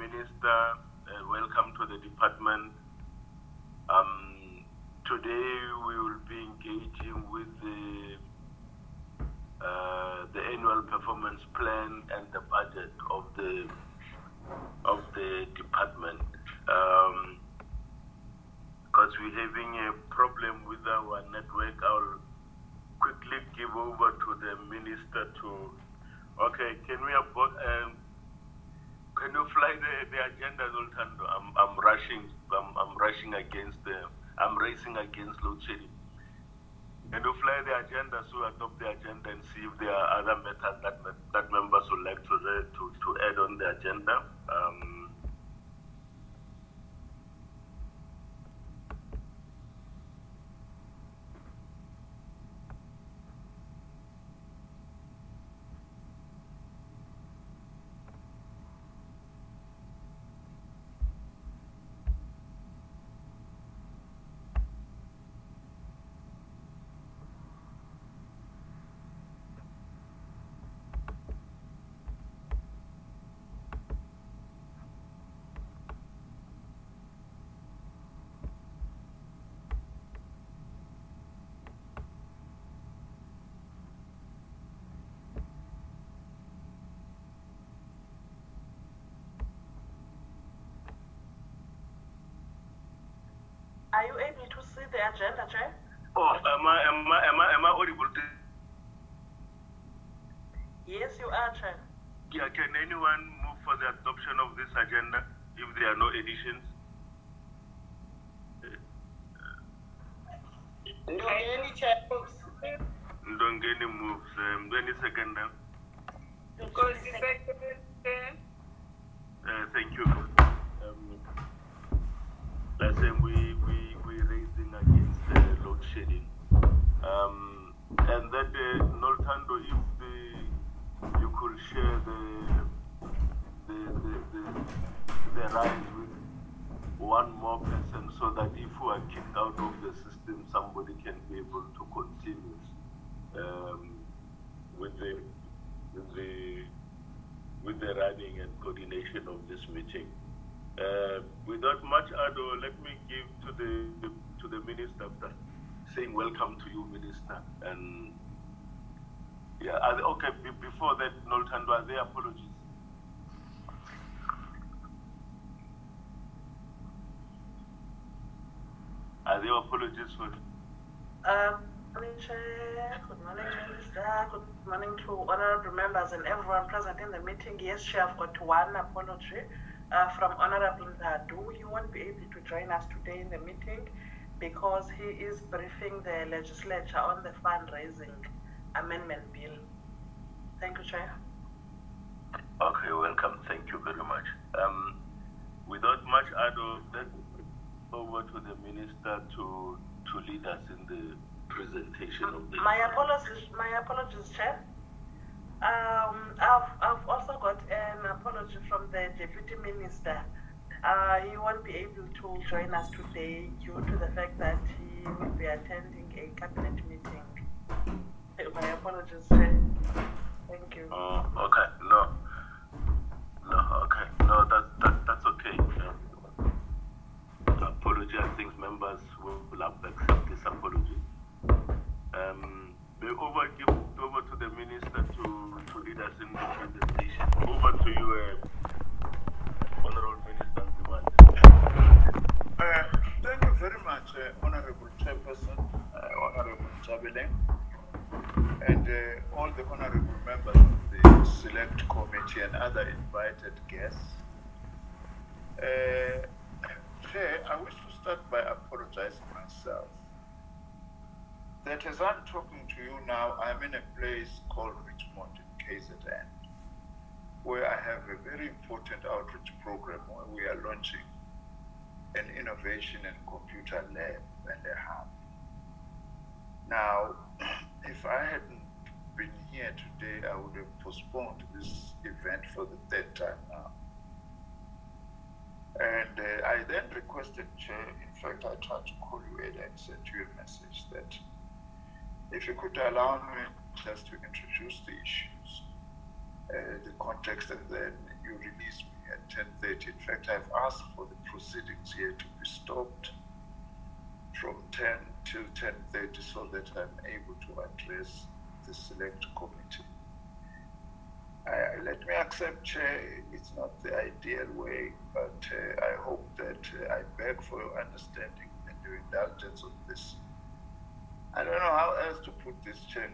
Minister. Welcome to the department. Today we will be engaging with the annual performance plan and the budget of the department. Because we're having a problem with our network, I'll quickly give over to the minister to. Okay, can you fly the agenda, Zoltando? I'm rushing. I'm rushing against I'm racing against load shedding. Can you fly the agenda so adopt the agenda and see if there are other matters that members would like to add on the agenda? Are you able to see the agenda, Chair? Oh, am I audible? Yes, you are, Chair. Yeah, can anyone move for the adoption of this agenda if there are no additions? Ndongeni, Chair. Ndongeni moves. Any second now? Thank you. Last time we raising against load shedding. And that Noltando, if you could share the rise with one more person so that if we are kicked out of the system, somebody can be able to continue with the running and coordination of this meeting. Without much ado, let me give to the minister after saying welcome to you, minister. And yeah, okay. Before that, Noltando, are there apologies? Are there apologies for? Good morning, Minister. Good morning to honorable members and everyone present in the meeting. Yes, Chair, I've got one apology from Honorable Ndadu. He won't be able to join us today in the meeting because he is briefing the legislature on the fundraising amendment bill. Thank you, Chair. Okay, welcome. Thank you very much. Without much ado, let's over to the minister to lead us in the presentation of the. My apologies, Chair. I've also got an apology from the Deputy Minister. He won't be able to join us today due to the fact that he will be attending a cabinet meeting. My apologies, Chair. Thank you. Okay. No. Okay. No, that's okay. Apology. I think members will have to accept this apology. May give over to the minister to lead us in the presentation. Over to you, Honorable Minister Nzimande. Thank you very much, Honorable Chairperson, Honorable Chabeleng, and all the honorable members of the Select Committee and other invited guests. Chair, I wish to start by apologizing myself. That as I'm talking to you now, I'm in a place called Richmond in KZN, where I have a very important outreach program where we are launching an innovation and computer lab and a hub. Now, if I hadn't been here today, I would have postponed this event for the third time now. And I then requested, Chair, in fact, I tried to call you and send you a message that if you could allow me just to introduce the issues, the context, and then you release me at 10:30. In fact, I've asked for the proceedings here to be stopped from 10 till 10:30 so that I'm able to address the select committee. Let me accept, Chair, it's not the ideal way, but I hope that I beg for your understanding and your indulgence on this. I don't know how else to put this, Chair.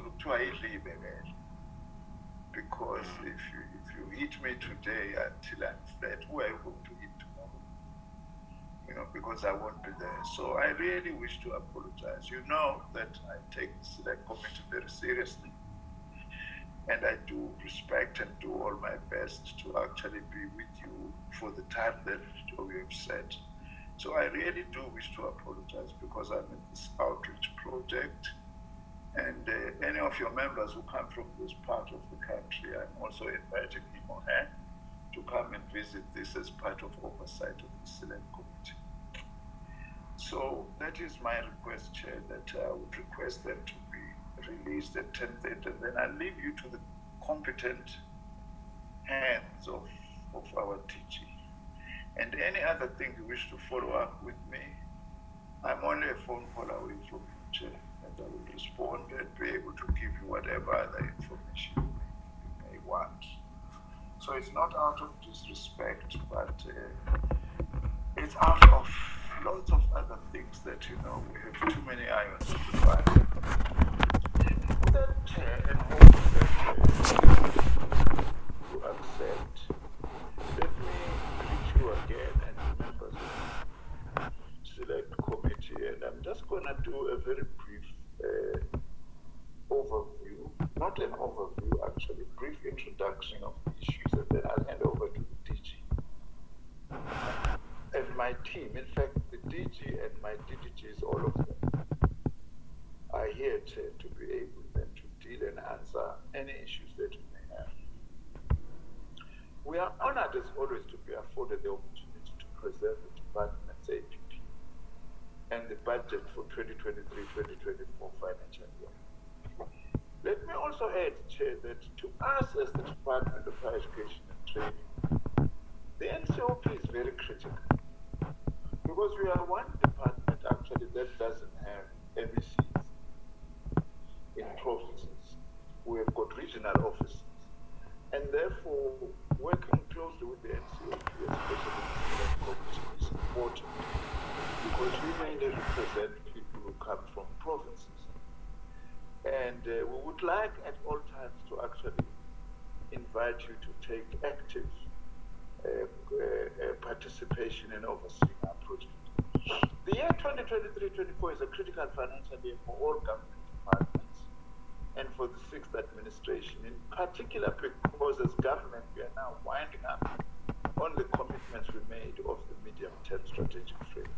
Because if you hit me today until I'm flat, who are you going to hit tomorrow? You know, because I won't be there. So I really wish to apologize. You know that I take the select committee very seriously. And I do respect and do all my best to actually be with you for the time that we have set. So I really do wish to apologize because I'm in this outreach project. And any of your members who come from this part of the country, I'm also inviting him or her to come and visit this as part of oversight of the select committee. So that is my request, Chair, that I would request them to be released at 10:30, and then I'll leave you to the competent hands of our DG. And any other thing you wish to follow up with me, I'm only a phone call away from you, Chair, and I will respond and be able to give you whatever other information you may want. So it's not out of disrespect, but it's out of lots of other things that, you know, we have too many irons in the fire. That and hope that you accept. Let me greet you again and the members of the select committee, and I'm just going to do a very brief overview, not an overview actually, brief introduction of the issues, and then I'll hand over to the DG and my team. In fact, the DG and my DDGs, all of them, are here to be able then to deal and answer any issues that you may have. We are honored as always to be afforded the opportunity to present the department's APP and the budget for 2023-2024 financial year. Let me also add, Chair, that to us as the Department of Higher Education and Training, the NCOP is very critical because we are one department actually that doesn't have MECs in provinces. We have got regional offices, and therefore working closely with the NCOP, especially the select committee, is important because we mainly represent people who come from provinces. And we would like at all times to actually invite you to take active participation in overseeing our project. The year 2023-24 is a critical financial year for all government departments and for the sixth administration, in particular because as government we are now winding up on the commitments we made of the medium-term strategic framework.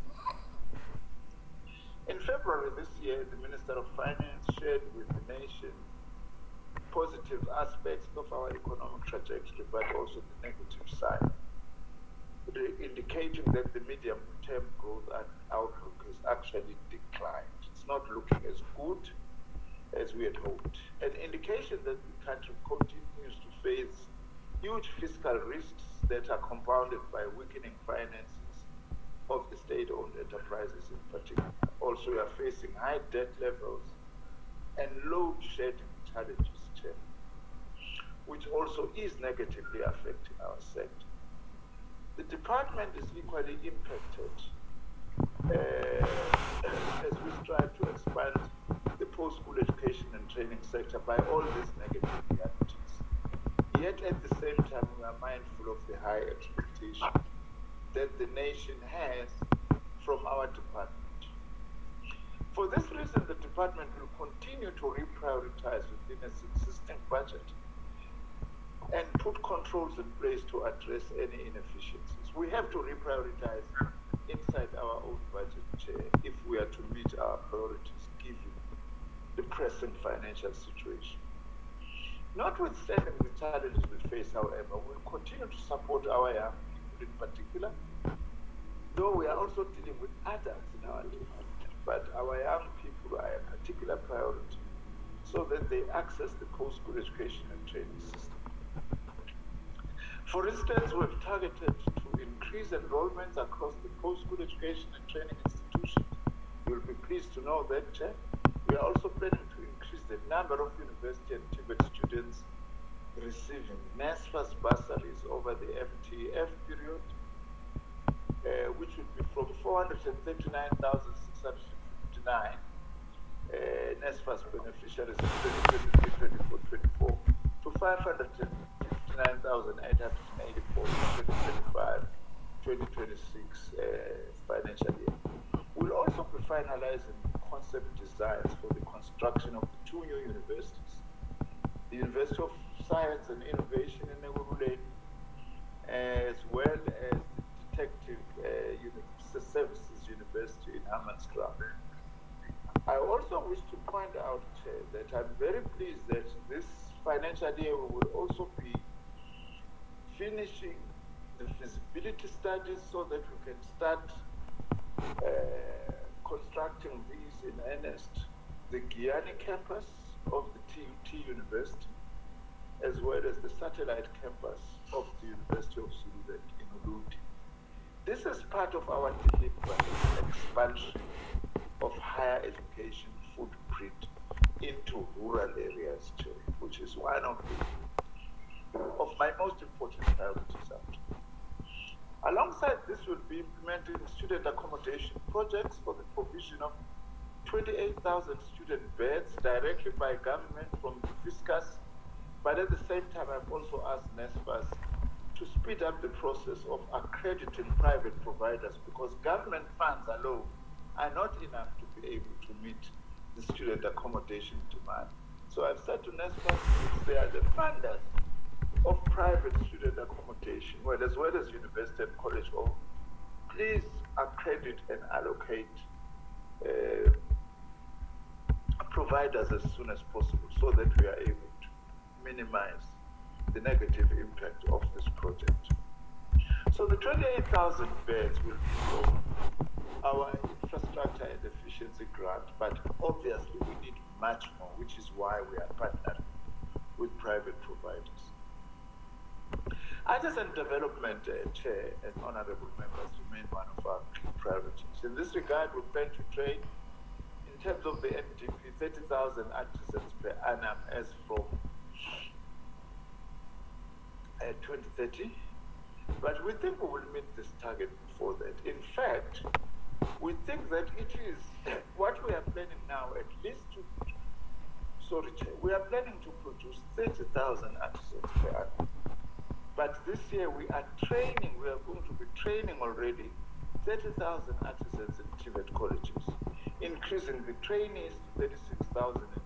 In February this year, the Minister of Finance shared with the nation positive aspects of our economic trajectory, but also the negative side, indicating that the medium-term growth outlook has actually declined. It's not looking as good as we had hoped. An indication that the country continues to face huge fiscal risks that are compounded by weakening finances of the state-owned enterprises in particular. Also, we are facing high debt levels and load-shedding challenges, Chair, which also is negatively affecting our sector. The department is equally impacted as we strive to expand the post-school education and training sector by all these negative realities. Yet at the same time, we are mindful of the high expectation that the nation has from our department. For this reason, the department will continue to reprioritize within its existing budget and put controls in place to address any inefficiencies. We have to reprioritize inside our own budget, Chair, if we are to meet our priorities given the present financial situation. Notwithstanding the challenges we face, however, we'll continue to support our young people in particular, though we are also dealing with adults in our department. But our young people are a particular priority so that they access the post-school education and training system. For instance, we've targeted to increase enrollments across the post-school education and training institutions. You'll be pleased to know that we are also planning to increase the number of university and TVET students receiving NSFAS bursaries over the FTF period, which would be from 439,659 NSFAS beneficiaries in 2023-24 to 559,884 in 2025-2026 financial year. We'll also be finalizing concept designs for the construction of the two new universities, the University of Science and Innovation in Ekurhuleni, as well as the Detective Services University in Hammanskraal. I also wish to point out that I'm very pleased that this financial year we will also be finishing the feasibility studies so that we can start constructing these in earnest. The Giyani campus of the TUT University, as well as the satellite campus of the University of Zululand in Ulundi. This is part of our deliberate expansion of higher education footprint into rural areas too, which is one of my most important priorities. Alongside this, we'll be implementing student accommodation projects for the provision of 28,000 student beds directly by government from the fiscus. But at the same time, I've also asked NSFAS to speed up the process of accrediting private providers because government funds alone are not enough to be able to meet the student accommodation demand. So I've said to NSFAS, if they are the funders of private student accommodation, well, as well as university and college, please accredit and allocate providers as soon as possible so that we are able to minimize the negative impact of this project. So the 28,000 beds will be from our infrastructure and efficiency grant, but obviously we need much more, which is why we are partnering with private providers. Artisan development, Chair and honorable members, remain one of our key priorities. In this regard, we plan to train, in terms of the NDP, 30,000 artisans per annum as from 2030. But we think we will meet this target before that. In fact, we think that it is what we are planning now, at least we are planning to produce 30,000 artisans per annum. But this year we are going to be training already 30,000 artisans in TVET colleges, increasing the trainees to 36,000 in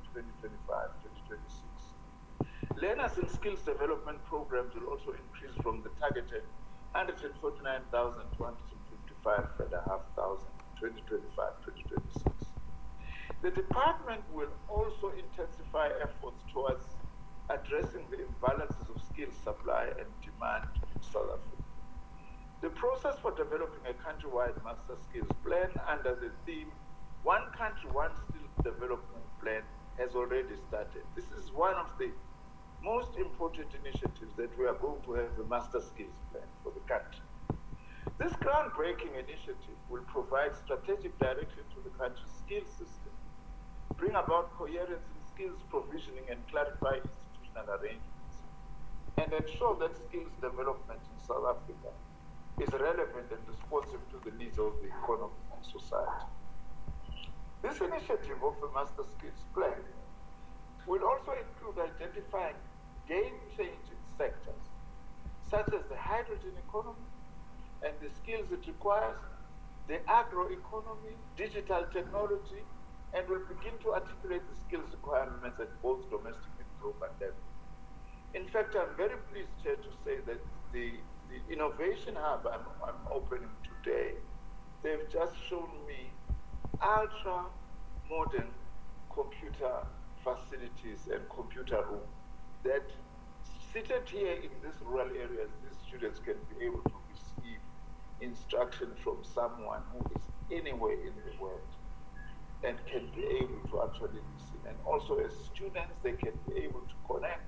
2025-2026. Learners in skills development programs will also increase from the targeted 149,000 to 155,500 in 2025-2026. The department will also intensify efforts towards addressing the imbalances of skills supply and demand in South Africa. The process for developing a countrywide master skills plan under the theme One Country, One Skills Development Plan has already started. This is one of the most important initiatives that we are going to have a master skills plan for the country. This groundbreaking initiative will provide strategic direction to the country's skills system, bring about coherence in skills provisioning and clarify institutional arrangements, and ensure that skills development in South Africa is relevant and responsive to the needs of the economy and society. This initiative of the Master Skills Plan will also include identifying game-changing sectors, such as the hydrogen economy and the skills it requires, the agroeconomy, digital technology, and will begin to articulate the skills requirements at both domestic and global level. In fact, I'm very pleased, Chair, to say that the Innovation Hub I'm opening today, they've just shown me ultra-modern computer facilities and computer room that seated here in these rural areas, these students can be able to receive instruction from someone who is anywhere in the world and can be able to actually listen. And also as students, they can be able to connect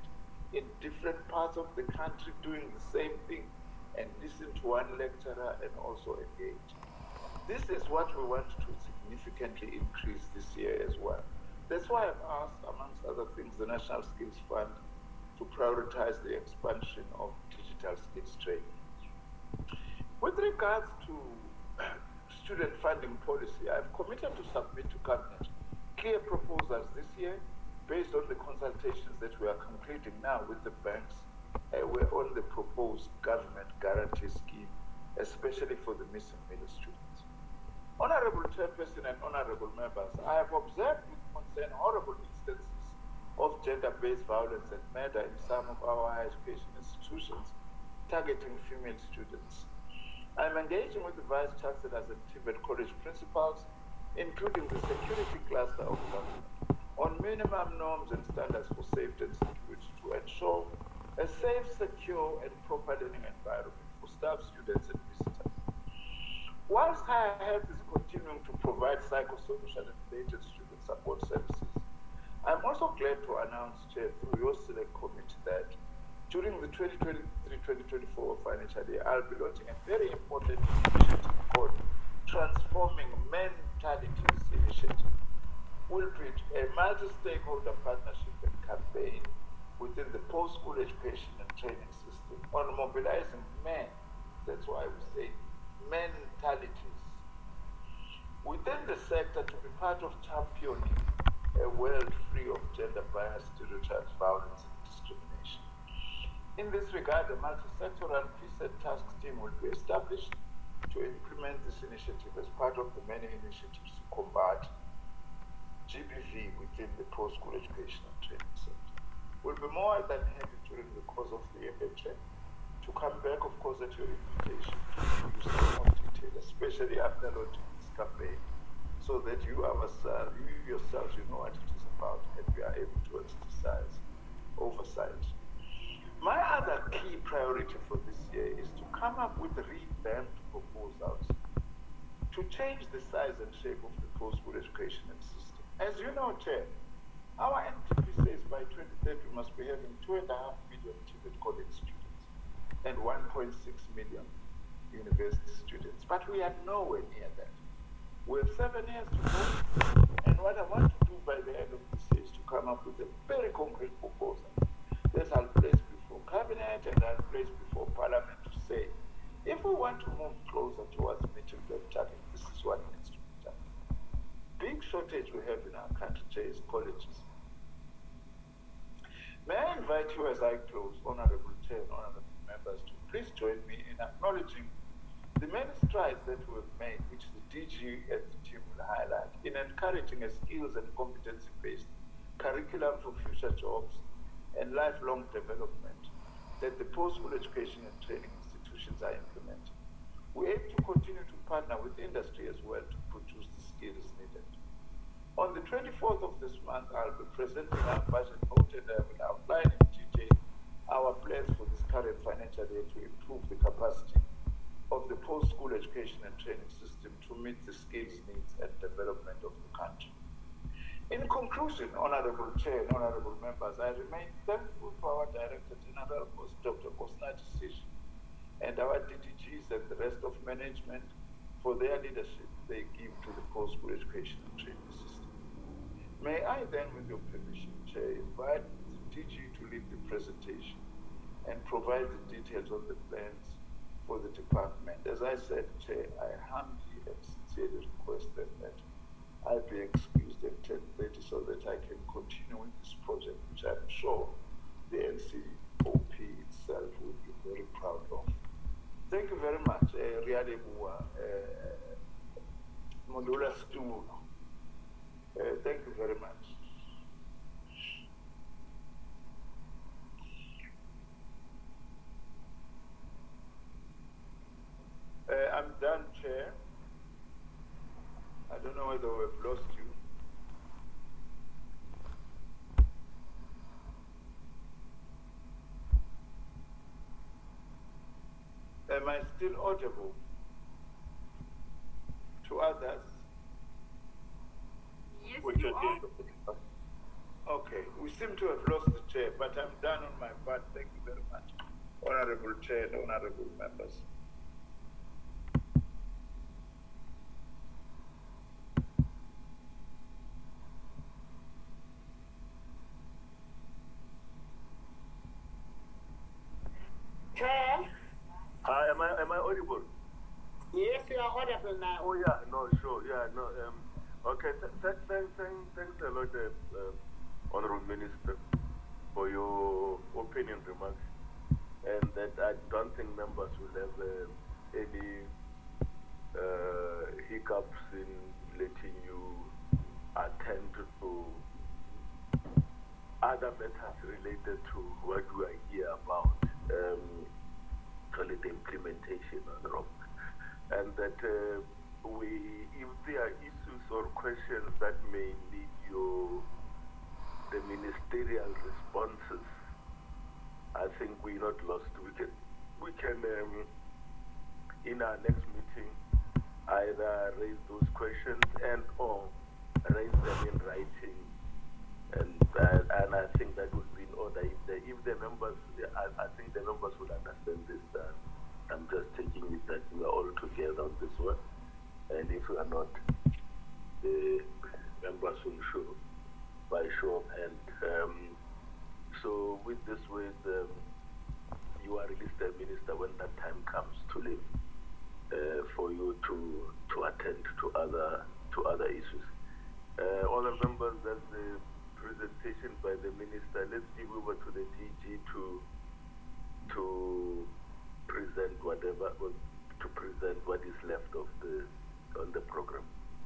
in different parts of the country doing the same thing and listen to one lecturer and also engage. This is what we want to significantly increase this year as well. That's why I've asked, amongst other things, the National Skills Fund to prioritize the expansion of digital skills training. With regards to student funding policy, I've committed to submit to Cabinet clear proposals this year based on the consultations that we are concluding now with the banks. We're on the proposed government guarantee scheme, especially for the missing middle students. Honorable Chairperson and honorable members, I have observed with concern horrible instances of gender-based violence and murder in some of our higher education institutions targeting female students. I'm engaging with the Vice Chancellors and TVET College principals, including the security cluster of government, on minimum norms and standards for safety and security to ensure a safe, secure, and proper learning environment for staff, students, and visitors. Whilst Higher Health is continuing to provide psychosocial and related student support services, I'm also glad to announce, Chair, through your select committee, that during the 2023-2024 financial year, I'll be launching a very important initiative called Transforming Mentalities Initiative. We'll build a multi-stakeholder partnership and campaign within the post-school education and training system on mobilizing men. That's why we say mentalities within the sector to be part of championing a world free of gender bias, stereotypes, violence, and discrimination. In this regard, a multi-sectoral peace and task team will be established to implement this initiative as part of the many initiatives to combat GBV within the post-school education and training sector. We'll be more than happy during the course of the year to come back, of course, at your invitation to give some more detail, especially after launching this campaign, so that you yourselves, you know what it is about, and we are able to exercise oversight. My other key priority for this year is to come up with revamped proposals to change the size and shape of the post-school education system. As you know, Chair, our NTP says by 2030 we must be having 2.5 million TVET college students and 1.6 million university students, but we are nowhere near that. We have 7 years to go, and what I want to do by the end of this year is to come up with a very concrete proposal that I'll place before Cabinet and I'll place before Parliament to say, if we want to move closer towards meeting that target, this is what needs to be done. Big shortage we have in our country, Chair, is colleges. May I invite you as I close, Honorable Chair and Honorable Members, to please join me in acknowledging the many strides that we have made, which the DG and the team will highlight, in encouraging a skills and competency-based curriculum for future jobs and lifelong development that the post-school education and training institutions are implementing. We aim to continue to partner with industry as well to produce the skills needed. On the 24th of this month, I'll be presenting our budget note and I will outline in detail our plans for this current financial year to improve the capacity of the post-school education and training system to meet the skills needs and development of the country. In conclusion, Honorable Chair and Honorable Members, I remain thankful for our Director General, Dr. Kosnati Sish, and our DDGs and the rest of management for their leadership they give to the post-school education and training system. May I then, with your permission, Chair, invite the DG to lead the presentation and provide the details of the plans for the department. As I said, Chair, I humbly and sincerely request that I be excused at 10:30 so that I can continue with this project, which I'm sure the NCOP itself will be very proud of. Thank you very much. Really, Modula Stu. Thank you very much. I'm done, Chair. I don't know whether we've lost you. Am I still audible to others? Yes, you are. Okay, we seem to have lost the chair, but I'm done on my part. Thank you very much, Honorable Chair and Honorable Members. Chair? Hi, am I audible? Yes, you are audible now. Oh yeah, no, sure, yeah, no. Okay, thanks a lot, Honorable Minister, for your opening remarks, and that I don't think members will have any hiccups in letting you attend to other matters related to what we are here about, call it the implementation of, and that if there are issues or questions that may need the ministerial responses, I think we're not lost. We can in our next meeting either raise those questions and or raise them in writing, and I think that would be in order. If the members, I think the members will understand this. I'm just taking it that we are all together on this one, and if we are not, the members will show by show of hand. So with this way, you are released the minister when that time comes to leave, for you to attend to other issues. All the members, that's the presentation by the minister. Let's give over to the DG to present what is left of on the program.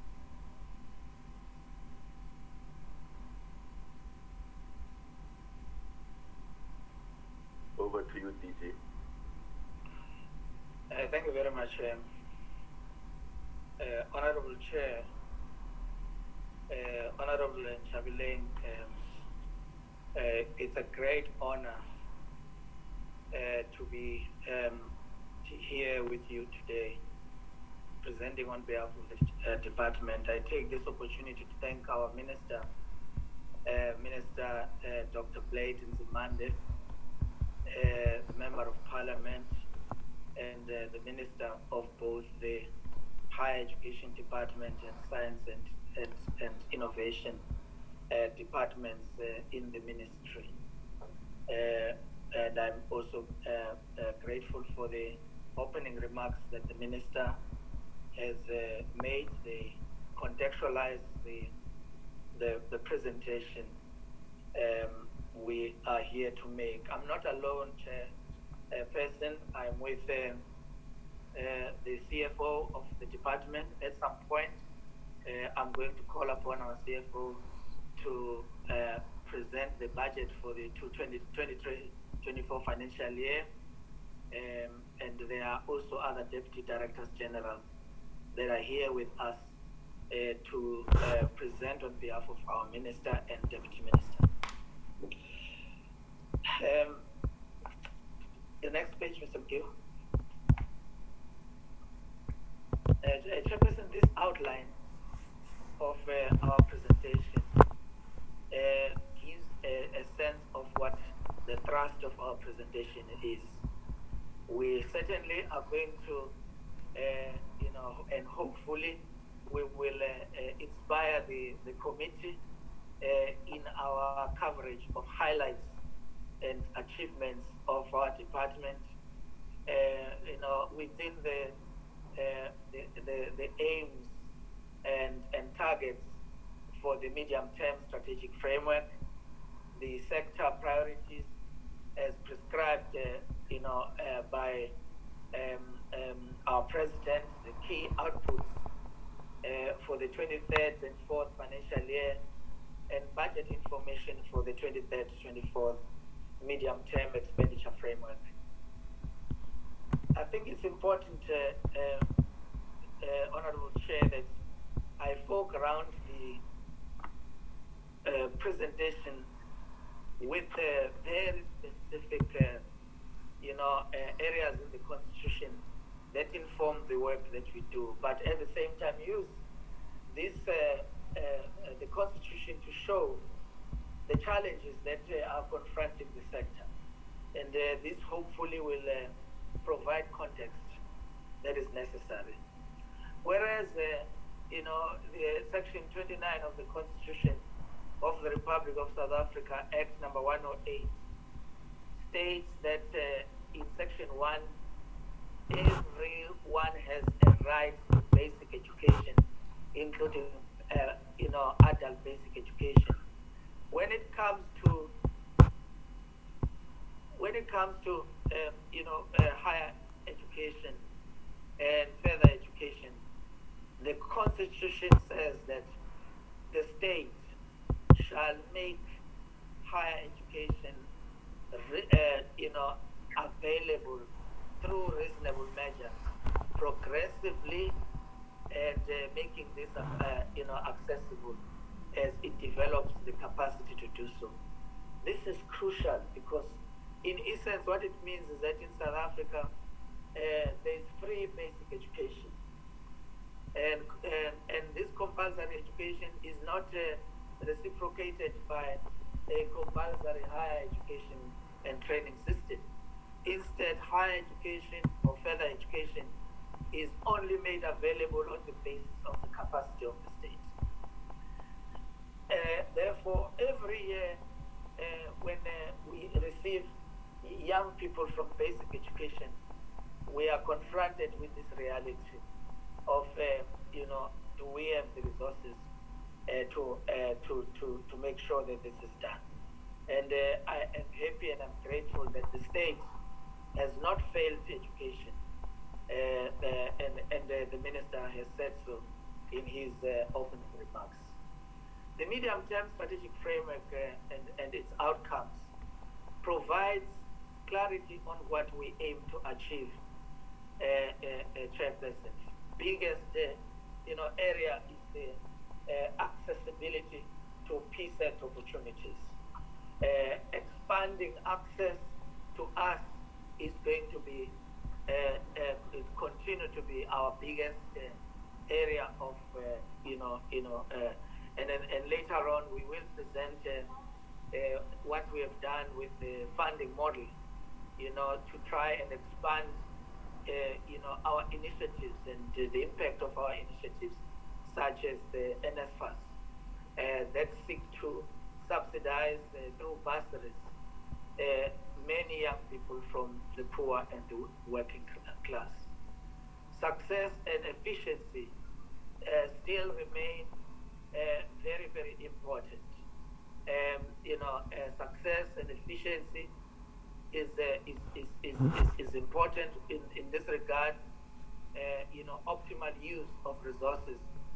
Over to you, DG. Thank you very much, Honorable Chair, Honorable Chabilane. It's a great honor to be here with you today, presenting on behalf of the department. I take this opportunity to thank our Minister, Dr. Blade Nzimande, the Member of Parliament, and the Minister of both the Higher Education Department and Science and Innovation departments in the ministry. And I'm also grateful for the opening remarks that the Minister has made. They contextualize the presentation we are here to make. I'm not alone, Chairperson. I'm with the CFO of the department. At some point, I'm going to call upon our CFO to present the budget for the 2023-24 financial year. And there are also other Deputy Directors General that are here with us to present on behalf of our Minister and Deputy Minister. The next page, Mr. Gill. Chairperson, this outline of our presentation gives a sense of what the thrust of our presentation is. We certainly are going to, and hopefully we will inspire the committee in our coverage of highlights and achievements of our department, within the aims and targets for the medium-term strategic framework, the sector priorities as prescribed, by our president, the key outputs for the 23rd and 4th financial year, and budget information for the 23rd to 24th medium-term expenditure framework. I think it's important, Honorable Chair, that I folk around the presentation with very specific, areas in the Constitution that inform the work that we do, but at the same time use this the Constitution to show the challenges that are confronting the sector. And this hopefully will provide context that is necessary. Whereas, the Section 29 of the Constitution of the Republic of South Africa, Act number 108, states that in Section 1, everyone has a right to basic education, including, adult basic education. When it comes to higher education and further education, the Constitution says that the state shall make higher education, available through reasonable measures, progressively, and making this, accessible as it develops the capacity to do so. This is crucial because, in essence, what it means is that in South Africa, there is free basic education, and this compulsory education is not reciprocated by a compulsory higher education and training system. Instead, higher education or further education is only made available on the basis of the capacity of the state. Therefore, every year when we receive young people from basic education, we are confronted with this reality of, do we have the resources to make sure that this is done? And I am happy and I'm grateful that the state has not failed education, and the minister has said so in his opening remarks. The medium-term strategic framework and its outcomes provides clarity on what we aim to achieve. Chairperson, biggest area is the accessibility to PSET opportunities. Expanding access to us is going to be continue to be our biggest area of and later on we will present what we have done with the funding model, to try and expand our initiatives and the impact of our initiatives, such as the NSFAS that seek to subsidize through bursaries many young people from the poor and the working class. Success and efficiency still remain very, very important. Success and efficiency is important in this regard. Optimal use of resources,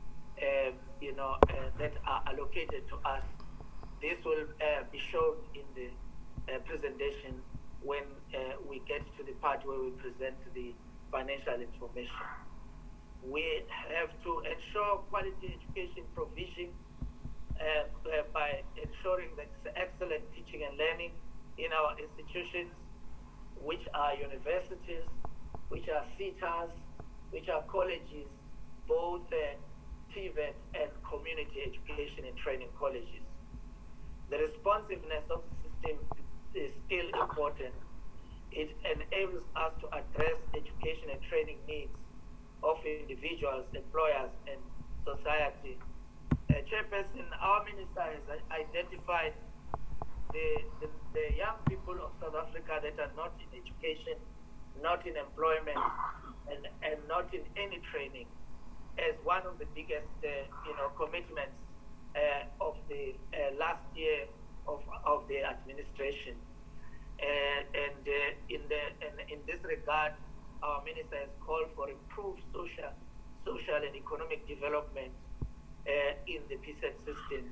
that are allocated to us. This will be shown in the presentation when we get to the part where we present the financial information. We have to ensure quality education provision by ensuring that excellent teaching and learning in our institutions, which are universities, which are CETAs, which are colleges, both TVET and community education and training colleges. The responsiveness of the system is still important. It enables us to address education and training needs of individuals, employers, and society. Chairperson, our minister has identified the young people of South Africa that are not in education, not in employment, and not in any training as one of the biggest commitments of the last year of the administration. In this regard, our minister has called for improved social and economic development in the PSET system,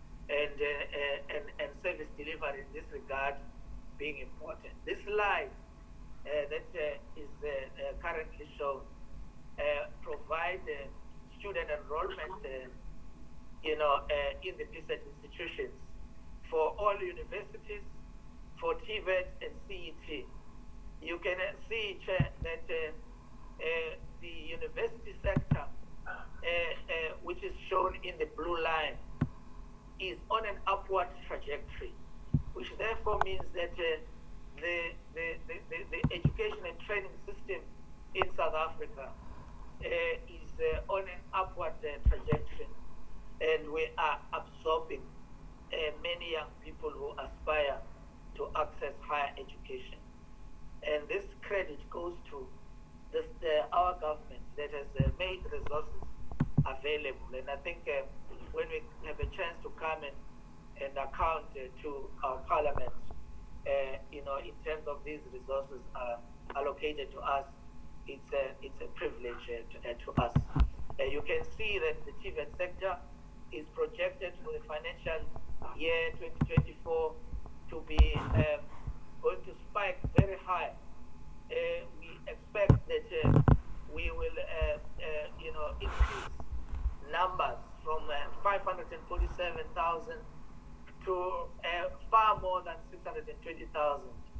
and service delivery in this regard being important. This slide that is currently shown provide student enrollment in the PSET institutions for all universities, for TVET and CET. You can see, Chair, that the university sector, which is shown in the blue line, is on an upward trajectory, which therefore means that the education and training system in South Africa is on an upward trajectory, and we are absorbing many young people who aspire to access higher education. And this credit goes to our government that has made resources available. And I think when we have a chance to come and account to our parliament, in terms of these resources allocated to us, it's a privilege to us. You can see that the TVET sector is projected for the financial year 2024 to be going to spike very high. We expect that we will increase numbers from 547,000 to far more than 620,000,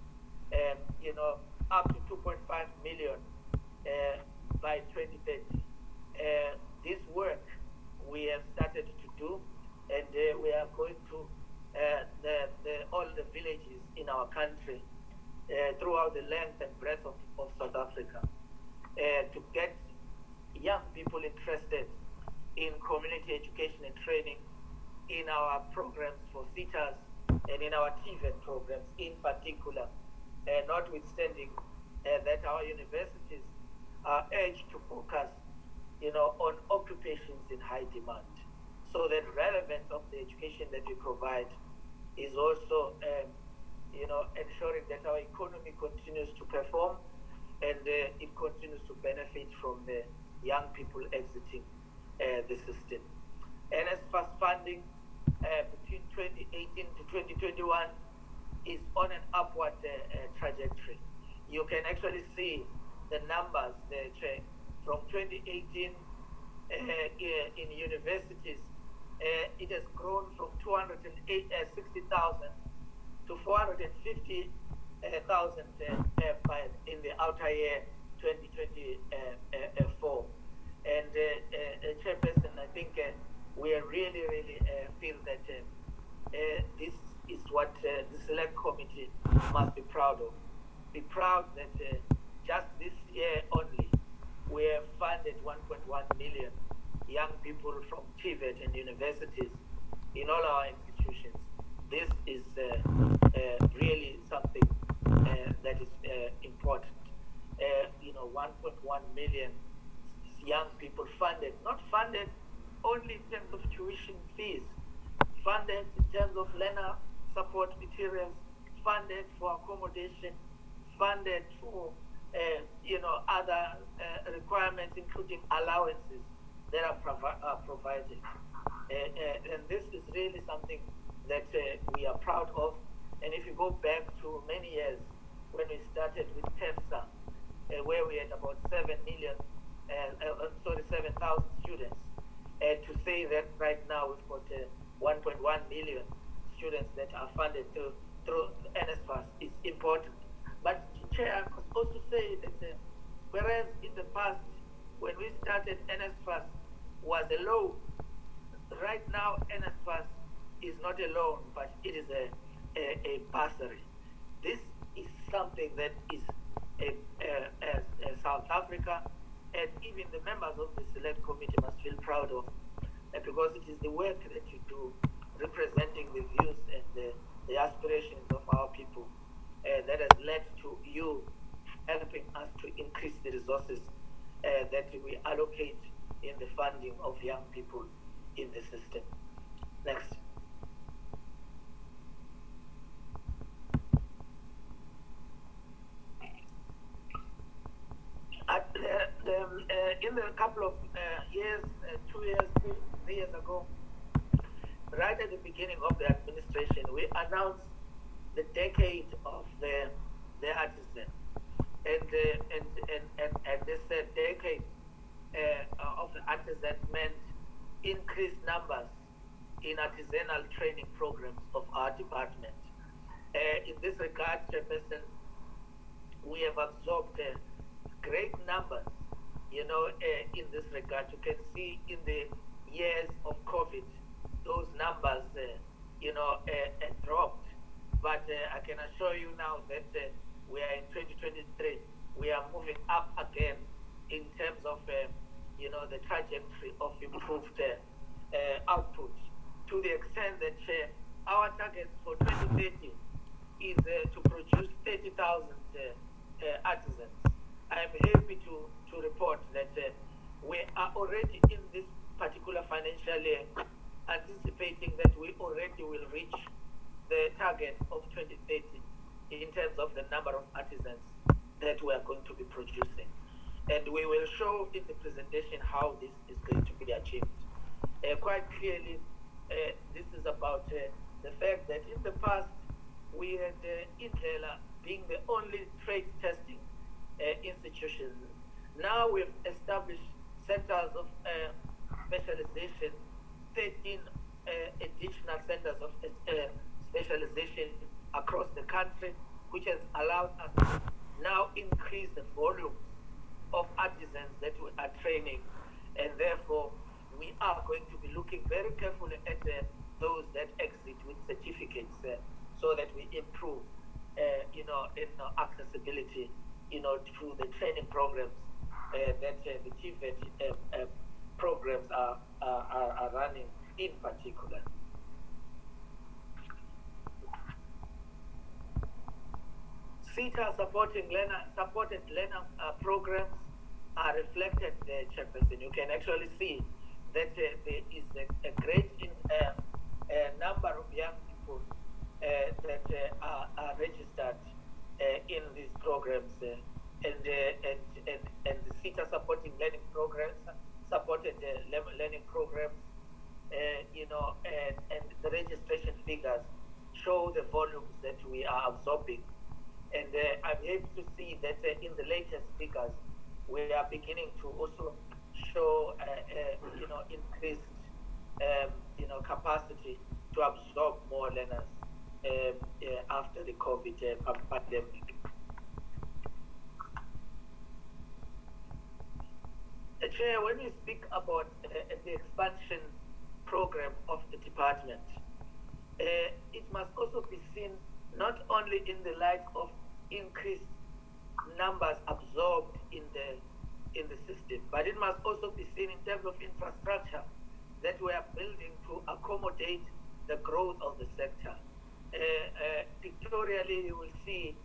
up to 2.5 million by 2030. This work we have started to do, and we are going to all the villages in our country throughout the length and breadth of South Africa to get young people interested in community education and training in our programs for SETAs and in our TVET programs in particular, notwithstanding that our universities are urged to focus on occupations in high demand. So the relevance of the education that we provide is also ensuring that our economy continues to perform and it continues to benefit from the young people exiting the system. NSFAS funding between 2018 to 2021 is on an upward trajectory. You can actually see the numbers from 2018 in universities. It has grown from 260,000 to 450,000 in the outer year 2024. And Chairperson, I think we really feel that this is what the Select Committee must be proud of. Be proud that just this year only, we have funded 1.1 million young people from TVET and universities in all our institutions. This is really something that is important. 1.1 million young people funded, not funded only in terms of tuition fees, funded in terms of learner support materials, funded for accommodation, funded for other requirements, including allowances that are provided. And this is really something that we are proud of. And if you go back to many years when we started with TEFSA, where we had about 7,000 students, to say that right now we've got 1.1 million students that are funded through NSFAS is important. But Chair, I must also say that whereas in the past, when we started, NSFAS was a loan, right now NSFAS is not a loan, but it is a bursary. This is something that is South Africa and even the members of the Select Committee must feel proud of, because it is the work that you do representing the views and the aspirations of our people that has led to you helping us to increase the resources that we allocate in the funding of young people in the system. Next. In the couple of years, 2 years, 3 years ago, right at the beginning of the administration, we announced the decade of the artisan, and this decade of the artisan meant increased numbers in artisanal training programs of our department. In this regard, Chairperson, we have absorbed great numbers, in this regard. You can see in the years of COVID, those numbers dropped. But I can assure you now that we are in 2023. We are moving up again in terms of, the trajectory of improved output, to the extent that our target for 2030 is to produce 30,000 artisans. I am happy to report that we are already in this particular financial year anticipating that we already will reach the target of 2030 in terms of the number of artisans that we are going to be producing. And we will show in the presentation how this is going to be achieved. Quite clearly, this is about the fact that in the past, we had Indlela being the only trade testing institution. Now we've established centers of specialization, 13 additional centers of specialization across the country, which has allowed us to now increase the volume of artisans that we are training, and therefore we are going to be looking very carefully at those that exit with certificates so that we improve in accessibility through the training programs that the TVET programs are running in particular. SETA supported learner programs are reflected there, Chairperson. You can actually see that there is a great number of young people that are registered in these programs, and the SETA supporting learning programs, supported learning programs, and the registration figures show the volumes that we are absorbing. And I'm able to see that in the latest figures, we are beginning to also show, increased, capacity to absorb more learners after the COVID pandemic. Chair, when we speak about the expansion program of the department, it must also be seen not only in the light of increased numbers absorbed in the system, but it must also be seen in terms of infrastructure that we are building to accommodate the growth of the sector. Pictorially, you will see,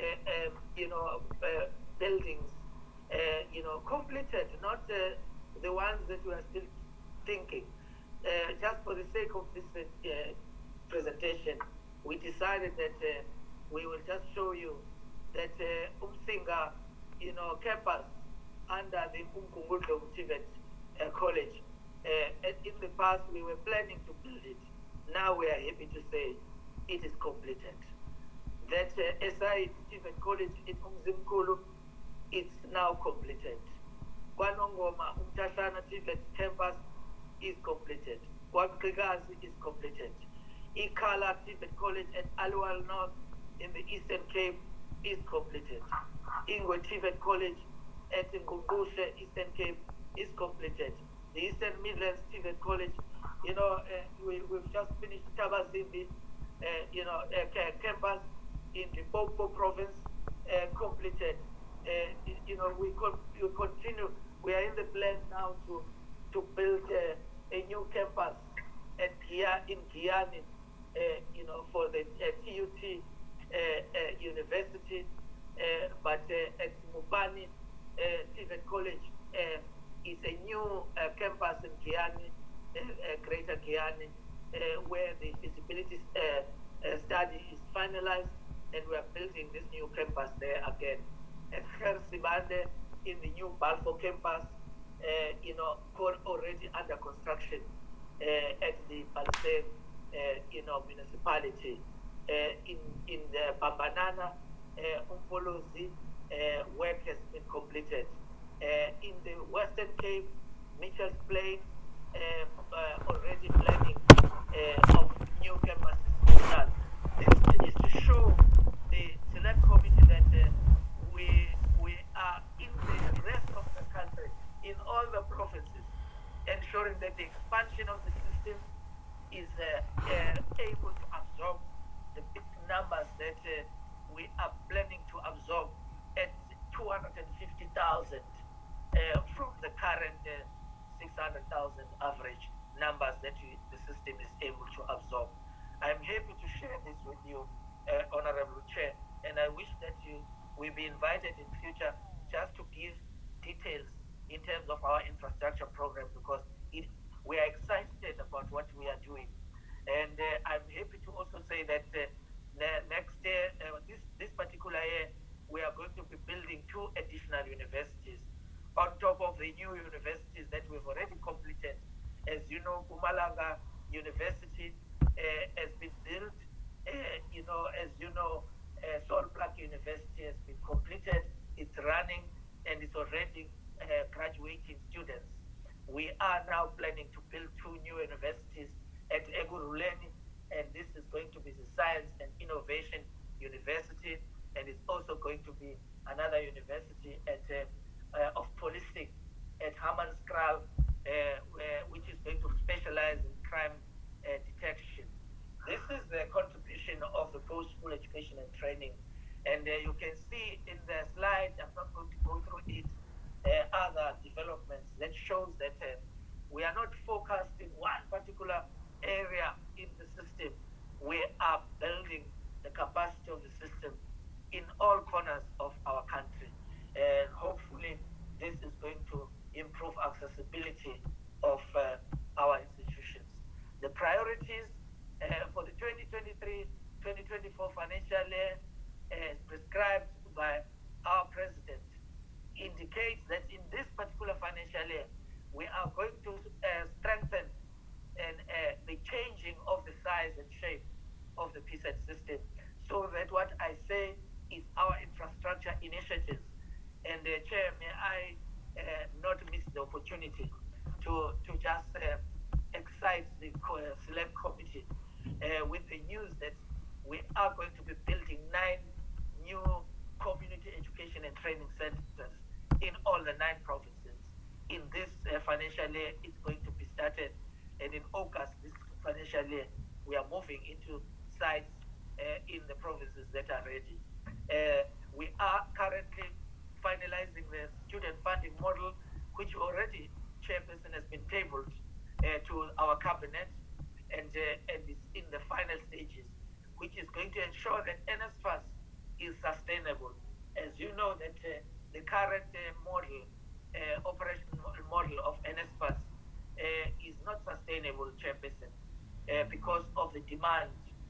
buildings, completed, not the ones that we are still thinking. Just for the sake of this presentation, we decided that we will just show you that Umsinga, campus under the Umkhumbulo TVET College. In the past, we were planning to build it. Now we are happy to say it is completed. That SI TVET College in Umzimkulu, it's now completed. Kwanongoma Umtashana TVET campus is completed. Kwagrigazi is completed. Ikala TVET College at Aliwal North in the Eastern Cape is completed. Ingwe TVET College at Ngungushe, Eastern Cape, is completed. The Eastern Midlands TVET College, we've just finished Tabazimbi, campus in the Limpopo province, completed. We continue. We are in the plan now to build a new campus at in Giyani, for the TUT University, but at Mubani TVET College is a new campus in Giyani, Greater Giyani, where the feasibility study is finalized, and we are building this new campus there again. At Gersibande, in the new Balfour campus, already under construction at the Balfour, municipality. In the Bambanana, Umfolozi, work has been completed. In the Western Cape, Mitchell's Plain, already planning of new campuses done. This is to show the select committee that we are in the rest of the country, in all the provinces, ensuring that the expansion of the system is able to absorb the big numbers that we are planning to absorb at 250,000 from the current 600,000 average numbers that the system is able to absorb. I'm happy to share this with you, Honorable Chair, and I wish that will be invited in future just to give details in terms of our infrastructure program, because we are excited about what we are doing. And I'm happy to also say that next year, this particular year, we are going to be building 2 additional universities on top of the new universities that we've already completed. As you know, Mpumalanga University has been built. Sol Plaatje University has been completed. It's running and it's already graduating students. We are now planning to build 2 new universities at Ekurhuleni, and this is going to be the Science and Innovation University, and it's also going to be another university at of policing at Hammanskraal, which is going to specialize in crime detection. This is the contribution of the post-school education and training, and you can see in the slide, I'm not going to go through it, other developments that shows that we are not focused in one particular area in the system. We are building the capacity of the system in all corners of our country, and hopefully this is going to improve accessibility of our institutions. The priorities for the 2023-2024 financial year as prescribed by our President indicates that in this particular financial year, we are going to strengthen the changing of the size and shape of the PSET system, so that what I say is our infrastructure initiatives. And Chair, may I not miss the opportunity to just excite the select committee with the news that we are going to be building 9 new community education and training centers in all the 9 provinces. In this financial year, it's going to be started, and in August this financial year, we are moving into sites in the provinces that are ready. We are currently finalizing the student funding model, which already, Chairperson, has been tabled to our cabinet, and is in the final stages, which is going to ensure that NSFAS is sustainable. As you know, that the current model, operational model of NSFAS is not sustainable, Chairperson, because of the demand,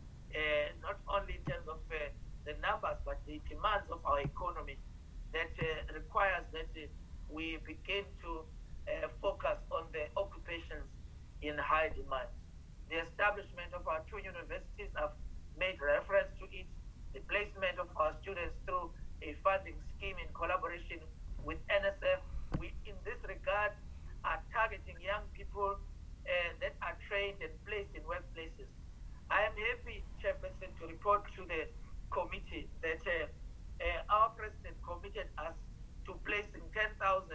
not only in terms of the numbers, but the demands of our economy that requires that we begin to focus on the occupations in high demand. The establishment of our 2 universities, I've made reference to it, the placement of our students through a funding scheme in collaboration with NSF. We, in this regard, are targeting young people that are trained and placed in workplaces. I am happy, Chairperson, to report to the committee that our President committed us to placing 10,000,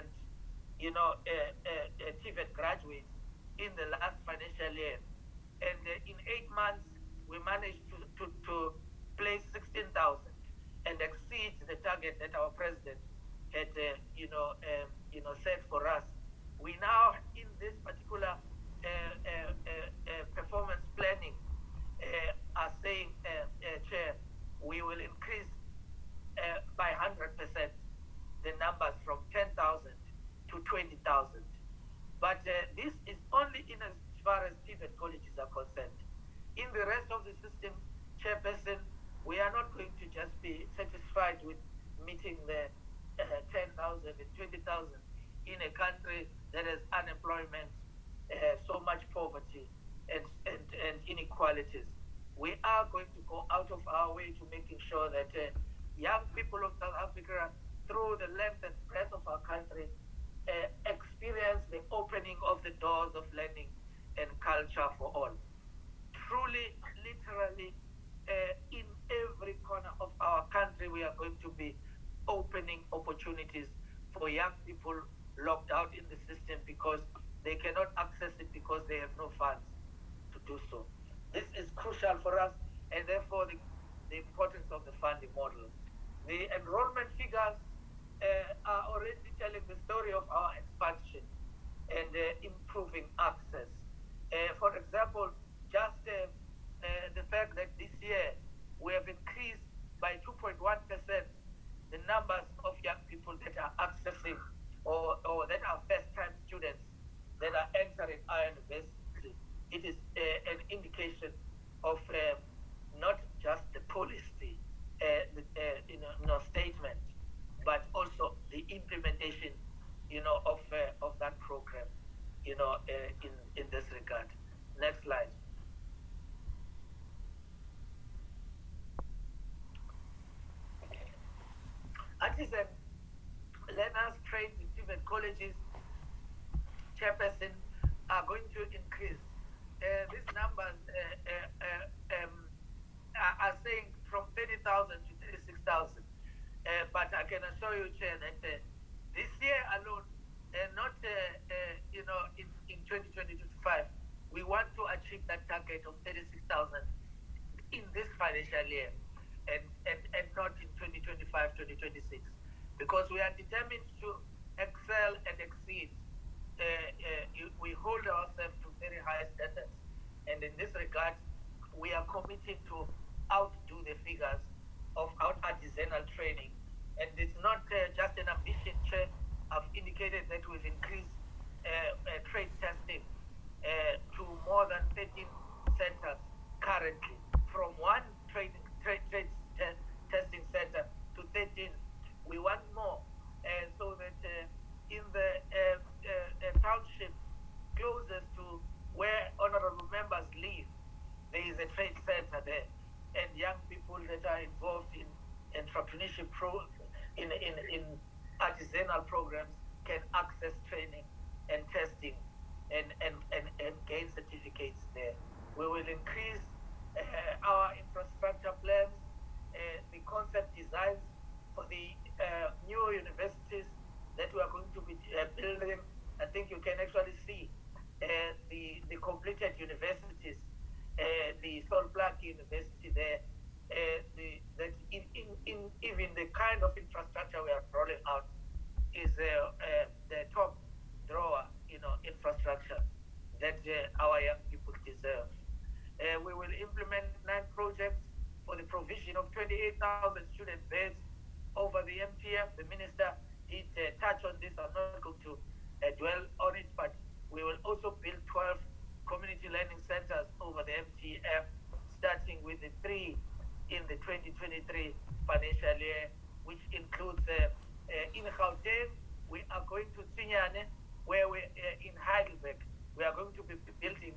TVET graduates in the last financial year. And in 8 months, we managed to place 16,000 and exceed the target that our President had, set for us. We now, in this particular performance planning, are saying, Chair, we will increase by 100% the numbers from 10,000 to 20,000. But this is only in as far as TVET colleges are concerned. In the rest of the system, Chairperson, we are not going to just be satisfied with meeting the 10,000 and 20,000 in a country that has unemployment, so much poverty and inequalities. We are going to go out of our way to making sure that young people of South Africa, through the length and breadth of our country, experience the opening of the doors of learning and culture for all. Truly, literally, in every corner of our country, we are going to be opening opportunities for young people locked out in the system because they cannot access it because they have no funds to do so. This is crucial for us, and therefore the importance of the funding model. The enrollment figures are already telling the story of our expansion and improving access. For example, just the fact that this year we have increased by 2.1% the numbers of young people that are accessing or that are first-time students that are entering our university. It is an indication of not just the policy statement, but also the implementation, of that program, in this regard. Next slide. Artisan learners trained in different colleges, chairperson, are going to increase. These numbers are saying from 30,000 to 36,000. But I can assure you, Chair, that this year alone, not in 2025, we want to achieve that target of 36,000 in this financial year, and not in 2025, 2026, because we are determined to excel and exceed. We hold ourselves to very high standards, and in this regard, we are committed to outdo the figures of our artisanal training. And it's not just an ambition, Chair. I've indicated that we've increased trade testing to more than 13 centers currently, from one trade testing center to 13. We want more, so that in the township closest to where honorable members live, there is a trade center there, and young people that are involved in entrepreneurship in artisanal programs can access training and testing and gain certificates there. We will increase our infrastructure plans, the concept designs for the new universities that we are going to be building. I think you can actually see the completed universities, the Solplaatje University there, that in even the kind of infrastructure we are rolling out is the top drawer, infrastructure that our young people deserve. We will implement 9 projects for the provision of 28,000 student beds over the MTF. The minister did touch on this. I'm not going to dwell on it, but we will also build 12 community learning centers over the MTF, starting with the 3 in the 2023 financial year, which includes in Gauteng, we are going to Tsinyane, where we in Heidelberg, we are going to be building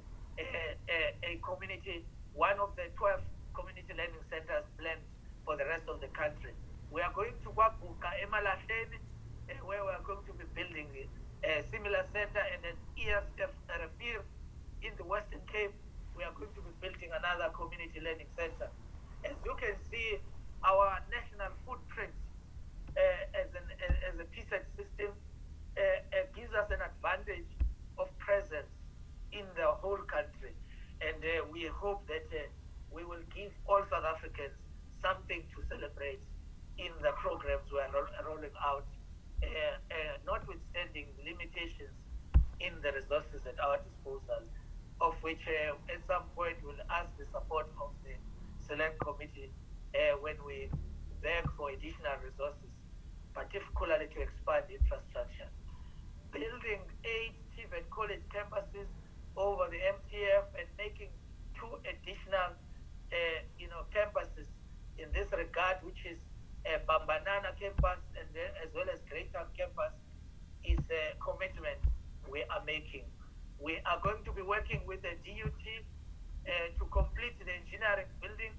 a community, one of the 12 community learning centers planned for the rest of the country. We are going to Wabuka, Emalahleni, where we are going to be building a similar center, and at EFF Rafir in the Western Cape, we are going to be building another community learning center. As you can see, our national footprint as a PSET system gives us an advantage of presence in the whole country, and we hope that we will give all South Africans something to celebrate in the programs we are rolling out, notwithstanding limitations in the resources at our disposal, of which at some point we'll ask the support of the Select Committee when we beg for additional resources, particularly to expand infrastructure. Building 8 TVET college campuses over the MTF and making 2 additional campuses in this regard, which is Bambanana campus and as well as Greytown campus, is a commitment we are making. We are going to be working with the DUT to complete the engineering building,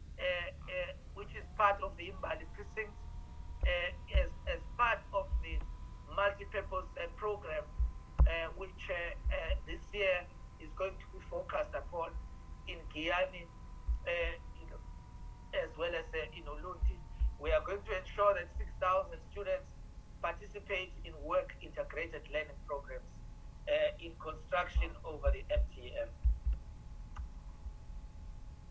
which is part of the Imbali precinct, as part of the multi-purpose program, which this year is going to be focused upon in Giyani, as well as in Ulundi. We are going to ensure that 6,000 students participate in work integrated learning programs in construction over the MTF.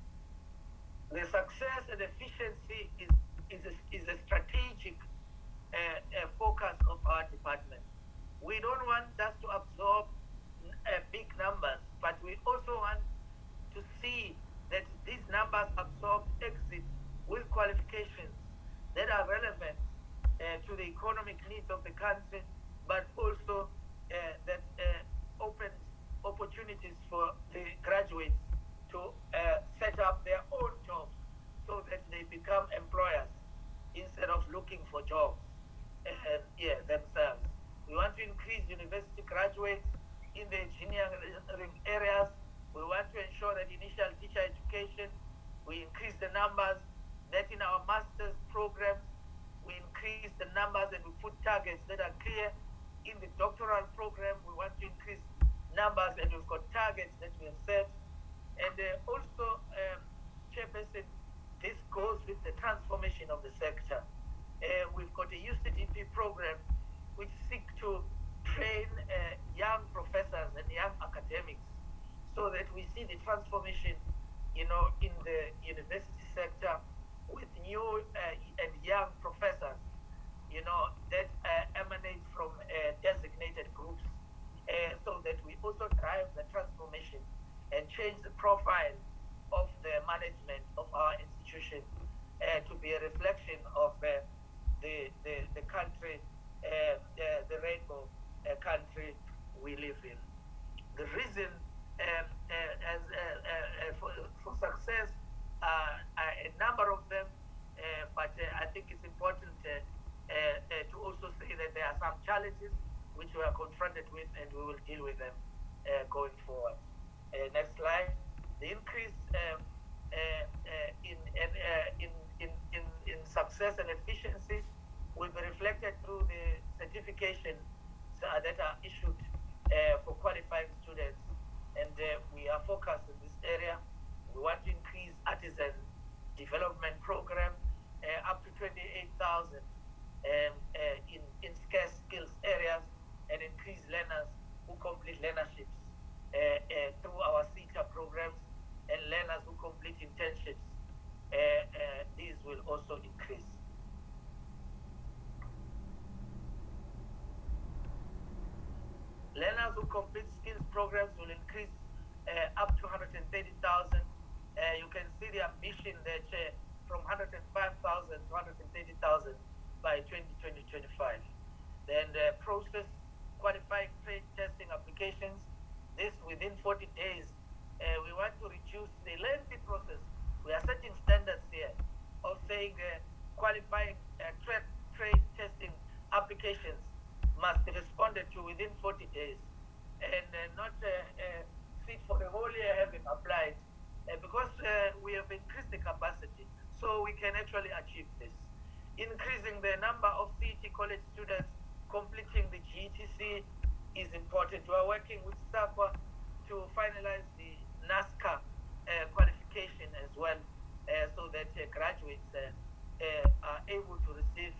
success and efficiency is a strategic focus of our department. We don't want just to absorb big numbers, but we also want to see that these numbers absorb exit with qualifications that are relevant to the economic needs of the country, but also that opens opportunities for the graduates to set up their own jobs so that they become employers instead of looking for jobs themselves. We want to increase university graduates in the engineering areas. We want to ensure that initial teacher education, we increase the numbers, that in our master's programs, we increase the numbers and we put targets that are clear. In the doctoral program, we want to increase numbers and we've got targets that we have set. And also, Chairperson, this goes with the transformation of the sector. We've got a UCDP program which seek to train young professors and young academics so that we see the transformation, in the university sector with new and young professors, that emanate from designated groups, so that we also drive the transformation and change the profile of the management of our institution to be a reflection of the country, the rainbow country we live in. The reason for success are a number of them, but I think it's important to also say that there are some challenges which we are confronted with, and we will deal with them going forward. Next slide. The increase in success and efficiency will be reflected through the certifications that are issued for qualifying students, and we are focused in this area. We want to increase artisan development program up to 28,000 in scarce skills areas, and increase learners who complete learnerships through our CETA programs, and learners who complete internships. These will also increase. Learners who complete skills programs will increase up to 130,000. You can see the ambition that from 105,000 to 130,000 by 2025. Then process qualifying trade testing applications. This within 40 days. We want to reduce the lengthy process. We are setting standards here of saying qualifying trade testing applications must be responded to within 40 days, and not sit for the whole year having applied, because we have increased the capacity, so we can actually achieve this. Increasing the number of CET college students completing the GETC is important. We are working with SAQA to finalize the NASCA qualification as well, so that graduates are able to receive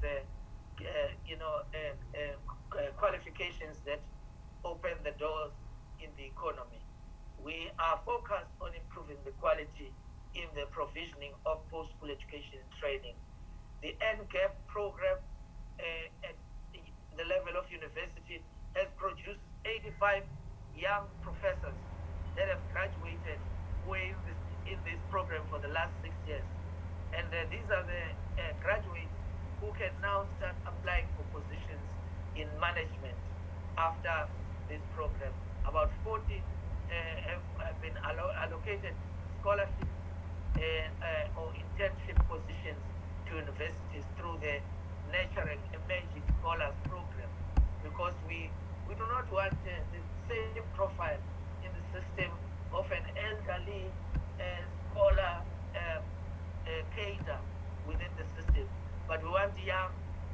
qualifications that open the doors in the economy. We are focused on improving the quality in the provisioning of post-school education and training. The NGAP program at the level of university has produced 85 young professors that have graduated who are in this program for the last 6 years. And these are the graduates who can now start applying for positions in management after this program. About 40 have been allocated scholarships or internship positions to universities through the Nurturing Emerging Scholars program, because we do not want the same profile in the system of an elderly scholar cadre within the system, but we want young,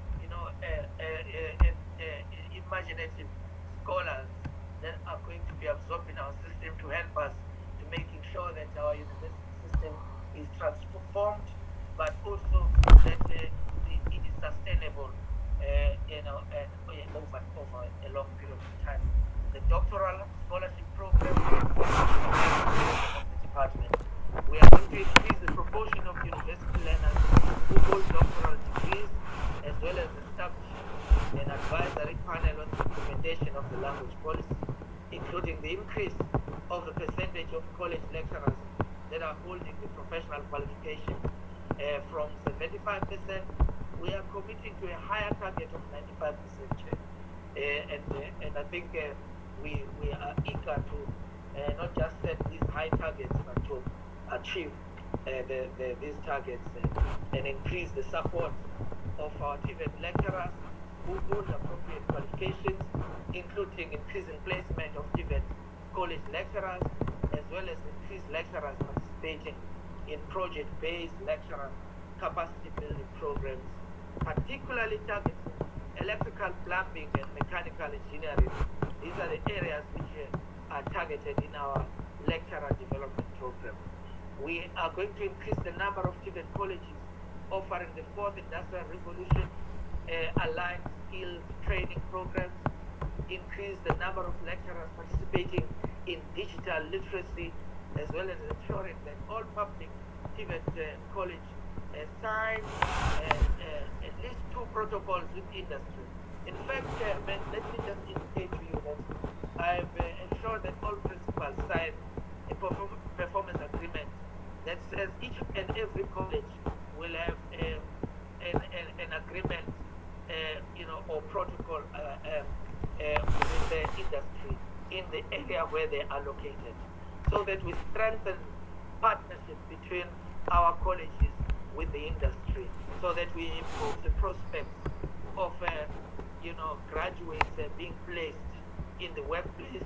imaginative scholars that are going to be absorbed in our system to help us to making sure that our university system is transformed, but also that it is sustainable, over a long period of time. The doctoral scholarship program of the department, we are going to increase the proportion of university postdoctoral degrees, as well as establish an advisory panel on the implementation of the language policy, including the increase of the percentage of college lecturers that are holding the professional qualification from 75%. We are committing to a higher target of 95%. And I think we are eager to not just set these high targets, but to achieve these targets and increase the support of our TVET lecturers who hold appropriate qualifications, including increasing placement of TVET college lecturers, as well as increased lecturers participating in project-based lecturer capacity building programs, particularly targeting electrical, plumbing, and mechanical engineering. These are the areas which are targeted in our lecturer development program. We are going to increase the number of TVET colleges offering the fourth industrial revolution aligned skills training programs, increase the number of lecturers participating in digital literacy, as well as ensuring that all public TVET college sign at least 2 protocols with industry. In fact, let me just indicate to you that I've ensured that all principals sign a performance agreement that says each and every college will have an agreement, or protocol with the industry in the area where they are located, so that we strengthen partnership between our colleges with the industry, so that we improve the prospects of graduates being placed in the workplace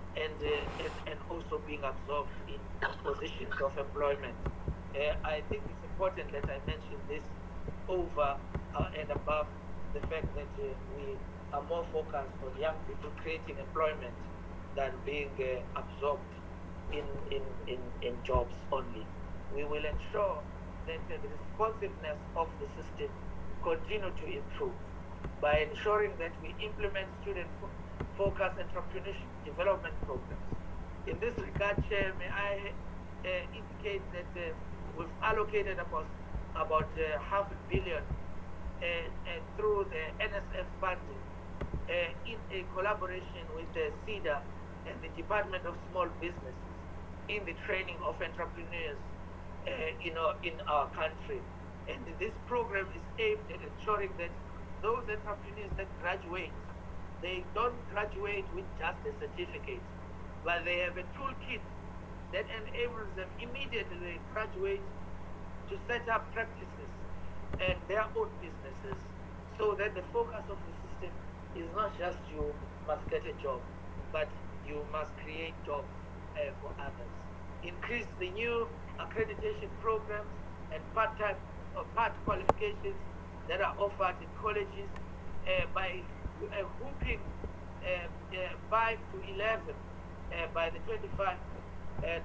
and also being absorbed in positions of employment. I think it's important that I mention this over and above the fact that we are more focused on young people creating employment than being absorbed in jobs only. We will ensure that the responsiveness of the system continue to improve by ensuring that we implement student-focused entrepreneurship development programs. In this regard, Chair, may I indicate that we've allocated about $500 million through the NSF funding in a collaboration with the CEDA and the Department of Small Businesses in the training of entrepreneurs in our country. And this program is aimed at ensuring that those entrepreneurs that graduate, they don't graduate with just a certificate, but they have a toolkit that enables them immediately they graduate to set up practices and their own businesses, so that the focus of the system is not just you must get a job, but you must create jobs for others. Increase the new accreditation programs and part-time or part qualifications that are offered in colleges by grouping 5 to 11 by the 25 and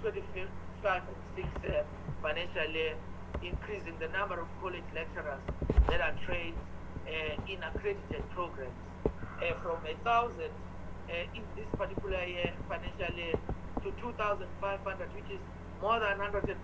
6 financial year, increasing the number of college lecturers that are trained in accredited programs from 1,000 in this particular year, financial year, to 2,500, which is more than 150%,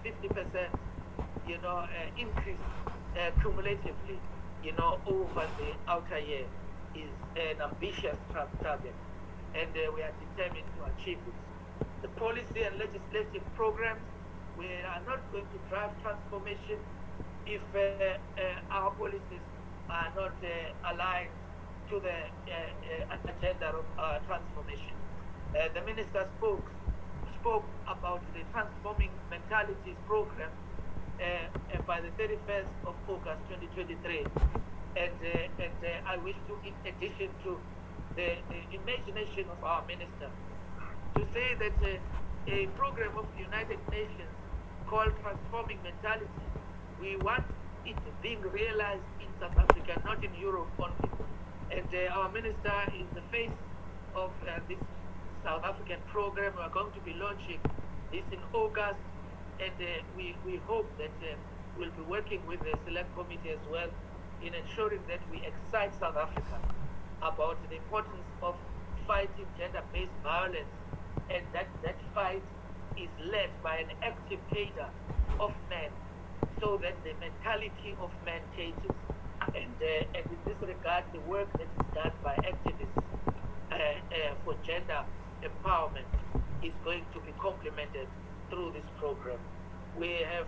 increase cumulatively, over the outer year is an ambitious target, and we are determined to achieve it. The policy and legislative programs, we are not going to drive transformation if our policies are not aligned to the agenda of transformation. The minister spoke about the Transforming Mentalities program by the 31st of August 2023, and I wish to, in addition to the imagination of our minister, to say that a program of the United Nations called Transforming Mentality, we want it being realized in South Africa, not in Europe only. And our minister is the face of this South African program. We are going to be launching this in August, and we hope that we'll be working with the Select Committee as well in ensuring that we excite South Africa about the importance of fighting gender-based violence, and that fight is led by an active cadre of men, so that the mentality of man changes. And in this regard, the work that is done by activists for gender empowerment is going to be complemented through this program. We have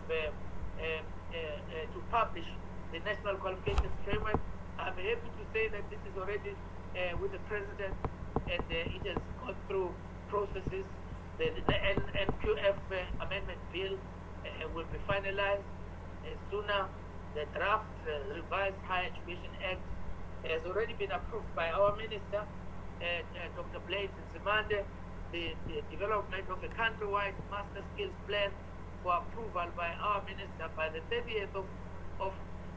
to publish the National Qualifications Framework. I'm happy to say that this is already with the President, and it has gone through processes. The NQF amendment bill will be finalized sooner. The draft revised Higher Education Act has already been approved by our Minister, Dr. Blades Nzimande. The development of a countrywide master skills plan for approval by our Minister by the 30th of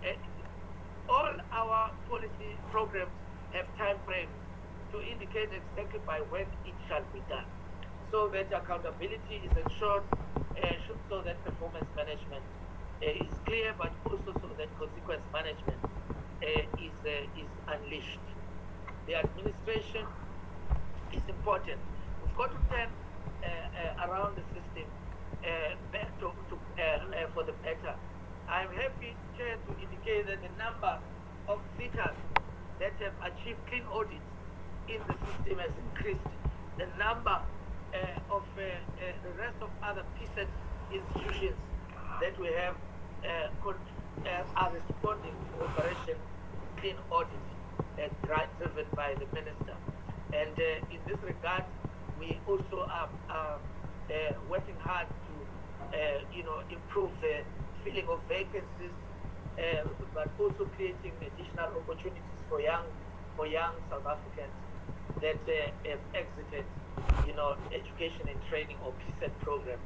all our policy programs have time frames to indicate exactly by when it shall be done, so that accountability is ensured, so that performance management is clear, but also so that consequence management is unleashed. The administration is important. We've got to turn around the system back to for the better. I'm happy, Chair, to indicate that the number of sitters that have achieved clean audits in the system has increased. The number of the rest of other PSET institutions that we have are responding to Operation Clean Audit driven by the Minister. And in this regard, we also are working hard to improve the filling of vacancies, but also creating additional opportunities for young South Africans that have exited, education and training or PSET programs,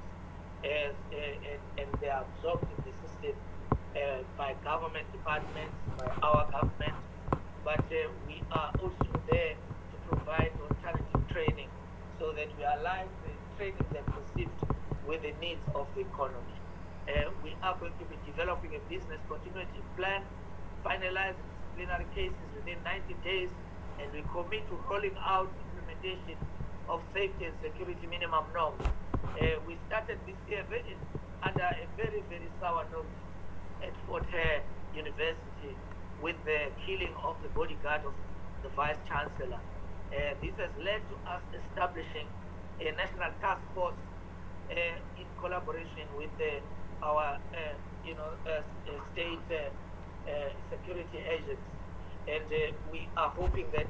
and they are absorbed in the system by government departments, by our government, but we are also there to provide alternative training so that we align the training that received with the needs of the economy. We are going to be developing a business continuity plan, finalizing disciplinary cases within 90 days, and we commit to rolling out implementation of safety and security minimum norms. We started this year under a very, very sour note at Fort Hare University with the killing of the bodyguard of the Vice Chancellor. This has led to us establishing a national task force in collaboration with our state security agents, and we are hoping that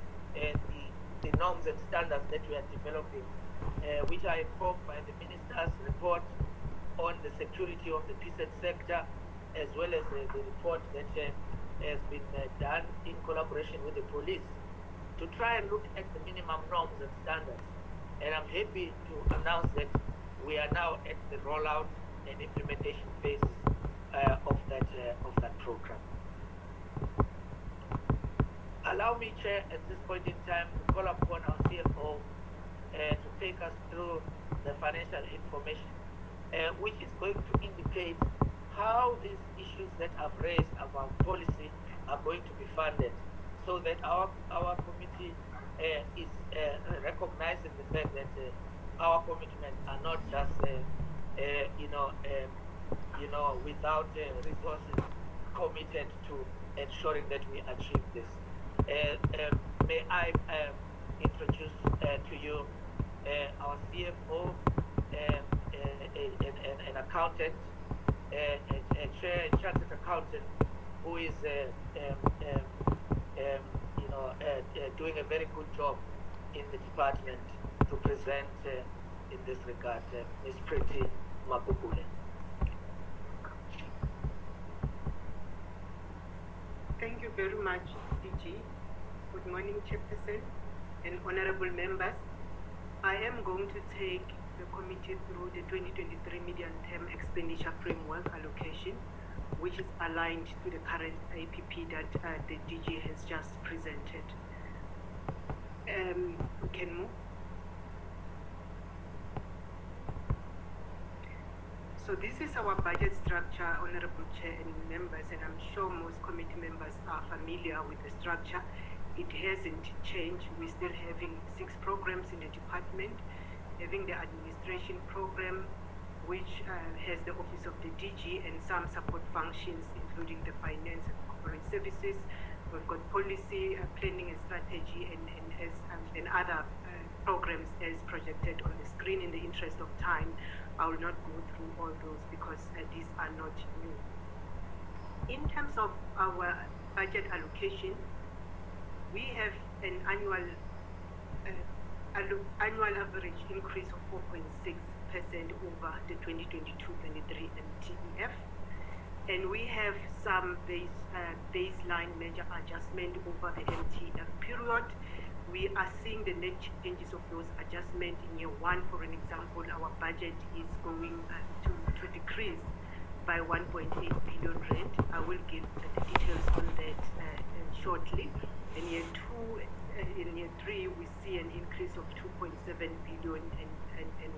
the norms and standards that we are developing, which are informed by the Minister's report on the security of the PSET sector, as well as the report that has been done in collaboration with the police, to try and look at the minimum norms and standards. And I'm happy to announce that we are now at the rollout and implementation phase of that program. Allow me, Chair, at this point in time to call upon our CFO to take us through the financial information, which is going to indicate how these issues that I've raised about policy are going to be funded, so that our committee is recognizing the fact that our commitments are not just without resources committed to ensuring that we achieve this. May I introduce to you our CFO, an accountant, a chartered accountant who is doing a very good job in the department to present in this regard, Ms. Pretty Mapupule. Thank you very much, DG. Good morning, Chairperson and honorable members. I am going to take the committee through the 2023 medium-term expenditure framework allocation, which is aligned to the current IPP that the DG has just presented. We can move. So this is our budget structure, Honorable Chair and members, and I'm sure most committee members are familiar with the structure. It hasn't changed. We're still having 6 programs in the department, having the administration program, which has the office of the DG and some support functions, including the finance and corporate services. We've got policy, planning and strategy, and other programs as projected on the screen. In the interest of time, I will not go through all those because these are not new. In terms of our budget allocation, we have an annual average increase of 4.6% over the 2022-23 MTEF, and we have some baseline major adjustment over the MTEF period. We are seeing the net changes of those adjustments in year one. For an example, our budget is going to decrease by 1.8 billion rand. I will give the details on that shortly. In year two, in year three, we see an increase of 2.7 billion and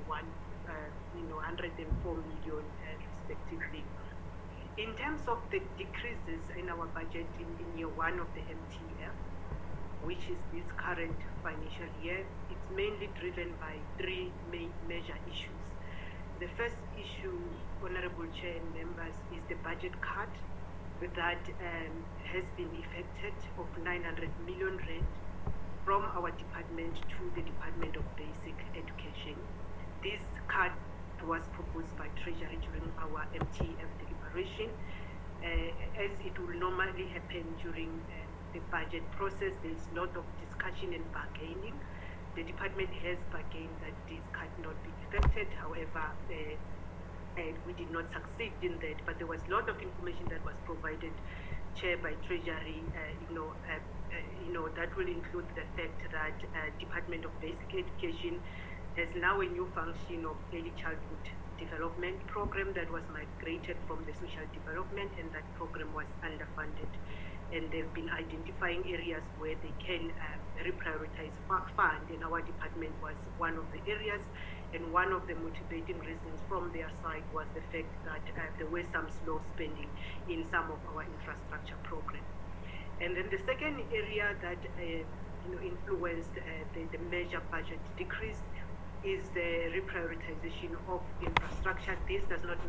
104 million respectively. In terms of the decreases in our budget in year one of the MTEF, which is this current financial year, it's mainly driven by three main major issues. The first issue, Honorable Chair and members, is the budget cut that has been effected of 900 million rand from our department to the Department of Basic Education. This cut was proposed by Treasury during our MTEF deliberation. As it will normally happen during the budget process, there is a lot of discussion and bargaining. The department has bargained that this cut not be effected. However, we did not succeed in that, but there was a lot of information that was provided, Chair, by Treasury, that will include the fact that Department of Basic Education has now a new function of early childhood development program that was migrated from the social development, and that program was underfunded. And they've been identifying areas where they can reprioritize fund, and our department was one of the areas. And one of the motivating reasons from their side was the fact that there were some slow spending in some of our infrastructure programs. And then the second area that influenced the major budget decrease is the reprioritization of infrastructure. This does not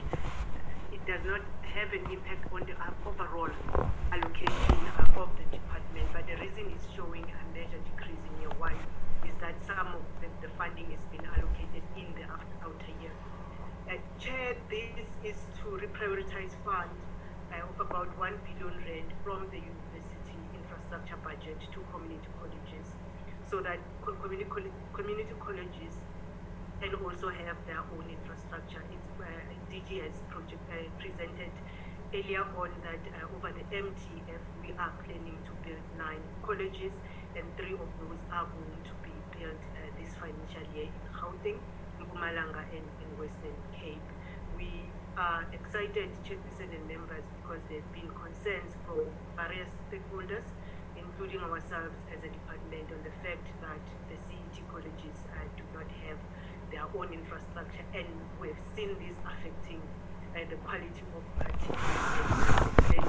have an impact on the overall allocation of the department, but the reason it's showing a major decrease in year one is that some of the funding is being allocated in the outer year. Chair, this is to reprioritize funds of about 1 billion rand from the university infrastructure budget to community colleges, so that community colleges can also have their own infrastructure. DG has presented earlier on that over the MTEF we are planning to build 9 colleges, and 3 of those are going to be built this financial year in Gauteng, Mpumalanga, and Western Cape. We are excited, Chairperson and members, because there have been concerns from various stakeholders, including ourselves as a department, on the fact that the CET colleges do not have their own infrastructure, and we've seen this affecting the quality of learning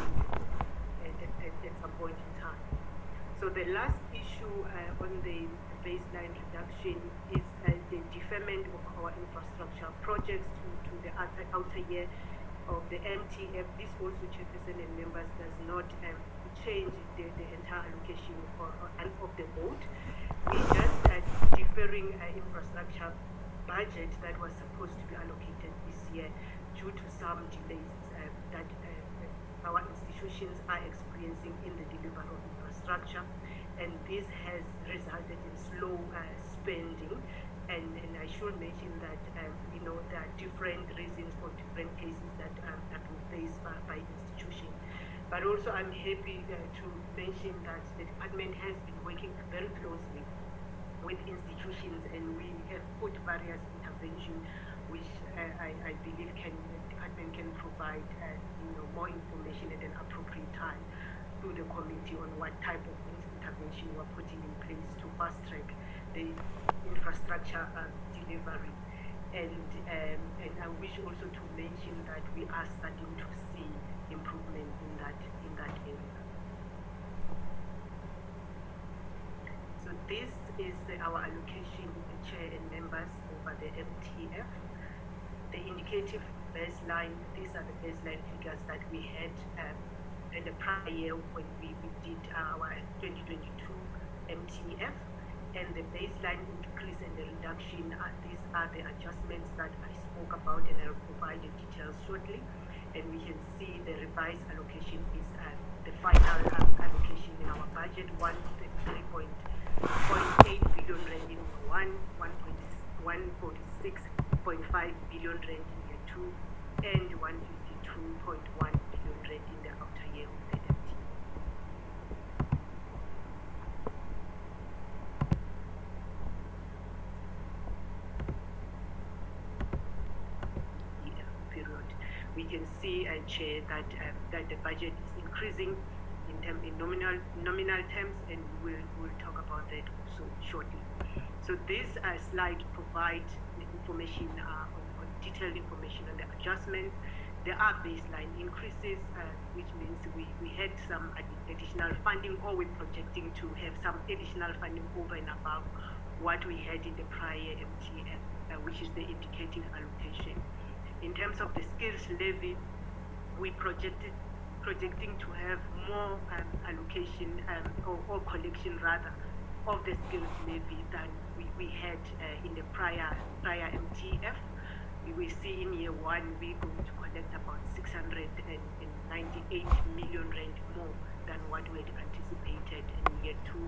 at some point in time. So the last issue on the baseline reduction is the deferment of our infrastructure projects to the outer year of the MTEF. This also, Chairperson and members, does not change the entire allocation of the vote. We just deferring infrastructure budget that was supposed to be allocated this year due to some delays that our institutions are experiencing in the delivery of infrastructure, and this has resulted in slow spending. And I should mention that there are different reasons for different cases that have been faced by institutions. But also, I'm happy to mention that the department has been working very closely with institutions, and we have put various interventions which I believe the department can provide more information at an appropriate time to the committee on what type of intervention we're putting in place to fast track the infrastructure delivery. And I wish also to mention that we are starting to see improvement in that area. So this is our allocation, Chair and members, over the MTEF. the indicative baseline, these are the baseline figures that we had in the prior year when we did our 2022 MTF. And the baseline increase and the reduction, these are the adjustments that I spoke about, and I'll provide the details shortly. And we can see the revised allocation is the final allocation in our budget, 133.8 billion rand in year 1, 146.5 billion rand in year 2, and 152.1 billion rand in the outer year of the MTF. We can see, Chair, that the budget is increasing in nominal terms, and we'll talk about that also shortly. So this slide provides the information on detailed information on the adjustments. There are baseline increases, which means we had some additional funding, or we're projecting to have some additional funding over and above what we had in the prior MTF, which is the indicative allocation. In terms of the skills levy, we projecting to have more allocation or collection rather of the skills levy than we had in the prior MTF. We see in year 1 we're going to collect about 698 million rand more than what we had anticipated. In year 2,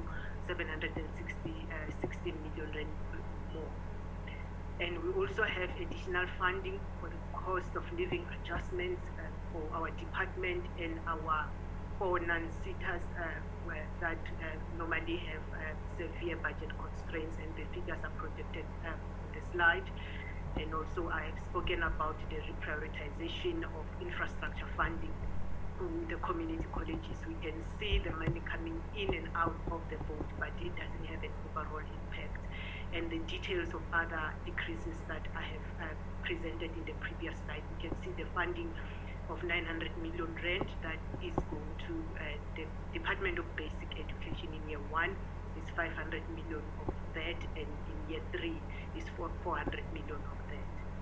760 million rand more. And we also have additional funding for the cost of living adjustments for our department and our non-sitters that normally have severe budget constraints, and the figures are projected on the slide. And also I have spoken about the reprioritization of infrastructure funding to the community colleges. We can see the money coming in and out of the board, but it doesn't have an overall impact. And the details of other decreases that I have presented in the previous slide, we can see the funding of 900 million rand that is going to the Department of Basic Education in year 1 is 500 million of that, and in year 3 is 400 million of that.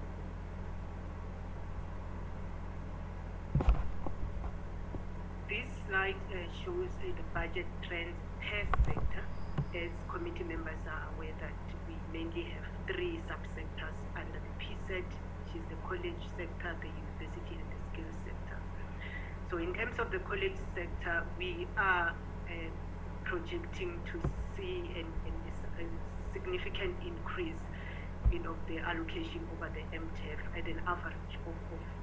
This slide shows the budget trends per sector. As committee members are aware that we mainly have 3 subsectors under the PSET, which is the college sector, the university, and the skills sector. So in terms of the college sector, we are projecting to see a significant increase of the allocation over the MTF at an average of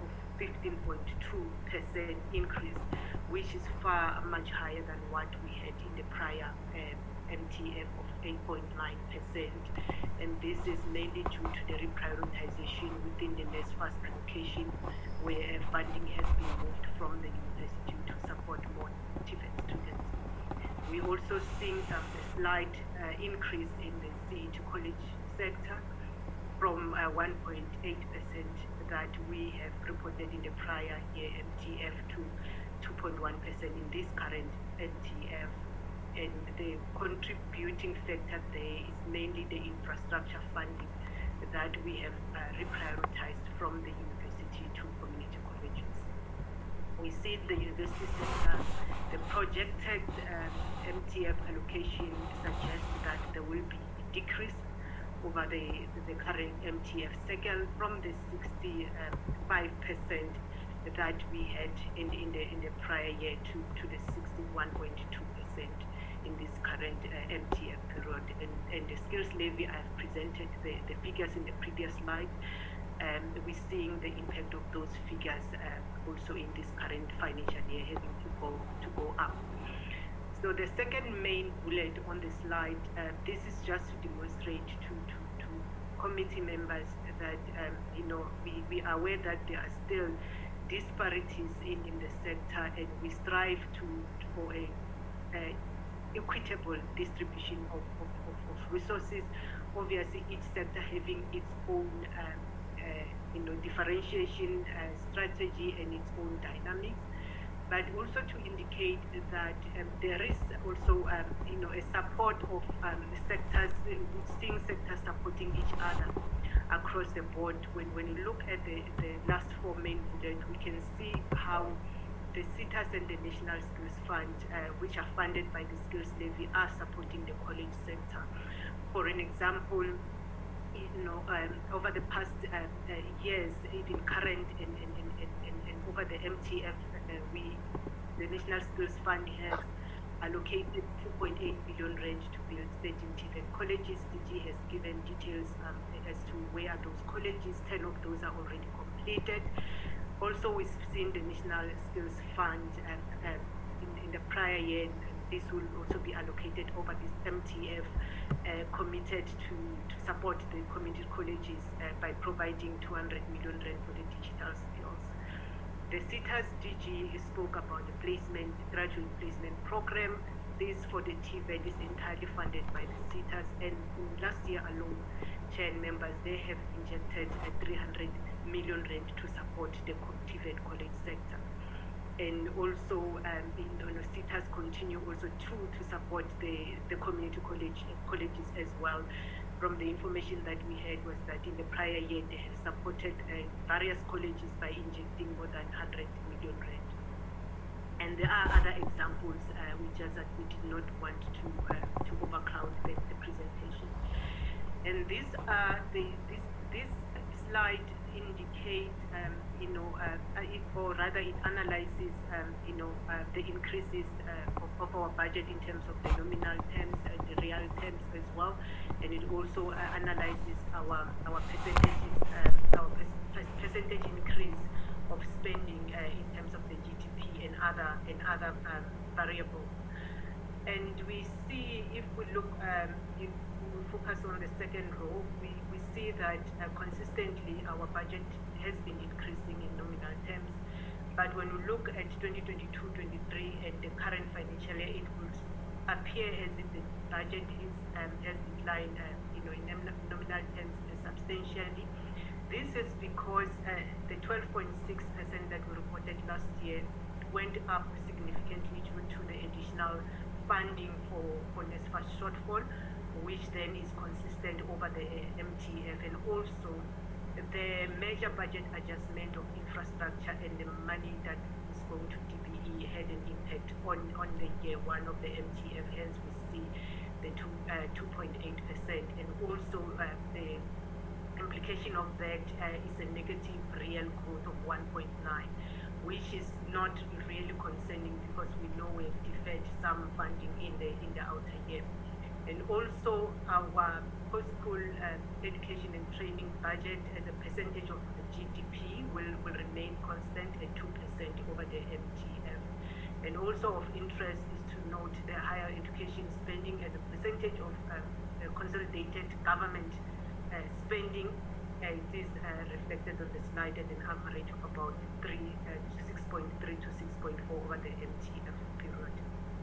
15.2% increase, which is far much higher than what we had in the prior MTF of 8.9%, and this is mainly due to the reprioritization within the NSFAS allocation, where funding has been moved from the university to support more motivated students. We also seeing a slight increase in the CE to college sector from 1.8% that we have reported in the prior year MTF to 2.1% in this current MTF. And the contributing factor there is mainly the infrastructure funding that we have reprioritized from the university to community colleges. We see the university sector, the projected MTF allocation suggests that there will be a decrease over the current MTF cycle from the 65% that we had in the prior year to the 61.2% in this current MTF period. And the skills levy, I've presented the figures in the previous slide. We're seeing the impact of those figures also in this current financial year having to go up. So the second main bullet on the slide, this is just to demonstrate to committee members that we are aware that there are still disparities in the sector, and we strive for a equitable distribution of resources. Obviously, each sector having its own differentiation strategy and its own dynamics, but also to indicate that there is also a support of sectors, seeing sectors supporting each other. across the board. When you look at the last 4 main bullets, we can see how the SETAs and the National Skills Fund, which are funded by the Skills Levy, are supporting the college sector. For an example, over the past years, even current and over the MTF, the National Skills Fund has allocated 2.8 billion rand to build 13 TVET colleges. DG has given details as to where those colleges, 10 of those are already completed. Also, we've seen the National Skills Fund in the prior year, and this will also be allocated over this MTF, committed to support the community colleges by providing 200 million rand for the digital skills. The SETAs DG spoke about the graduate placement program. This for the TVET is entirely funded by the SETAs, and in last year alone, 10 members, they have injected 300 million rand to support the TVET college sector. And also, SETAs continue also to support the community colleges as well. From the information that we had was that in the prior year, they have supported various colleges by injecting more than 100 million rand. And there are other examples, just that we did not want to overcrowd the presentation. And this slide indicates, or rather it analyzes, the increases of our budget in terms of the nominal terms and the real terms as well. And it also analyzes our percentages, our percentage increase of spending in terms of the GDP and other variables. And we see, if we look, if we focus on the second row, we see that consistently our budget has been increasing in nominal terms. But when we look at 2022-23 and the current financial year, it would appear as if the budget has declined, in nominal terms substantially. This is because the 12.6% that we reported last year went up significantly due to the additional funding for NSFAS shortfall, which then is consistent over the MTF, and also the major budget adjustment of infrastructure and the money that is going to DBE had an impact on the year one of the MTF. Hence, we see the 2.8%, and also the implication of that is a negative real growth of 1.9, which is not really concerning because we know we've deferred some funding in the outer year. And also our post-school education and training budget as a percentage of the GDP will remain constant at 2% over the MTF. And also of interest is to note the higher education spending as a percentage of the consolidated government spending. It is reflected on the slide at an average of about 6.3 to 6.4 over the MTF period.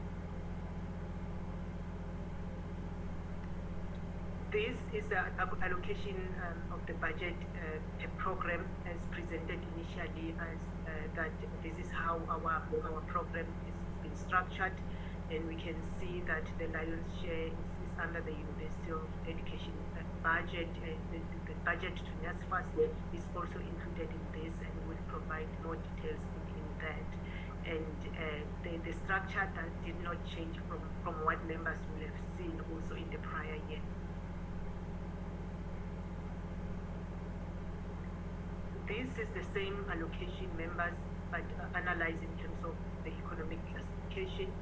This is the allocation of the budget program as presented initially, as that this is how our program is been structured, and we can see that the lion's share is under the University of Education budget. The budget to NSFAS is also included in this, and we'll provide more details in that. And the structure that did not change from what members will have seen also in the prior year. This is the same allocation members, but analyzed in terms of the economic classification.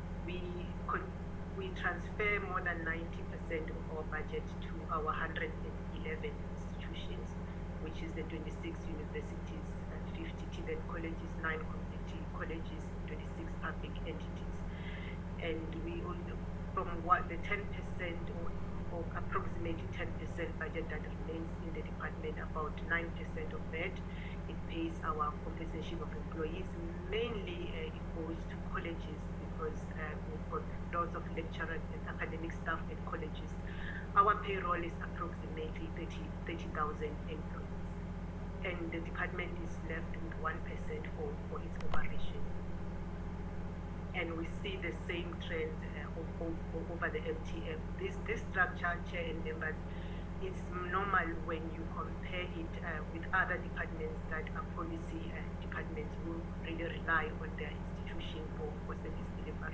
We transfer more than 90% of our budget to our 111 institutions, which is the 26 universities, 50 TVET colleges, 9 community colleges, 26 public entities. And we only, from what the 10% or approximately 10% budget that remains in the department, about 9% of that, it pays our compensation of employees. Mainly it goes to colleges because we've got lots of lecturers and academic staff at colleges. Our payroll is approximately 30,000 employees, and the department is left with 1% for its operation. And we see the same trend over the MTF. This structure, Chair and members, it's normal when you compare it with other departments that are policy departments who really rely on their institution for service delivery.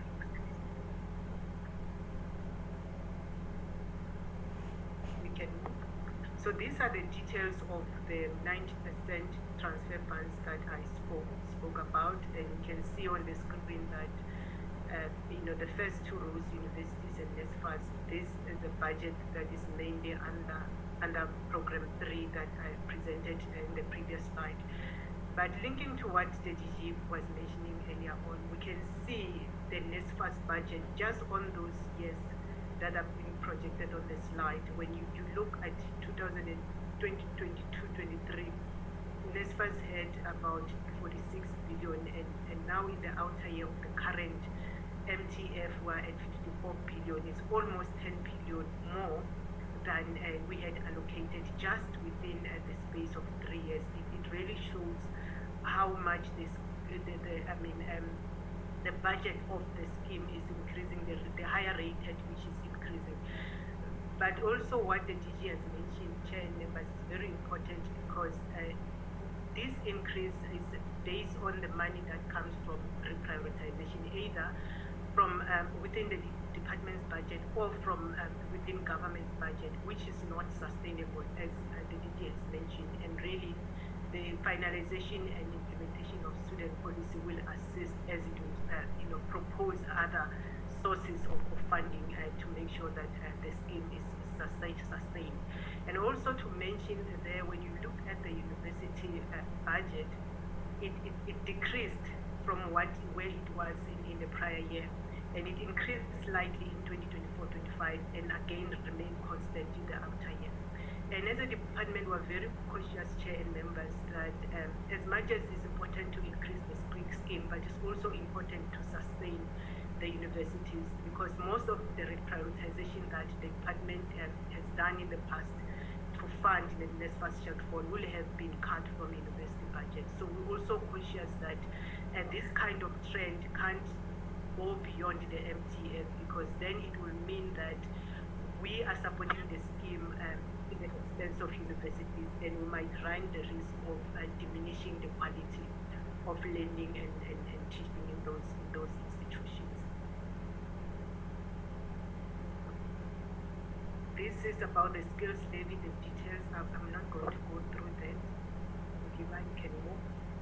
We can. So these are the details of the 90% transfer funds that I spoke about, and you can see on the screen that the first two rows, universities and NSFAS, this is the budget that is mainly under program 3 that I presented in the previous slide. But linking to what the DG was mentioning earlier on, we can see the NSFAS budget just on those years that have been projected on the slide. When you look at 2022-23, NSFAS had about 46 billion, and now in the outer year of the current MTF, we're at 54 billion. It's almost 10 billion more than we had allocated just within the space of 3 years. It really shows how much the budget of the scheme is increasing, the higher rate at which is increasing. But also what the DG has mentioned, Chair and members, is very important because this increase is based on the money that comes from reprioritization, either from within the department's budget or from within government's budget, which is not sustainable, as the DG has mentioned. And really, the finalization and implementation of student policy will assist as it will propose other sources of funding to make sure that the scheme is sustained. And also to mention there, when you look at the university budget, it decreased from where it was in the prior year, and it increased slightly in 2024-25, and again remained constant in the outer year. And as a department, we're very cautious, Chair and members, that as much as it's important to increase the scheme, but it's also important to sustain the universities, because most of the reprioritization that the department has done in the past to fund the NSFAS shortfall will have been cut from university budget. So we're also cautious that this kind of trend can't go beyond the MTF, because then it will mean that we are supporting the scheme in the expense of universities, and we might run the risk of diminishing the quality of learning and teaching in those institutions. This is about the skills levy, the details. I'm not going to go through that. If I can move.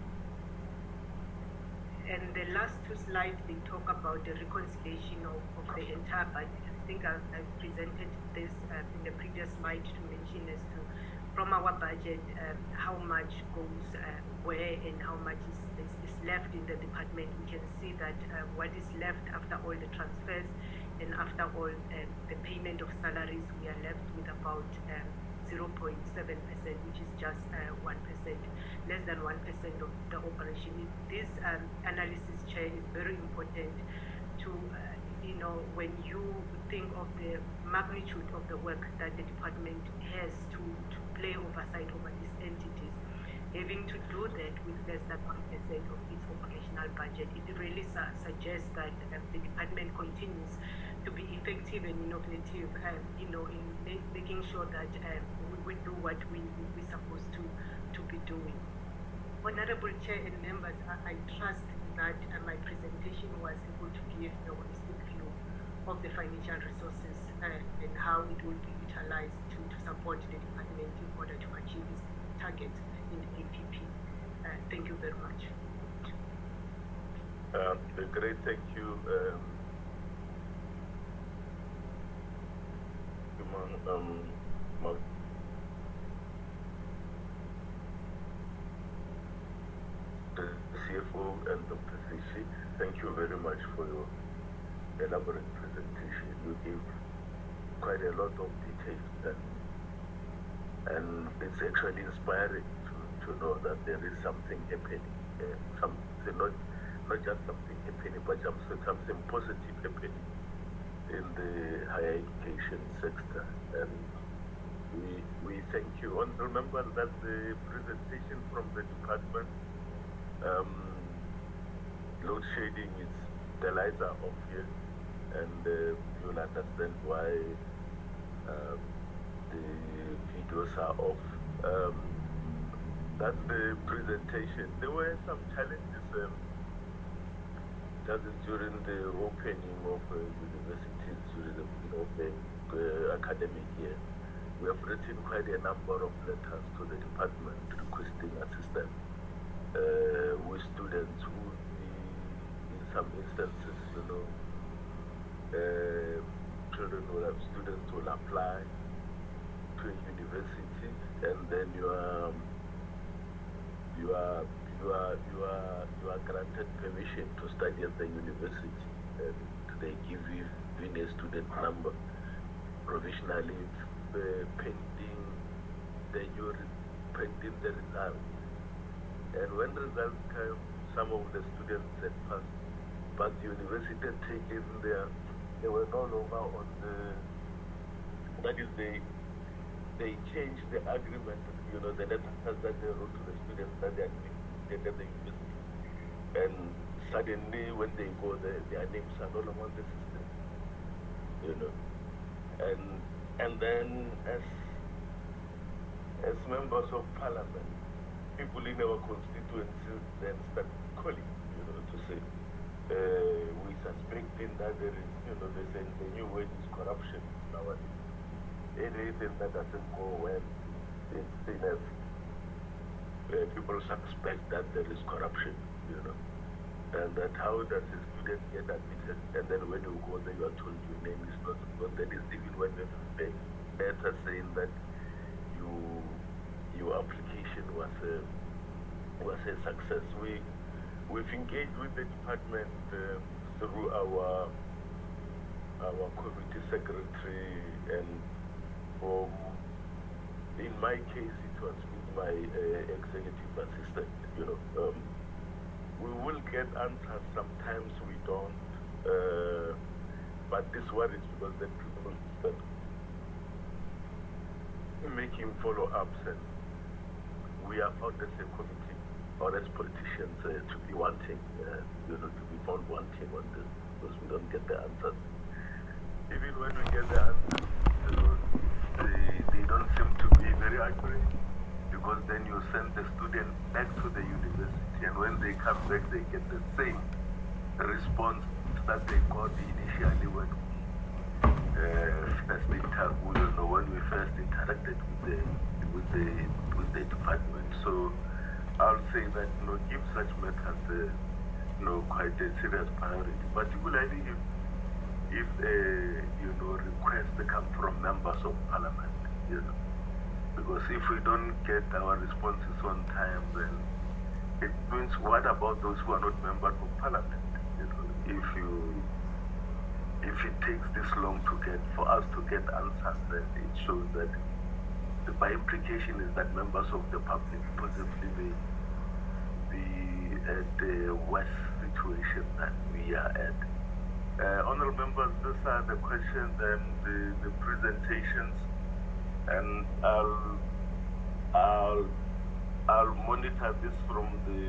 And the last two slides, they talk about the reconciliation of the entire budget. I think I've presented this in the previous slide to mention as to, from our budget, how much goes where and how much is left in the department. We can see that what is left after all the transfers and after all the payment of salaries, we are left with about 0.7%, which is just 1%, less than 1% of the operation. This analysis, Chair, is very important to, when you think of the magnitude of the work that the department has to play oversight over these entities, having to do that with less than 1% of its operational budget, it really suggests that the department continues to be effective and innovative, in making sure that we do what we're supposed to be doing. Honorable Chair and members, I trust that my presentation was able to give a holistic view of the financial resources and how it will be utilized to support the department in order to achieve its targets in APP. Thank you very much. Great, thank you. The CFO and Dr. Sishi, thank you very much for your elaborate presentation. You gave quite a lot of details, and it's actually inspiring to know that there is something happening, not just something happening, but something positive happening in the higher education sector. And we thank you. And remember that the presentation from the department, load shedding is the lights are off here, and you'll understand why the videos are off. That's the presentation. There were some challenges during the opening of universities during the academic year. We have written quite a number of letters to the department requesting assistance with students who would be, in some instances, children will have students will apply to a university, and then you are granted permission to study at the university, and they give you a student number provisionally pending the results. And when results come, some of the students had passed, but the university had taken they were no longer on that is, they changed the agreement, the letters that they wrote to the students that they had at the university. And suddenly, when they go there, their names are no longer on the system, And then, as members of parliament, people in our constituencies then start calling, to say, we suspecting that there is, the new word is corruption nowadays. Anything that doesn't go well, it's seen as people suspect that there is corruption, and that how does a student get admitted, and then when you go there you are told your name is not, but that is even when you have a letter saying that your application was a success. We've engaged with the department through our committee secretary, and in my case it was with my executive assistant. We will get answers, sometimes we don't, but this worries because then people start making follow-ups, and we are found as a committee or as politicians to be wanting, to be found wanting on this because we don't get the answers. Even when we get the answers, they don't seem to be very accurate, because then you send the student back to the university, and when they come back, they get the same response that they got initially when we first interacted with the department. So I'll say that give such matters quite a serious priority, particularly if requests come from members of parliament, because if we don't get our responses on time, then it means what about those who are not members of parliament? If it takes this long for us to get answers, then it shows that by implication is that members of the public possibly may be at the worst situation that we are at. Honorable members, these are the questions and the presentations, and I'll monitor this from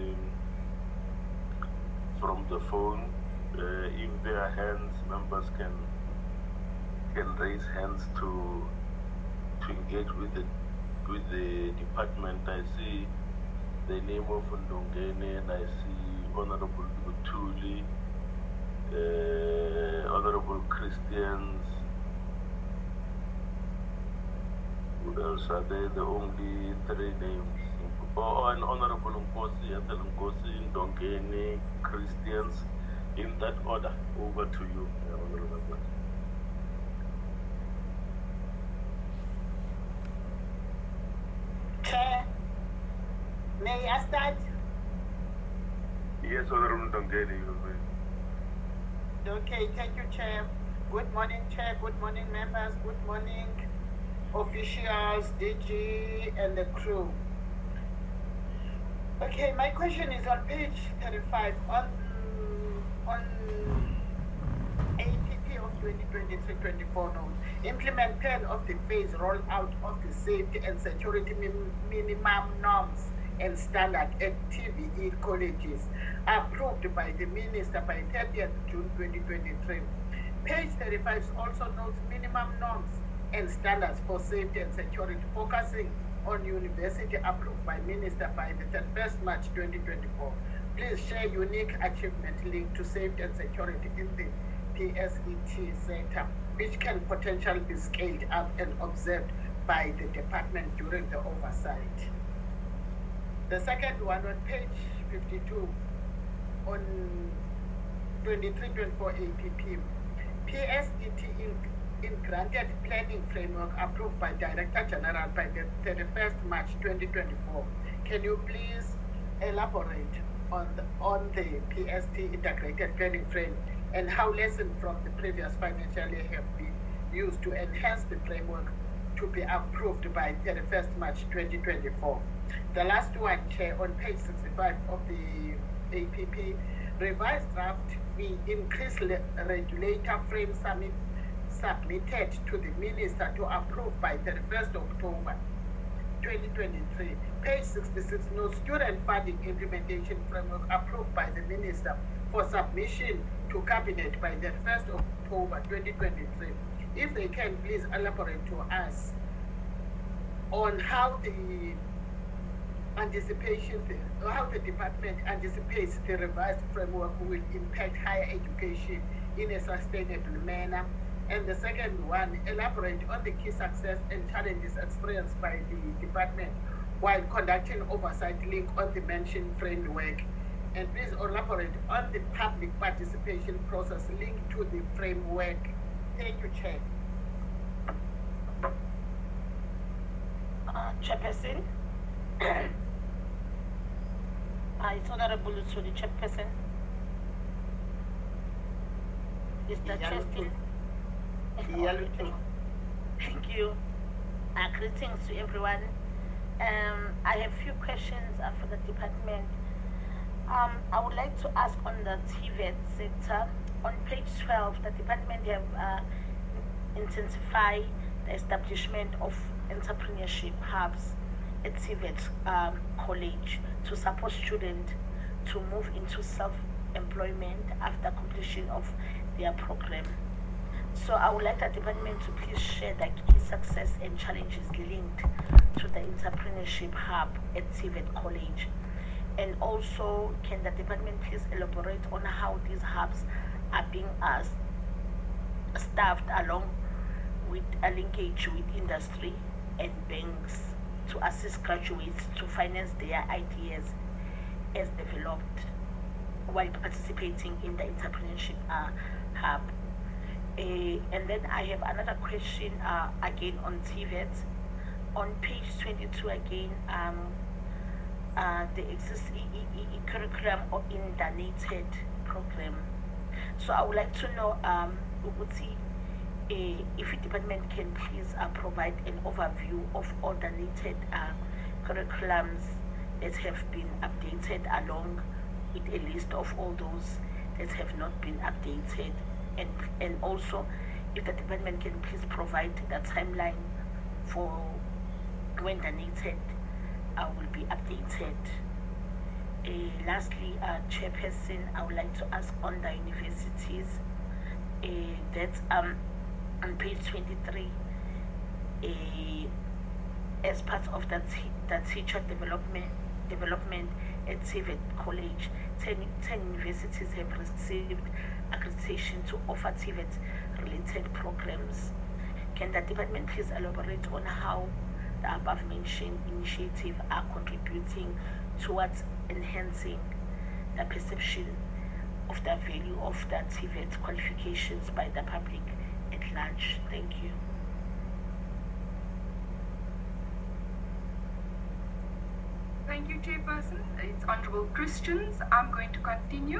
the phone. If there are hands, members can raise hands to engage with the department. I see the name of Ndongeni, and I see Honorable Mutuli, Honorable Christians. Who else are they? The only three names. Oh, and Honorable Nkosi, Ethel Nkosi, Ndongeni, Christians. In that order, over to you, Honorable Members. Chair, may I start? Yes, Honorable Ndongeni, you may. Okay, thank you, Chair. Good morning, Chair. Good morning, members. Good morning, officials, DG, and the crew. Okay, my question is on page 35 on APP of 2023-24 notes. Implement plan of the phase rollout of the safety and security minimum norms and standard at TVE colleges, approved by the Minister by 30th June 2023. Page 35 also notes minimum norms and standards for safety and security, focusing on university approved by Minister by the 31st March 2024. Please share unique achievement linked to safety and security in the PSET sector, which can potentially be scaled up and observed by the department during the oversight. The second one on page 52 on 23-24 APP, PSET in granted planning framework approved by Director General by the 31st March 2024. Can you please elaborate on the PST integrated planning frame and how lessons from the previous financial year have been used to enhance the framework to be approved by 31st March 2024? The last one, Chair, on page 65 of the APP, revised draft fee increase regulator frame submitted to the Minister to approve by 31st October 2023. Page 66, no student funding implementation framework approved by the Minister for submission to Cabinet by the 1st October 2023. If they can please elaborate to us on how the department anticipates the revised framework will impact higher education in a sustainable manner. And the second one, elaborate on the key success and challenges experienced by the department while conducting oversight link on the mentioned framework. And please elaborate on the public participation process linked to the framework. Thank you, Chair. Chairperson. It's Honorable Lutsuli, Chairperson. Is the chair still? Thank you. Greetings to everyone. I have a few questions for the department. I would like to ask on the TVET sector. On page 12, the department have intensified the establishment of entrepreneurship hubs at TVET College to support students to move into self-employment after completion of their program. So I would like the department to please share the key success and challenges linked to the entrepreneurship hub at TVET College. And also, can the department please elaborate on how these hubs are being staffed along with a linkage with industry and banks to assist graduates to finance their ideas as developed while participating in the entrepreneurship hub. And then I have another question again on TVET. On page 22 again, the existing curriculum or in the NATED program. So I would like to know, if the department can please provide an overview of all the NATED curriculums that have been updated along with a list of all those that have not been updated. And also, if the department can please provide the timeline for when the NATED will be updated. Lastly, Chairperson, I would like to ask on the universities that on page 23, as part of the teacher development at TVET College, 10 universities have received accreditation to offer TVET-related programs. Can the department please elaborate on how the above-mentioned initiatives are contributing towards enhancing the perception of the value of the TVET qualifications by the public at large? Thank you. Thank you, Chairperson. It's Honorable Christians. I'm going to continue.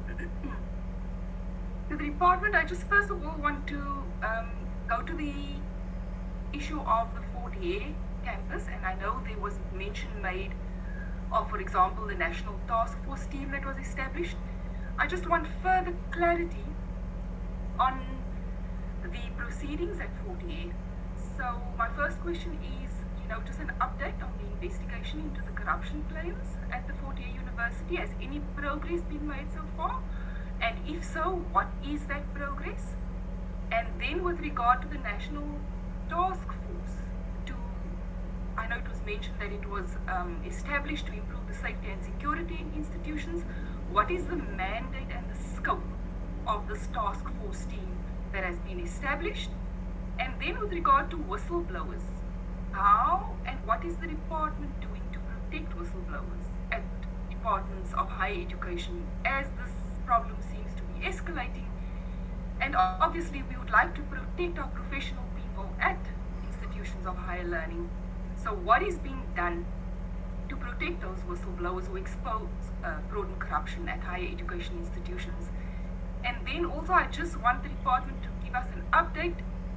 To the department, I just first of all want to go to the issue of the Fort Hare campus, and I know there was mention made of, for example, the National Task Force team that was established. I just want further clarity on the proceedings at Fort Hare. So my first question is, just an update on the investigation into the corruption claims at the Fort Hare University. Has any progress been made so far? And if so, what is that progress? And then with regard to the National task force to, I know it was mentioned that it was established to improve the safety and security in institutions. What is the mandate and the scope of this task force team that has been established? And then with regard to whistleblowers, how and what is the department doing to protect whistleblowers at departments of higher education as this problem seems to be escalating? And obviously we would like to protect our professional people at institutions of higher learning. So what is being done to protect those whistleblowers who expose fraud and corruption at higher education institutions? And then also I just want the department to give us an update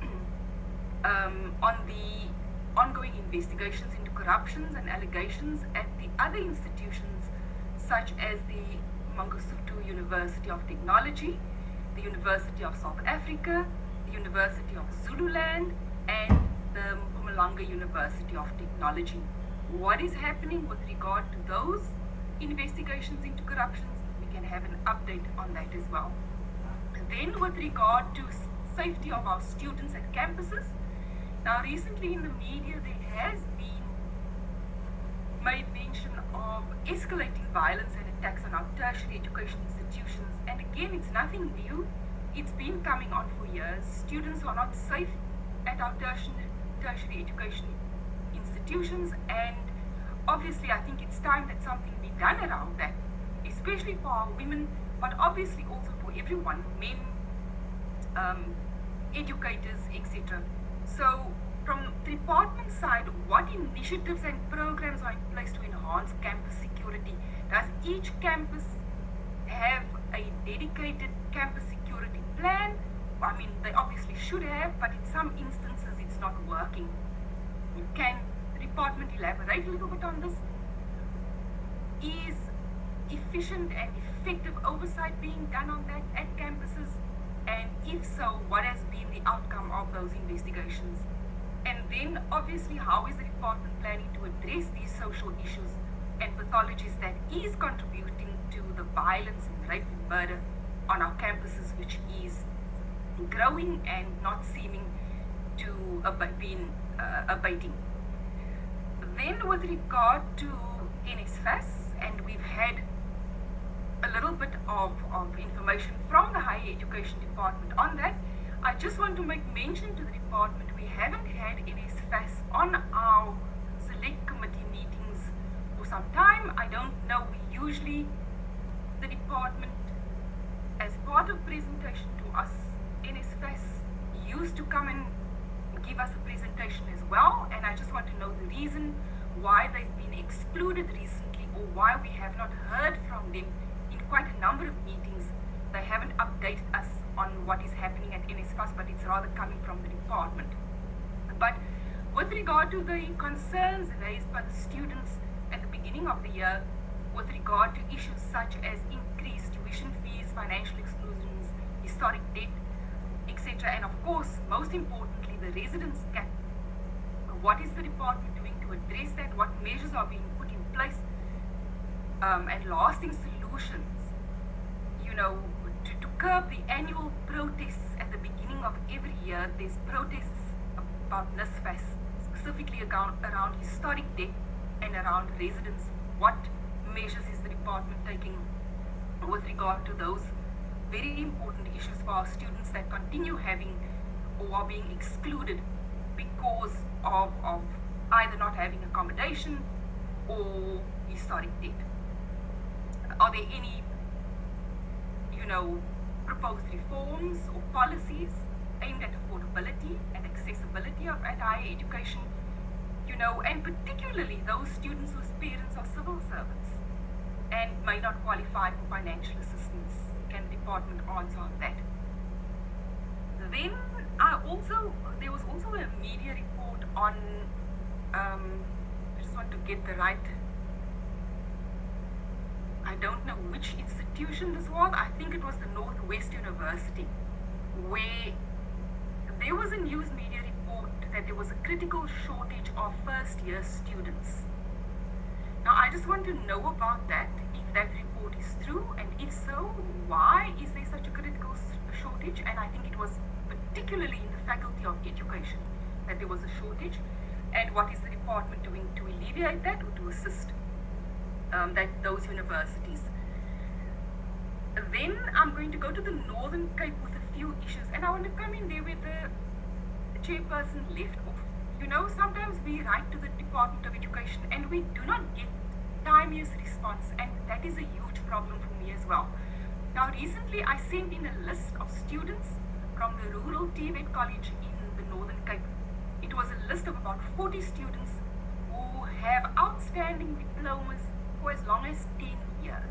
on the ongoing investigations into corruptions and allegations at the other institutions such as the Mangosuthu University of Technology, the University of South Africa, the University of Zululand, and the Mpumalanga University of Technology. What is happening with regard to those investigations into corruptions? We can have an update on that as well. And then with regard to safety of our students at campuses, now recently in the media there has been made mention of escalating violence and attacks on our tertiary education institutions. And again, it's nothing new. It's been coming on for years. Students are not safe at our tertiary education institutions, and obviously I think it's time that something be done around that, especially for our women, but obviously also for everyone, men, educators, etc. So from the department side, what initiatives and programs are in place to enhance campus security? Does each campus have a dedicated campus security plan? I mean, they obviously should have, but in some instances it's not working. Can the department elaborate a little bit on this? Is efficient and effective oversight being done on that at campuses? And if so, what has been the outcome of those investigations? And then obviously, how is the department planning to address these social issues and pathologies that is contributing to the violence and rape and murder on our campuses, which is growing and not seeming to be abating? Then with regard to NSFAS, and we've had a little bit of information from the Higher Education Department on that, I just want to make mention to the department, we haven't had NSFAS on our select committee meetings for some time. I don't know, usually the department, as part of presentation to us, NSFAS used to come and give us a presentation as well, and I just want to know the reason why they've been excluded recently, or why we have not heard from them in quite a number of meetings. They haven't updated us on what is happening at NSFAS, but it's rather coming from the department. But with regard to the concerns raised by the students at the beginning of the year, with regard to issues such as increased tuition fees, financial exclusions, historic debt, etc., and of course, most importantly, the residence cap, what is the department doing to address that? What measures are being put in place, and lasting solutions, to curb the annual protests at the beginning of every year? There's protests about NSFAS, specifically around historic debt and around residence. What measures is the department taking with regard to those very important issues for our students that continue having or are being excluded because of either not having accommodation or historic debt? Are there any proposed reforms or policies aimed at affordability and accessibility at higher education, and particularly those students whose parents are civil servants and may not qualify for financial assistance? Can the department answer on that? Then there was also a media report on, I just want to get the right, I don't know which institution this was. I think it was the Northwest University, where there was a news media report that there was a critical shortage of first-year students. Now, I just want to know about that, if that report is true, and if so, why is there such a critical shortage? And I think it was particularly in the Faculty of Education, that there was a shortage, and what is the department doing to alleviate that or to assist those universities. Then I'm going to go to the Northern Cape with a few issues, and I want to come in there where the chairperson left off. You know, sometimes we write to the Department of Education and we do not get timeliest response, and that is a huge problem for me as well. Now, recently I sent in a list of students from the rural TVET college in the Northern Cape. It was a list of about 40 students who have outstanding diplomas for as long as 10 years.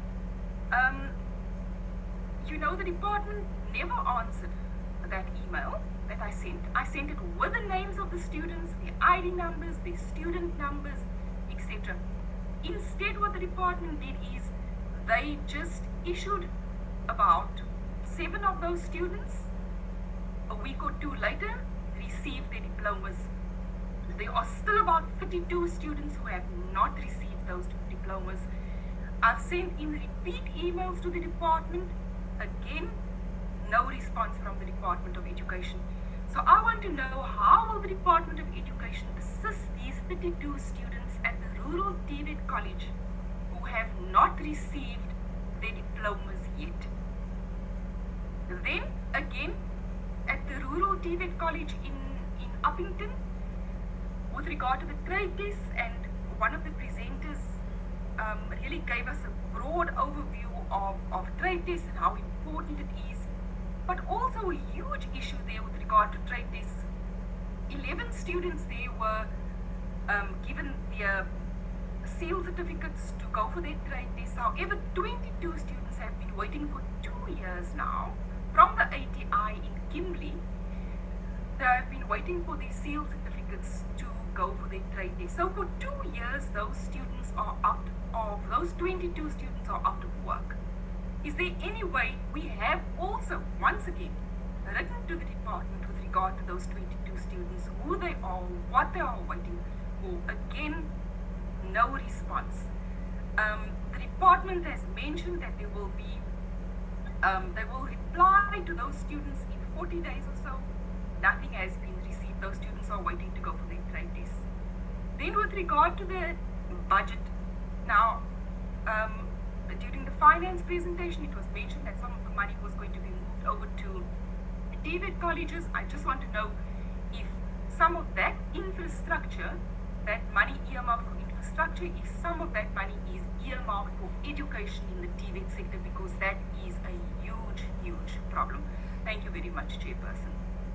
You know, the department never answered that email that I sent. I sent it with the names of the students, their ID numbers, their student numbers, etc. Instead, what the department did is they just issued about 7 of those students. A week or 2 later, received their diplomas. There are still about 32 students who have not received those diplomas. I've sent in repeat emails to the department. Again, no response from the Department of Education. So I want to know, how will the Department of Education assist these 32 students at the rural TVET college who have not received their diplomas yet? Then again, at the rural TVET college in Uppington, with regard to the trade tests, and one of the presenters really gave us a broad overview of trade tests and how important it is, but also a huge issue there with regard to trade tests. 11 students there were given their seal certificates to go for their trade tests. However, 22 students have been waiting for 2 years now from the ATI in Kimberley. They have been waiting for their seal certificates to go for their trade tests. So for 2 years, those students are out of, those 22 students are out of work. Is there any way we have also, once again, written to the department with regard to those 22 students, who they are, what they are waiting for? Again, no response. The department has mentioned that they will reply to those students in 40 days or so. Nothing has been received. Those students are waiting to go for their trade tests. Then with regard to the budget, now, during the finance presentation, it was mentioned that some of the money was going to be moved over to TVET colleges. I just want to know if some of that infrastructure, that money earmarked for infrastructure, if some of that money is earmarked for education in the TVET sector, because that is a huge, huge problem. Thank you very much, Chairperson.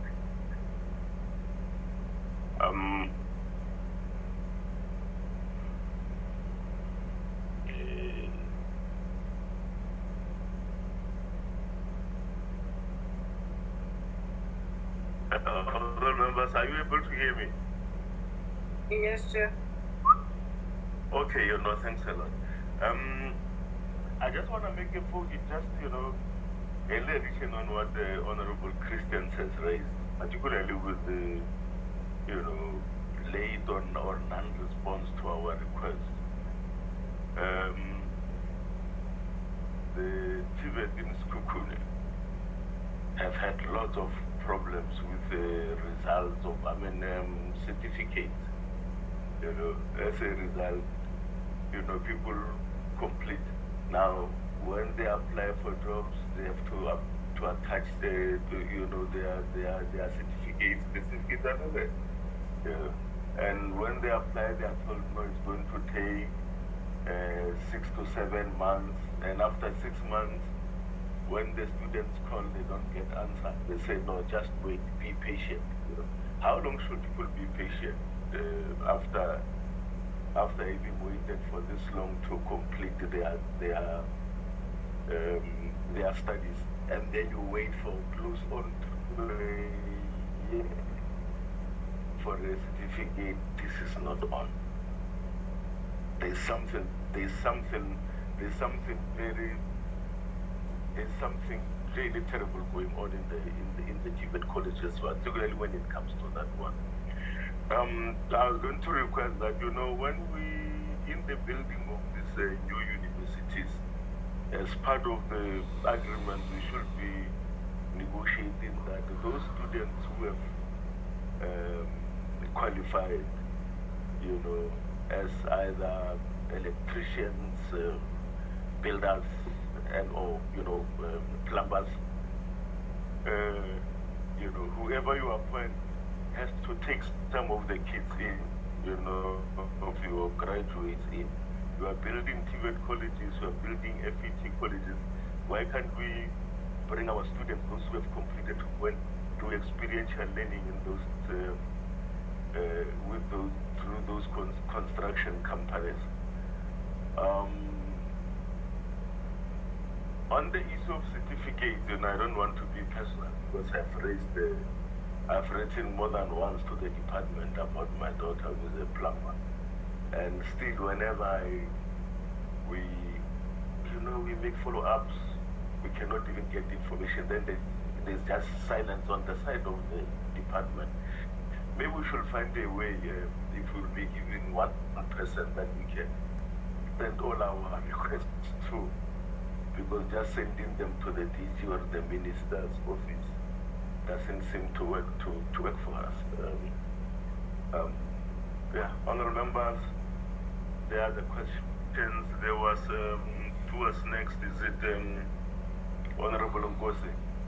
Other members, are you able to hear me? Yes, Chair. Okay, thanks a lot. I just want to make a point, a addition on what the Honorable Christian has raised, particularly with the, late or non-response to our request. The TVET in Sekhukhune have had lots of problems with the results of, certificates. As a result, people complete. Now, when they apply for jobs, they have to attach their certificates. The certificates are not there. And when they apply, they are told, no, it's going to take 6 to 7 months. And after 6 months, when the students call, they don't get answer. They say, no, just wait, be patient. How long should people be patient after having waited for this long to complete their studies, and then you wait for close on to a year for a certificate? This is not on. There's something really terrible going on in the TVET colleges, particularly when it comes to that one. I was going to request that, when we, in the building of these new universities, as part of the agreement, we should be negotiating that those students who have qualified, as either electricians, builders, and or plumbers. Whoever you appoint has to take some of the kids in, of your graduates in. You are building TVET colleges, you are building FET colleges. Why can't we bring our students, those who have completed, who went through experiential learning in those, through those construction companies? On the issue of certificates, I don't want to be personal because I've written more than once to the department about my daughter who's a plumber. And still, whenever we make follow-ups, we cannot even get information. Then there's just silence on the side of the department. Maybe we should find a way, if we'll be given one person that we can send all our requests to, because just sending them to the DG or the minister's office doesn't seem to work for us. Honorable members, there are the questions. There was who was next? Is it Honorable Ngozi?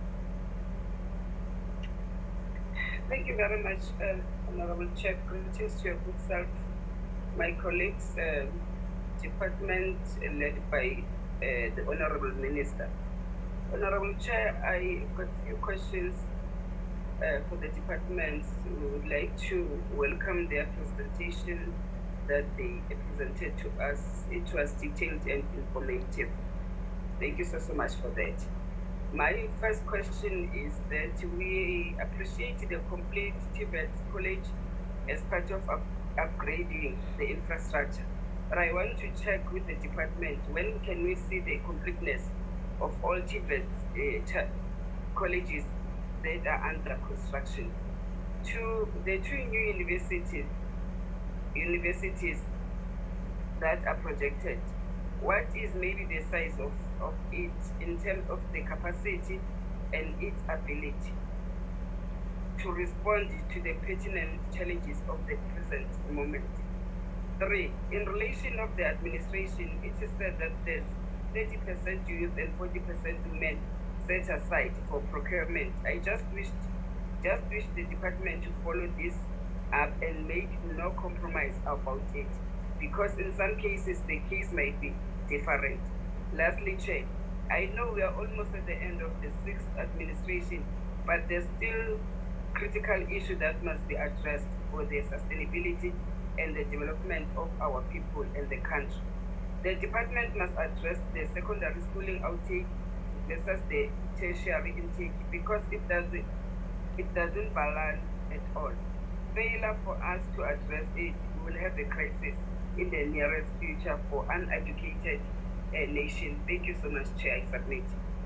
Thank you very much, Honorable Chair. Greetings to your good self, my colleagues, department led by the Honorable Minister. Honorable Chair, I got a few questions for the departments. We would like to welcome their presentation that they presented to us. It was detailed and informative. Thank you so much for that. My first question is that we appreciate the complete TVET college as part of upgrading the infrastructure. But I want to check with the department, when can we see the completeness of all TVET colleges that are under construction? The two new universities that are projected, what is maybe the size of it in terms of the capacity and its ability to respond to the pertinent challenges of the present moment? 3, in relation of the administration, it is said that there's 30% youth and 40% men set aside for procurement. I just wish the department to follow this up and make no compromise about it, because in some cases the case might be different. Lastly, Chair, I know we are almost at the end of the 6th administration, but there's still critical issue that must be addressed for the sustainability and the development of our people and the country. The department must address the secondary schooling outtake versus the tertiary intake, because it doesn't balance at all. Failure for us to address it, we will have a crisis in the nearest future for uneducated nation. Thank you so much, Chair. I submit.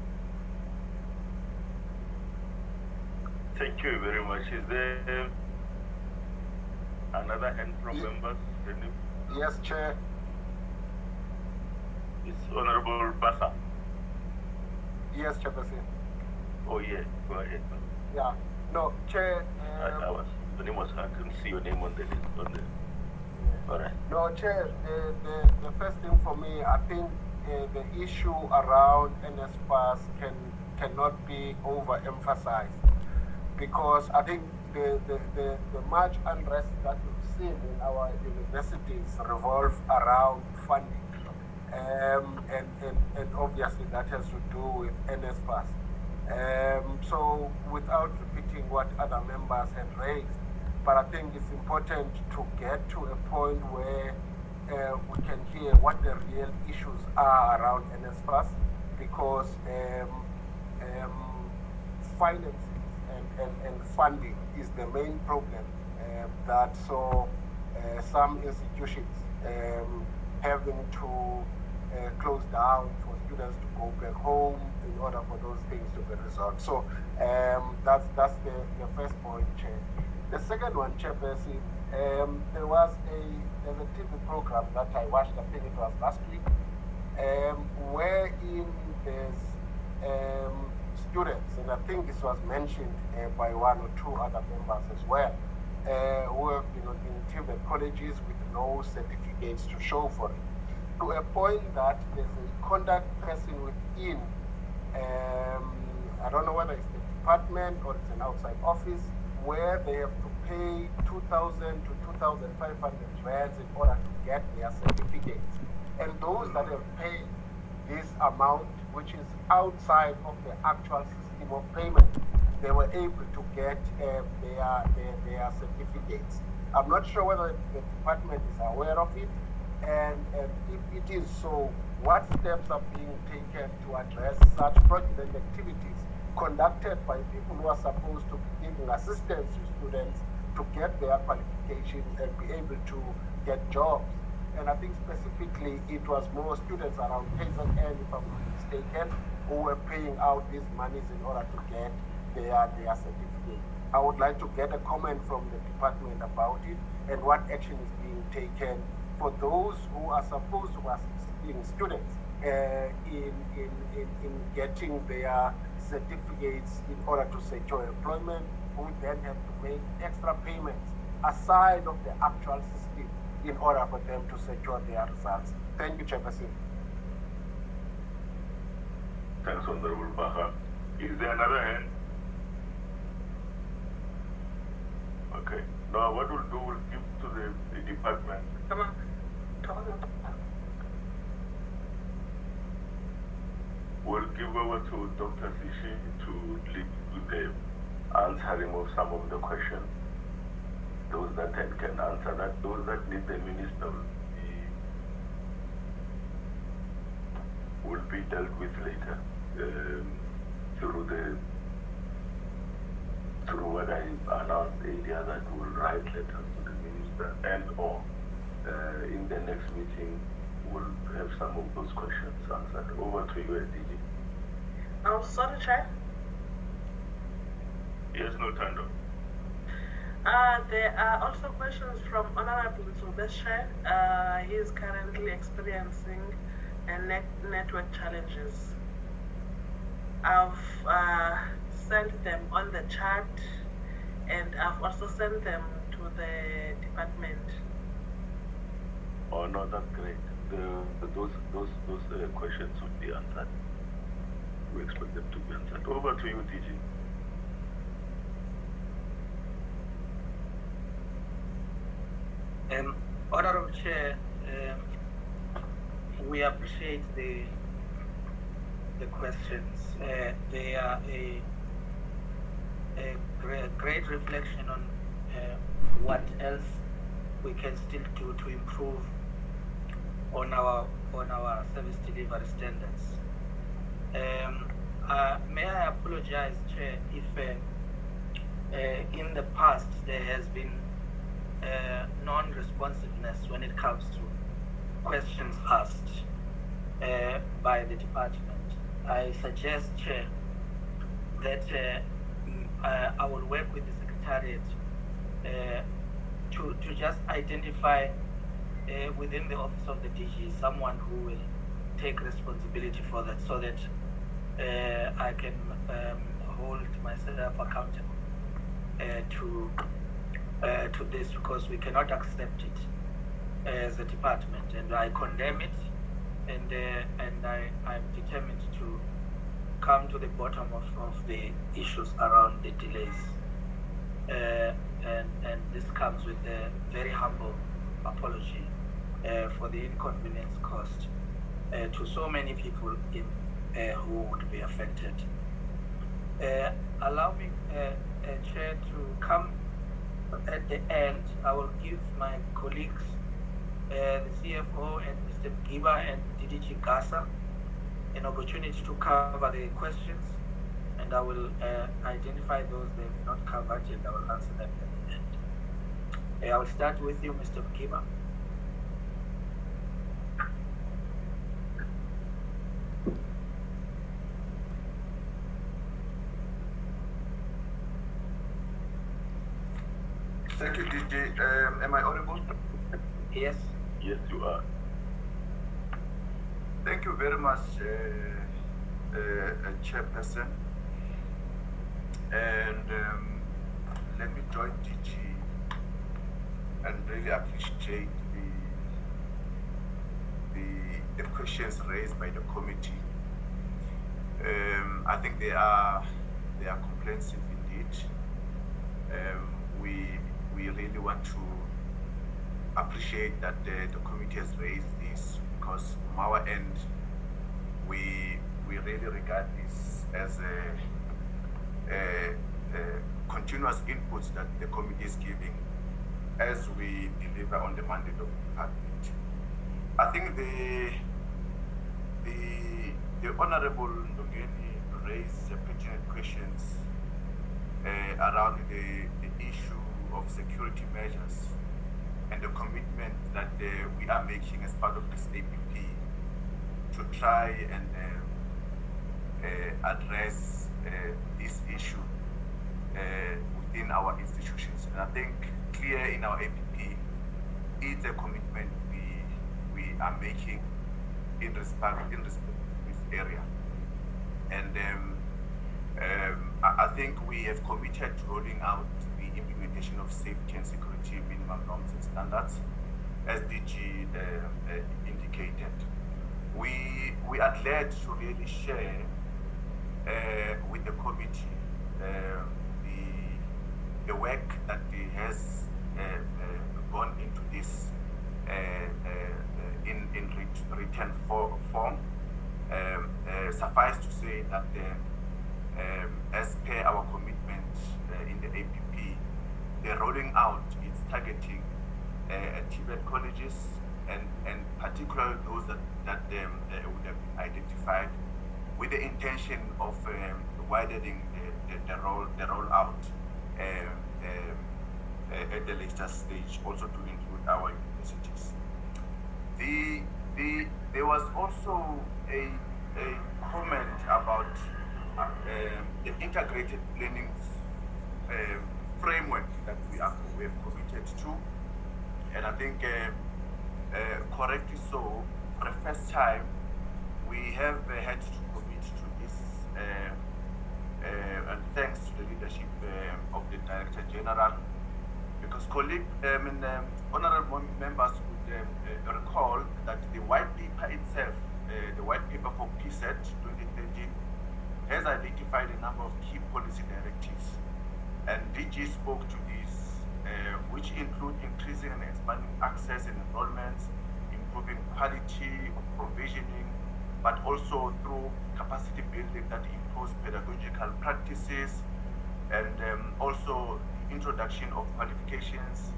Thank you very much. Is there another hand from members? Yes, Chair. It's Honorable Basa. Yes, Chairperson. Oh yeah, go ahead. Yeah. No, Chair. The name was, I couldn't see your name on the list. All right. No, Chair. The first thing for me, I think the issue around NSFAS cannot be overemphasized, because I think the much unrest that we've seen in our universities revolve around funding, and obviously that has to do with NSFAS. So without repeating what other members had raised, but I think it's important to get to a point where we can hear what the real issues are around NSFAS, because finances and funding is the main problem that saw some institutions having to close down for students to go back home in order for those things to be resolved. So that's the first point, Chair. The second one, Chairperson, there's a TV program that I watched, I think it was last week, wherein there's students, and I think this was mentioned by one or two other members as well, who have been in TVET colleges with no certificates to show for it, to a point that there's a conduct person within, I don't know whether it's the department or it's an outside office, where they have to pay 2,000 to 2,500 rands in order to get their certificates. And those that have paid this amount, which is outside of the actual system of payment, they were able to get their certificates. I'm not sure whether the department is aware of it, and if it is so, what steps are being taken to address such fraudulent activities conducted by people who are supposed to be giving assistance to students to get their qualifications and be able to get jobs. And I think specifically it was more students around KZN, if I'm not mistaken, who were paying out these monies in order to get their certificate. I would like to get a comment from the department about it and what action is being taken for those who are supposed to assist students in getting their certificates in order to secure employment, who then have to make extra payments aside of the actual system in order for them to secure their results. Thank you, Chairperson. Thanks, Honorable Baha. Is there another hand? Okay. Now, what we'll do, we'll give to the department. Come on. We'll give over to Dr. Sishi to lead with the answering of some of the questions. Those that can answer that, those that need the minister will be dealt with later through what I announced earlier, that we'll write letters to the minister, and or in the next meeting we'll have some of those questions answered. Over to you, DG. Oh, sorry, Chair. Yes, no, Tando. There are also questions from Honorable Zubeshe. He is currently experiencing network challenges. I've sent them on the chat, and I've also sent them to the department. Oh no, that's great. Those questions will be answered. We expect them to be answered. Over to you, DG. Honorable Chair, we appreciate the questions. They are a great reflection on what else we can still do to improve on our service delivery standards. May I apologize, Chair, if in the past there has been non-responsiveness when it comes to questions asked by the department. I suggest, Chair, that I will work with the Secretariat to just identify within the Office of the DG someone who will take responsibility for that, so that I can hold myself accountable to this, because we cannot accept it as a department, and I condemn it, and I'm determined to come to the bottom of the issues around the delays, and this comes with a very humble apology for the inconvenience caused to so many people who would be affected. Allow me, Chair, to come at the end. I will give my colleagues, the CFO and Mr. Giba and DDG Gasa, an opportunity to cover the questions, and I will identify those they have not covered, and I will answer them at the end. I will start with you, Mr. Giba. Thank you, DJ. Am I audible? Yes. Yes, you are. Thank you very much, Chairperson. And let me join DG and really appreciate the questions raised by the committee. I think they are comprehensive indeed. We really want to appreciate that the committee has raised this, because from our end, we really regard this as a continuous inputs that the committee is giving as we deliver on the mandate of the department. I think the Honorable Ndongeni raised pertinent questions around the issue of security measures and the commitment that we are making as part of this APP to try and address this issue within our institutions. And I think clear in our APP, it's a commitment we are making in respect to this area. And I think we have committed to rolling out the implementation of safety and security minimum norms and standards, as DG indicated. We are glad to really share with the committee the work that has gone into this in written form. Suffice to say that as per our commitment in the APP, the rolling out is targeting TVET colleges and particularly those that would have been identified, with the intention of widening the rollout at the later stage, also to include our universities. There was also a comment about the integrated planning framework that we have committed to, and I think correctly so, for the first time we have had to commit to this, and thanks to the leadership of the Director General, because honorable members would recall that the white paper itself, the white paper for PSET 2013, has identified a number of key policy directives, and DG spoke to these, which include increasing and expanding access and enrollment, improving quality of provisioning, but also through capacity building that improves pedagogical practices, and also introduction of qualifications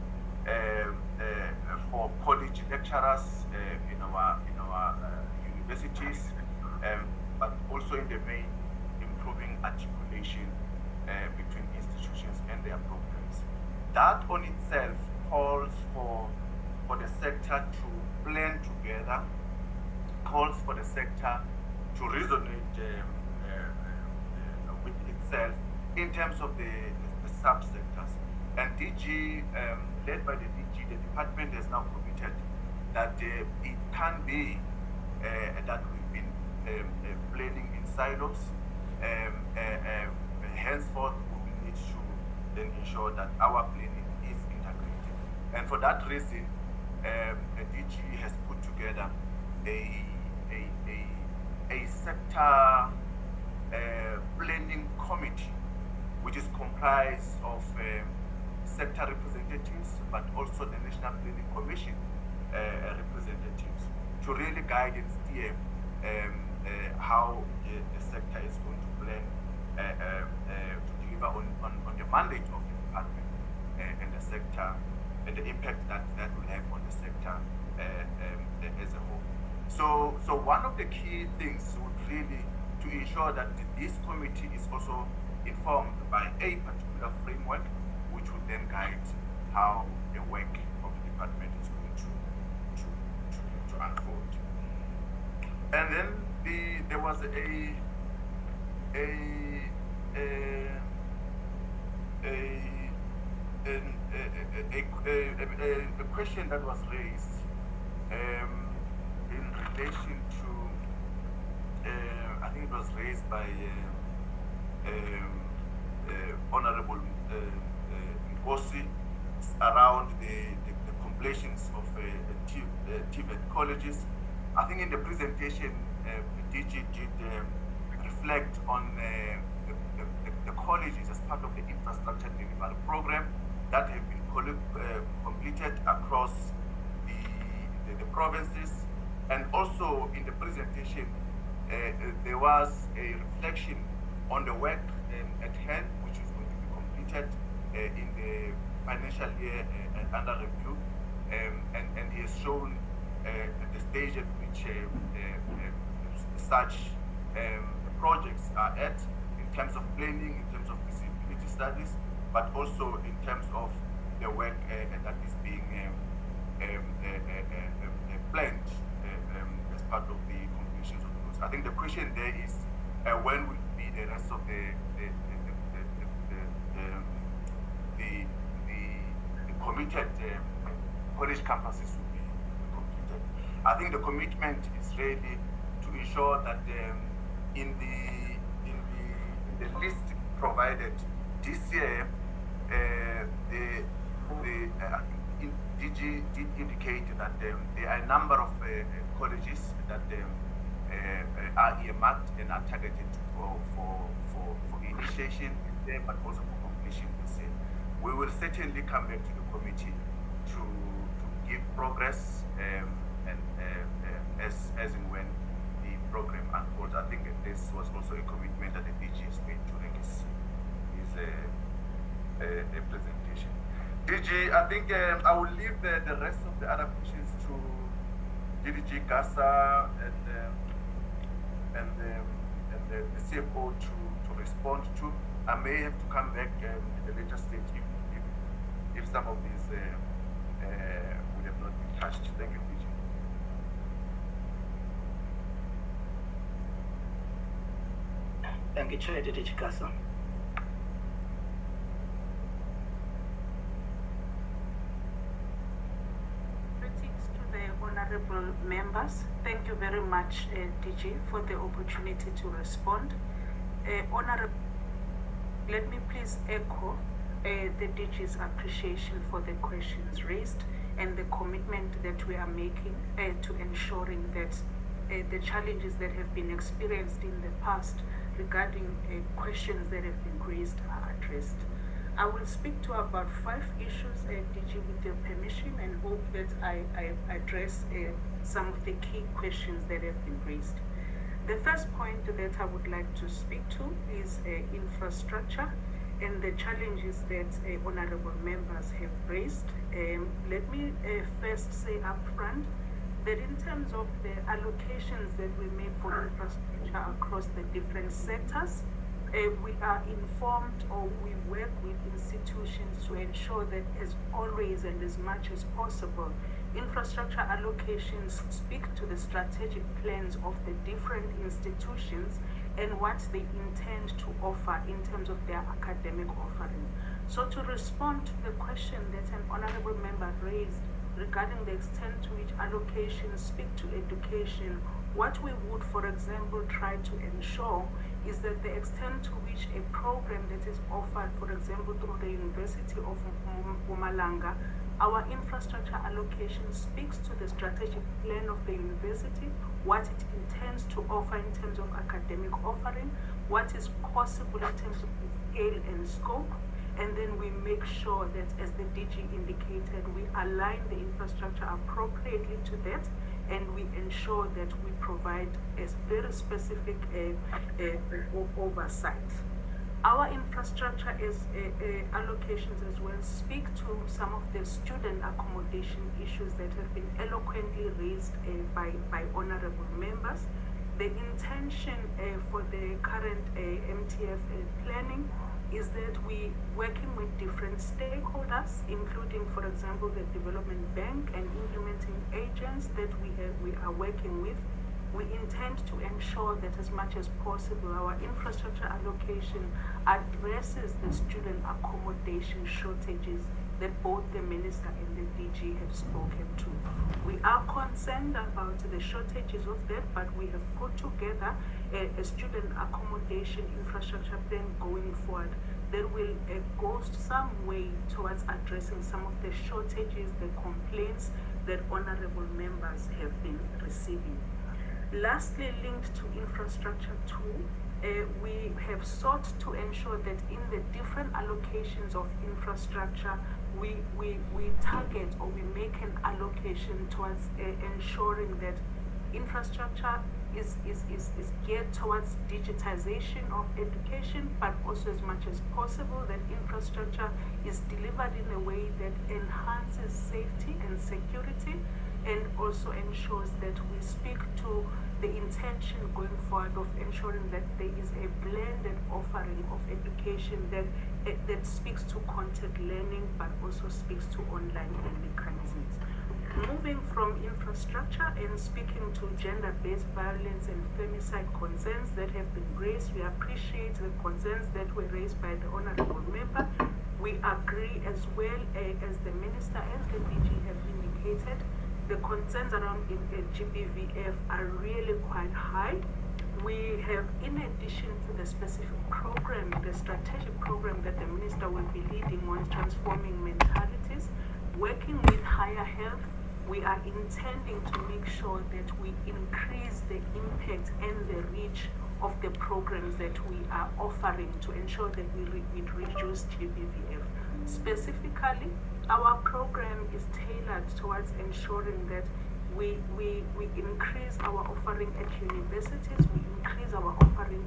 for college lecturers in our universities, but also in the main improving articulation between institutions and their programs. That on itself calls for the sector to blend together, calls for the sector to resonate with itself in terms of the subsectors. And DG, led by the DG, the department has now committed that it can be that we've been planning in silos. Henceforth, we will need to then ensure that our planning is integrated. And for that reason, the DG has put together a sector planning committee, which is comprised of sector representatives, but also the National Planning Commission representatives, to really guide and steer how the sector is going to plan to deliver on the mandate of the department and the sector, and the impact that will have on the sector as a whole. So one of the key things would really to ensure that this committee is also informed by a particular framework, which would then guide how the work of the department is going to unfold. And then there was a question that was raised in relation to, I think it was raised by Honorable Nkosi around the populations of TVET colleges. I think in the presentation, DG did reflect on the colleges as part of the infrastructure delivery program that have been completed across the provinces. And also in the presentation, there was a reflection on the work at hand, which is going to be completed in the financial year under review. And he has shown the stage at which such projects are at in terms of planning, in terms of feasibility studies, but also in terms of the work that is being planned as part of the completions of those. I think the question there is when will be the rest of the committed college campuses will be completed. I think the commitment is really to ensure that in the list provided this year, DG did indicate that there are a number of colleges that are earmarked and are targeted for initiation this year, but also for completion this year. We will certainly come back to the committee to give progress and as and when the program unfolds. I think this was also a commitment that the DG has made during his presentation. DG, I think I will leave the rest of the other questions to DDG Gasa and the CFO to respond to. I may have to come back at a later stage if some of these would have not been touched. Thank you, DG. Thank you, Chair DDG Gasa. Honorable members, thank you very much, DG, for the opportunity to respond. Honorable, let me please echo the DG's appreciation for the questions raised and the commitment that we are making to ensuring that the challenges that have been experienced in the past regarding questions that have been raised are addressed. I will speak to about 5 issues, DG, with your permission, and hope that I address some of the key questions that have been raised. The first point that I would like to speak to is infrastructure and the challenges that honorable members have raised. Let me first say up front that in terms of the allocations that we make for infrastructure across the different sectors, we are informed, or we work with institutions to ensure that as always and as much as possible, infrastructure allocations speak to the strategic plans of the different institutions and what they intend to offer in terms of their academic offering. So to respond to the question that an honorable member raised regarding the extent to which allocations speak to education, what we would, for example, try to ensure is that the extent to which a program that is offered, for example, through the University of Mpumalanga, our infrastructure allocation speaks to the strategic plan of the university, what it intends to offer in terms of academic offering, what is possible in terms of scale and scope, and then we make sure that, as the DG indicated, we align the infrastructure appropriately to that, and we ensure that we provide a very specific oversight. Our infrastructure allocations as well speak to some of the student accommodation issues that have been eloquently raised by honorable members. The intention for the current MTF planning is that we working with different stakeholders, including, for example, the Development Bank and implementing agents that we are working with. We intend to ensure that as much as possible our infrastructure allocation addresses the student accommodation shortages that both the Minister and the DG have spoken to. We are concerned about the shortages of that, but we have put together a student accommodation infrastructure plan going forward that will go some way towards addressing some of the shortages, the complaints that honorable members have been receiving. Lastly, linked to infrastructure too, we have sought to ensure that in the different allocations of infrastructure, we target or we make an allocation towards ensuring that infrastructure is geared towards digitization of education, but also as much as possible that infrastructure is delivered in a way that enhances safety and security, and also ensures that we speak to the intention going forward of ensuring that there is a blended offering of education that speaks to contact learning, but also speaks to online mechanisms. Moving from infrastructure and speaking to gender-based violence and femicide concerns that have been raised, we appreciate the concerns that were raised by the honorable member. We agree as well as the Minister and the DG have indicated, the concerns around GBVF are really quite high. We have, in addition to the specific program, the strategic program that the Minister will be leading on transforming mentalities, working with Higher Health, we are intending to make sure that we increase the impact and the reach of the programs that we are offering to ensure that we reduce GBVF. Specifically, our program is tailored towards ensuring that we increase our offering at universities, we increase our offering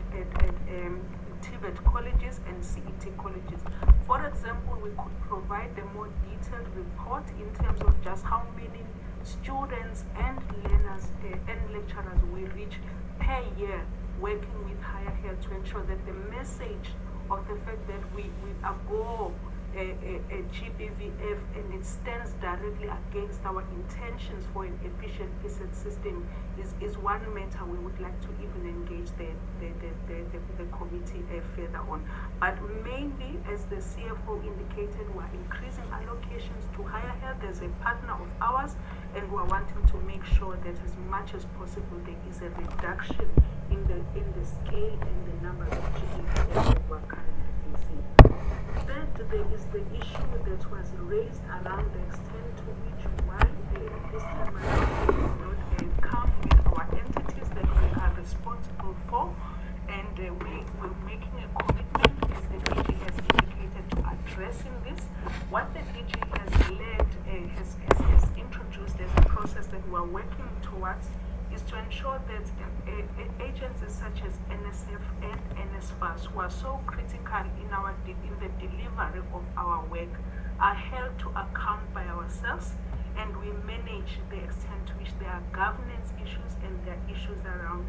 at TVET colleges and CET colleges. For example, we could provide a more detailed report in terms of just how many students and learners and lecturers we reach per year working with Higher Health to ensure that the message of the fact that we abhor a GBVF and it stands directly against our intentions for an efficient PSET system is one matter we would like to even engage the committee further on. But mainly, as the CFO indicated, we're increasing allocations to Higher Health as a partner of ours, and we're wanting to make sure that as much as possible there is a reduction in the scale and the number of GBVF that we're currently facing. Third, there is the issue that was raised around the extent to which why this time around we did not come with our entities that we are responsible for, and we're making a commitment, as the DG has indicated, to addressing this. What the DG has led, has introduced as a process that we're working towards is to ensure that agencies such as NSF and NSFAS, who are so critical in the delivery of our work, are held to account by ourselves, and we manage the extent to which there are governance issues and there are issues around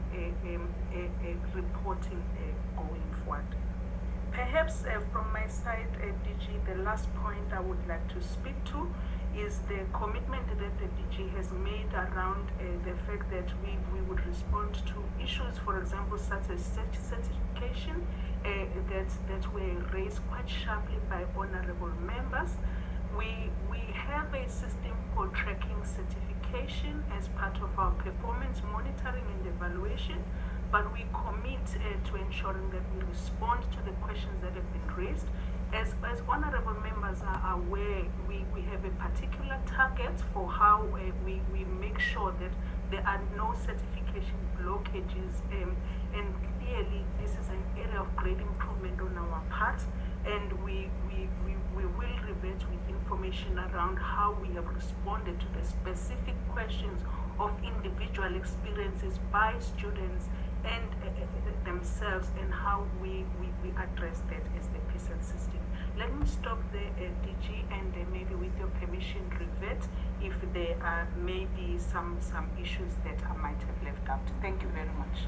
reporting going forward. Perhaps from my side, DG, the last point I would like to speak to is the commitment that the DG has made around the fact that we would respond to issues, for example, such as certification that were raised quite sharply by honorable members. We have a system for tracking certification as part of our performance monitoring and evaluation, but we commit to ensuring that we respond to the questions that have been raised. As honorable members are aware, we have a particular target for how we make sure that there are no certification blockages, and clearly this is an area of great improvement on our part, and we will revert with information around how we have responded to the specific questions of individual experiences by students and themselves, and how we address that as the PSET system. Let me stop there, DG, and maybe with your permission revert if there are maybe some issues that I might have left out. Thank you very much.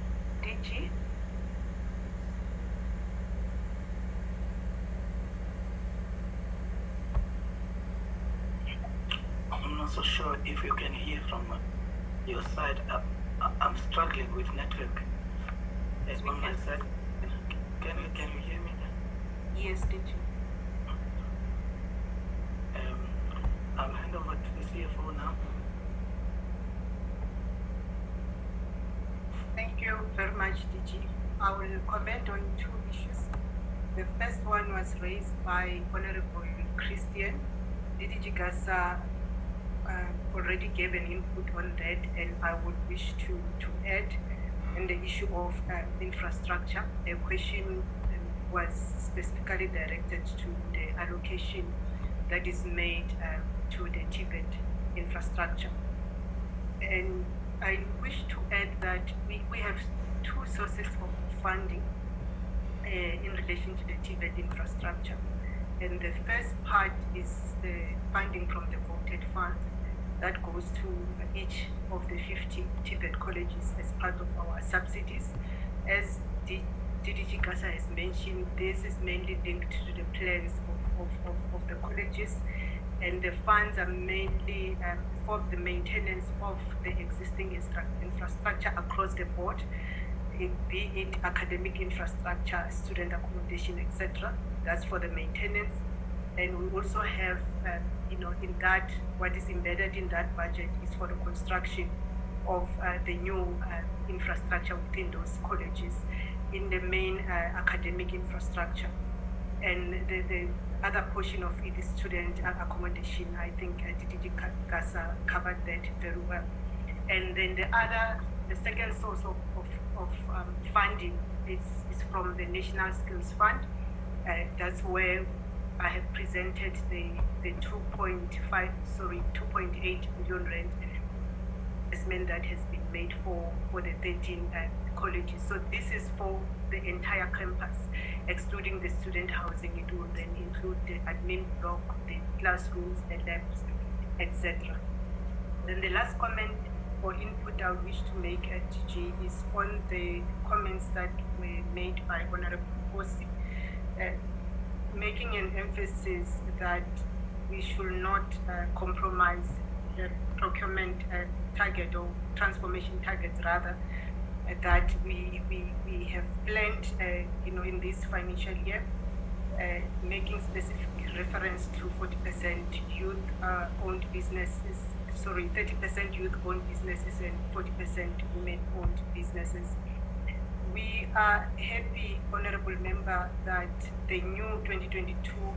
DG? so sure if you can hear from your side. I'm struggling with network on my side. Can you hear me? Yes, did you? I'll hand over to the CFO now. Thank you very much, DG. I will comment on two issues. The first one was raised by Honorable Christian. DG Gasa already gave an input on that, and I would wish to add on the issue of infrastructure. The question was specifically directed to the allocation that is made to the TVET infrastructure. And I wish to add that we have two sources of funding in relation to the TVET infrastructure. And the first part is the funding from the voted funds that goes to each of the 50 TVET colleges as part of our subsidies. As DG Gasa has mentioned, this is mainly linked to the plans of the colleges, and the funds are mainly for the maintenance of the existing infrastructure across the board, be it academic infrastructure, student accommodation, etc. That's for the maintenance. And we also have, in that, what is embedded in that budget is for the construction of the new infrastructure within those colleges in the main academic infrastructure. And the other portion of it is student accommodation. I think DG Gasa covered that very well. And then the second source of funding is from the National Skills Fund. That's where I have presented the 2.8 billion rand investment that has been made for the 13 colleges. So this is for the entire campus, excluding the student housing. It will then include the admin block, the classrooms, the labs, etc. Then the last comment or input I wish to make at DG is on the comments that were made by Honorable Kosi, making an emphasis that we should not compromise the procurement target or transformation targets, rather, that we have planned, in this financial year, making specific reference to 40% youth-owned businesses, 30% youth-owned businesses and 40% women-owned businesses. We are happy, Honorable Member, that the new 2022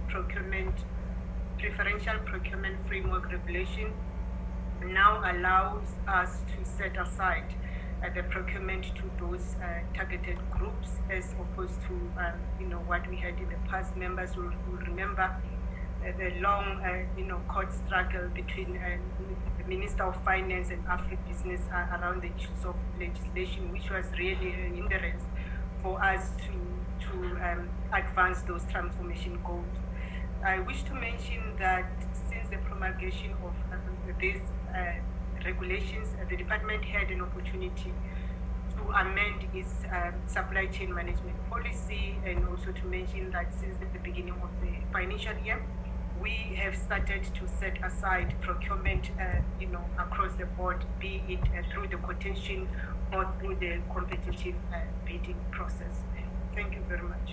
preferential procurement framework regulation now allows us to set aside the procurement to those targeted groups, as opposed to what we had in the past. Members will remember the long court struggle between the Minister of Finance and Agribusiness around the issues of legislation, which was really an hindrance for us to advance those transformation goals. I wish to mention that since the promulgation of these regulations, the department had an opportunity to amend its supply chain management policy, and also to mention that since the beginning of the financial year, we have started to set aside procurement, across the board, be it through the quotation or through the competitive bidding process. Thank you very much.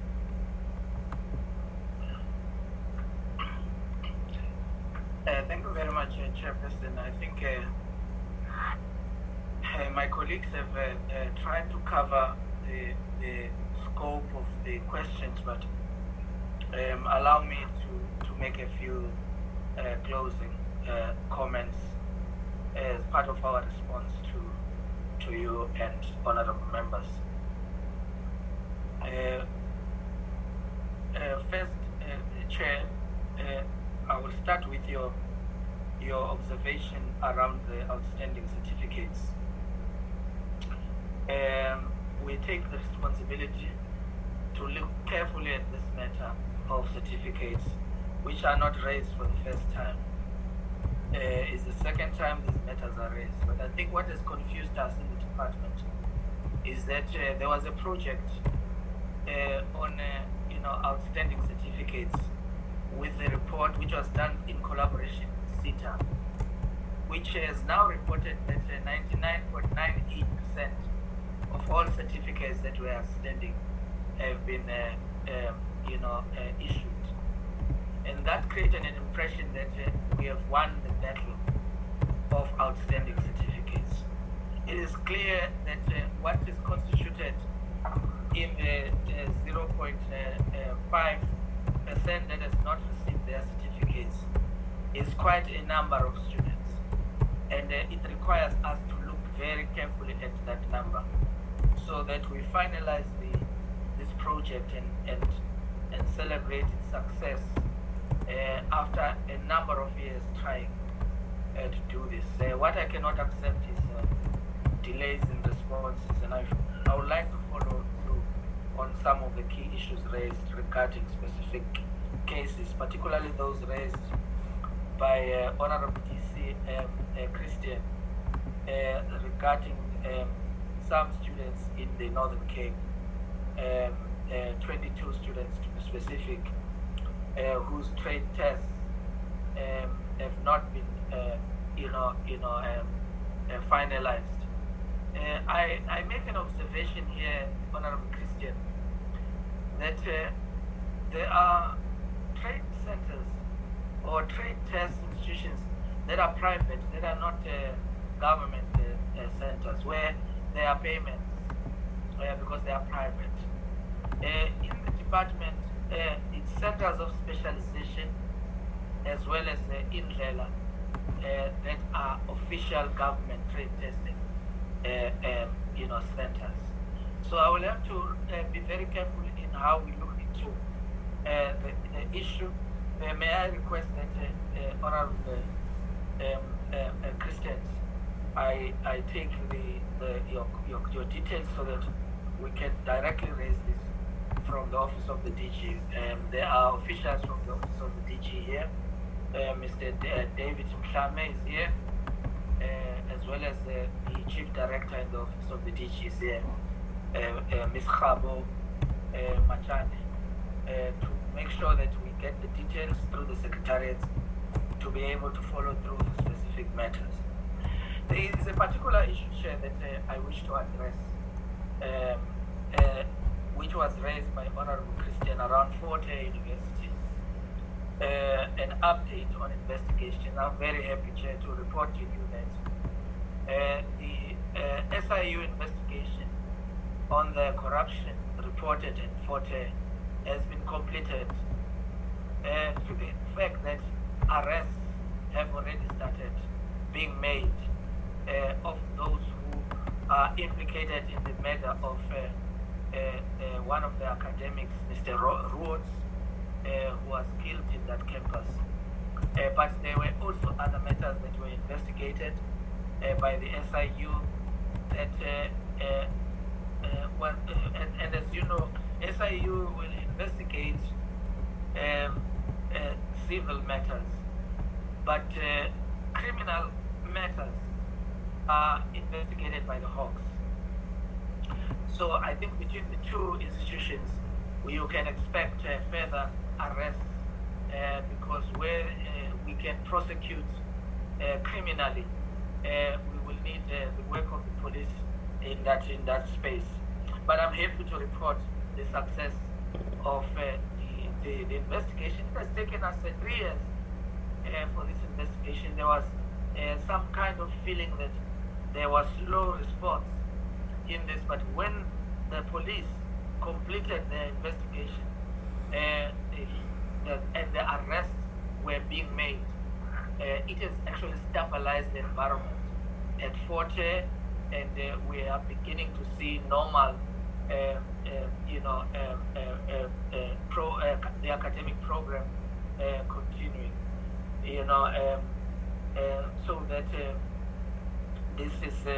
Thank you very much, Chairperson. I think my colleagues have tried to cover the scope of the questions, but allow me to make a few closing comments as part of our response to you and honorable members. First, Chair, I will start with your observation around the outstanding certificates. We take the responsibility to look carefully at this matter of certificates which are not raised for the first time. It's the second time these matters are raised. But I think what has confused us in the department is that there was a project on outstanding certificates with the report which was done in collaboration with CETA, which has now reported that 99.98% of all certificates that were outstanding have been issued. And that created an impression that we have won the battle of outstanding certificates. It is clear that what is constituted in the 0.5% that has not received their certificates is quite a number of students. And it requires us to look very carefully at that number so that we finalize this project and celebrate its success after a number of years trying to do this. What I cannot accept is delays in responses, and I would like to follow through on some of the key issues raised regarding specific cases, particularly those raised by Honorable DC Christian regarding some students in the Northern Cape, 22 students to be specific, whose trade tests have not been, finalized. I make an observation here, Honorable Christian, that there are trade centers or trade test institutions that are private, that are not government centers, where there are payments because they are private. In the department, it's centers of specialization as well as INLELA that are official government trade testing centers. So I will have to be very careful in how we look into the issue. May I request that Honorable Christians, I take your details so that we can directly raise this from the office of the DG. There are officials from the office of the DG here. Mr. David Mhlame is here, as well as the Chief Director in the office of the DG is here, Ms. Khabo Machane, to make sure that we get the details through the secretariats to be able to follow through the specific matters. There is a particular issue here that I wish to address, which was raised by Honorable Christian around Fort Hare University. An update on investigation. I'm very happy, Chair, to report to you that the SIU investigation on the corruption reported at Fort Hare has been completed, to the fact that arrests have already started being made of those who are implicated in the murder of one of the academics, Mr. Rhodes, who was killed in that campus. But there were also other matters that were investigated by the SIU that and as you know, SIU will investigate civil matters, but criminal matters are investigated by the Hawks. So I think between the two institutions, you can expect further arrests because where we can prosecute criminally, we will need the work of the police in that space. But I'm happy to report the success of the investigation. It has taken us 3 years for this investigation. There was some kind of feeling that there was slow response in this, but when the police completed their investigation and the arrests were being made, it has actually stabilized the environment at Fort Hare, and we are beginning to see normal, the academic program continuing, so that this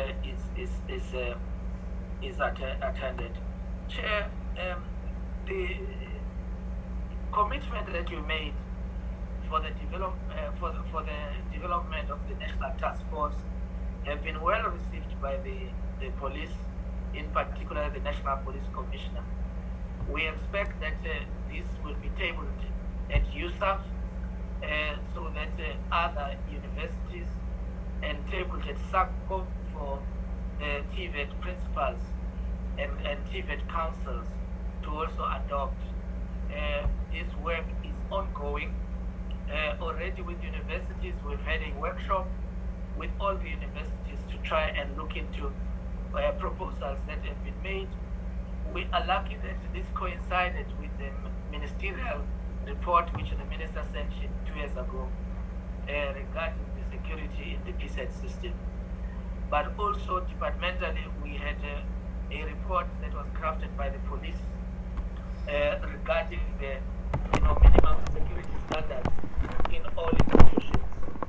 is attended. Chair, the commitment that you made for the development of the National Task Force have been well received by the police, in particular the National Police Commissioner. We expect that this will be tabled at USAF so that other universities and tabled at SACCO for TVET principals and TVET councils to also adopt. This work is ongoing. Already with universities, we've had a workshop with all the universities to try and look into proposals that have been made. We are lucky that this coincided with the ministerial report which the minister sent 2 years ago regarding the security in the PSET system. But also departmentally, we had a report that was crafted by the police regarding the minimum security standards in all institutions.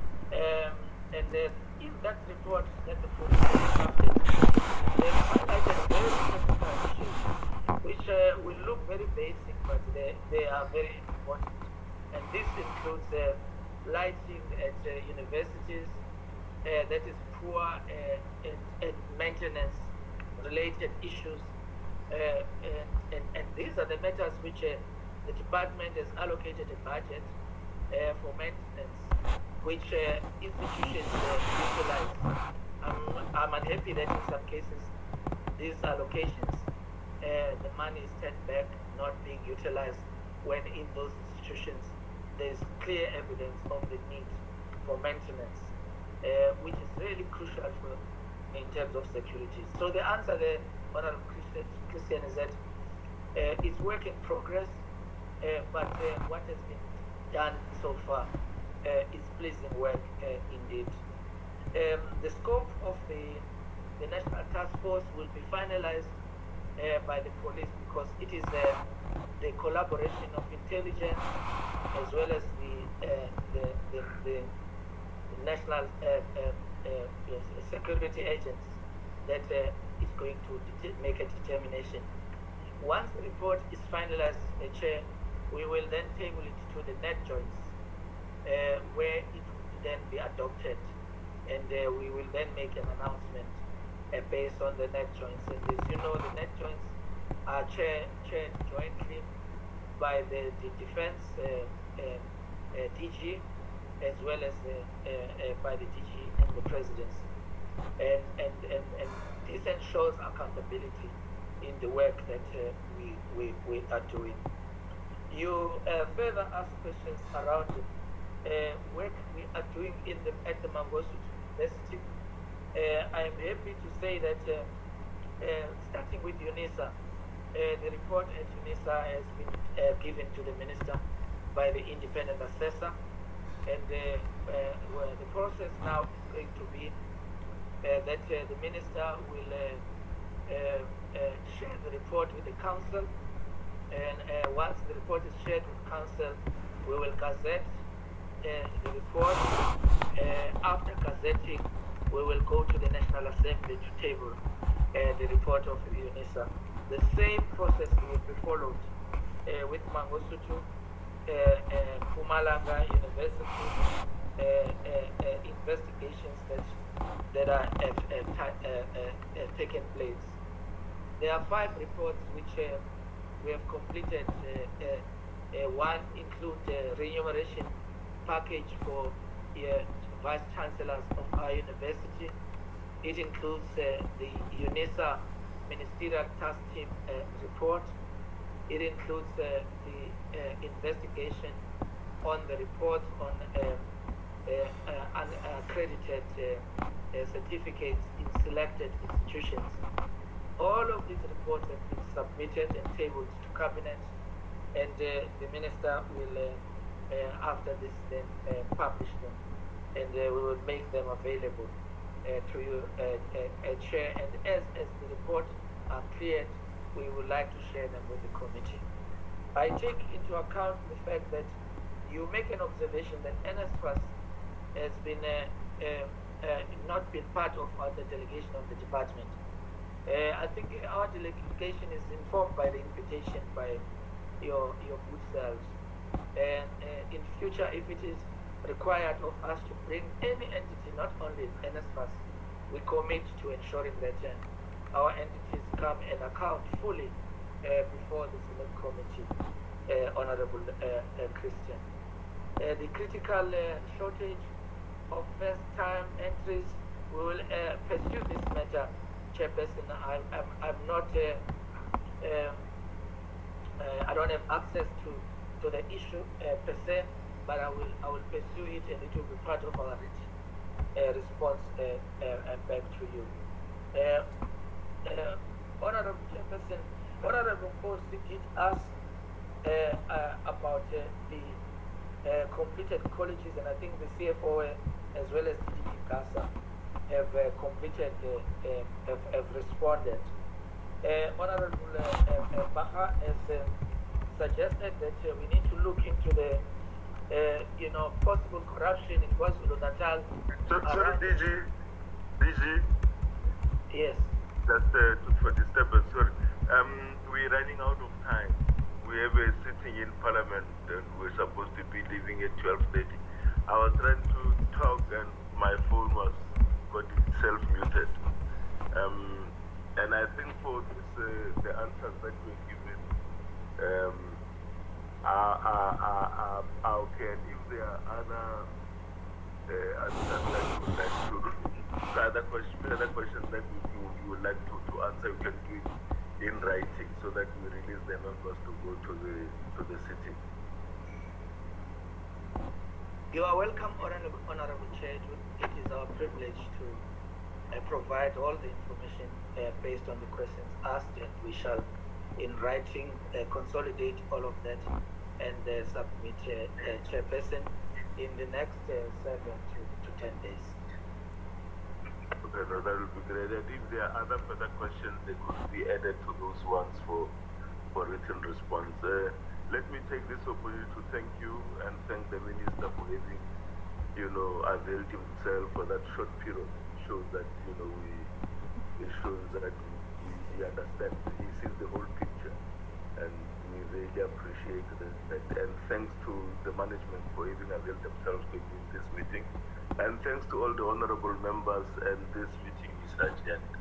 And in that report that the police has crafted, they highlighted very technical issues, which will look very basic, but they are very important. And this includes lighting at universities that is poor and maintenance-related issues. And these are the matters which the department has allocated a budget for maintenance, which institutions utilize. I'm unhappy that in some cases these allocations, the money is turned back, not being utilized, when in those institutions there is clear evidence of the need for maintenance, which is really crucial in terms of security. So the answer there, Honorable Christian, is that it's work in progress, but what has been done so far is pleasing work indeed. The scope of the National Task Force will be finalized by the police, because it is the collaboration of intelligence as well as the national security agents that is going to make a determination. Once the report is finalized, Chair, we will then table it to the net joints, where it will then be adopted, and we will then make an announcement based on the net joints. And as you know, the net joints are chaired jointly by the defense DG, as well as by the DG and the presidency. And this ensures accountability in the work that we are doing. You further ask questions around work we are doing at the Mangosuthu University. I am happy to say that starting with UNISA, the report at UNISA has been given to the minister by the independent assessor, and the process now is going to be that the minister will share the report with the council, and once the report is shared with council, we will gazette the report. After gazetting, we will go to the National Assembly to table the report of the UNISA. The same process will be followed with Mangosuthu, Mpumalanga University, investigations that have taken place. There are 5 reports which we have completed. One includes the remuneration package for vice chancellors of our university. It includes the UNISA ministerial task team report. It includes the investigation on the report on unaccredited certificates in selected institutions. All of these reports have been submitted and tabled to cabinet, and the minister will, after this, then publish them, and we will make them available to you, Chair. And as the reports are cleared, we would like to share them with the committee. I take into account the fact that you make an observation that NSFAS has been not been part of the delegation of the department. I think our delegation is informed by the invitation by your good selves. And in future, if it is required of us to bring any entity, not only NSFAS, we commit to ensuring that our entities come and account fully before the select committee, Honorable Christian. The critical shortage of first-time entries, we will pursue this matter, Chairperson. I'm not. I don't have access to the issue per se, but I will pursue it, and it will be part of our response back to you. Honorable Chairperson, Honorable Kosi did ask about the completed colleges, and I think the CFO as well as DDP CASA have completed, have responded. Honorable Baha has suggested that we need to look into the possible corruption in KwaZulu-Natal. Sorry, DG. Yes. Just for disturbance, sorry. We're running out of time. We have a sitting in Parliament and we're supposed to be leaving at 12:30. I was trying to talk and my phone got itself muted. And I think for this, the answers that we're given are okay. And if there are other answers that you would like to, other questions that you would like to answer, you can do it in writing so that we release the members to go to the city. You are welcome, Honorable Chair. It is our privilege to provide all the information based on the questions asked, and we shall, in writing, consolidate all of that and submit Chairperson in the next 7 to 10 days. Okay, no, that would be great. And if there are other further questions, they could be added to those ones for written response. Let me take this opportunity to thank you and thank the Minister for having, availed himself for that short period. It shows that, he understands, he sees the whole picture, and we really appreciate that. And thanks to the management for having availed themselves to this meeting. And thanks to all the honorable members, and this meeting is adjourned.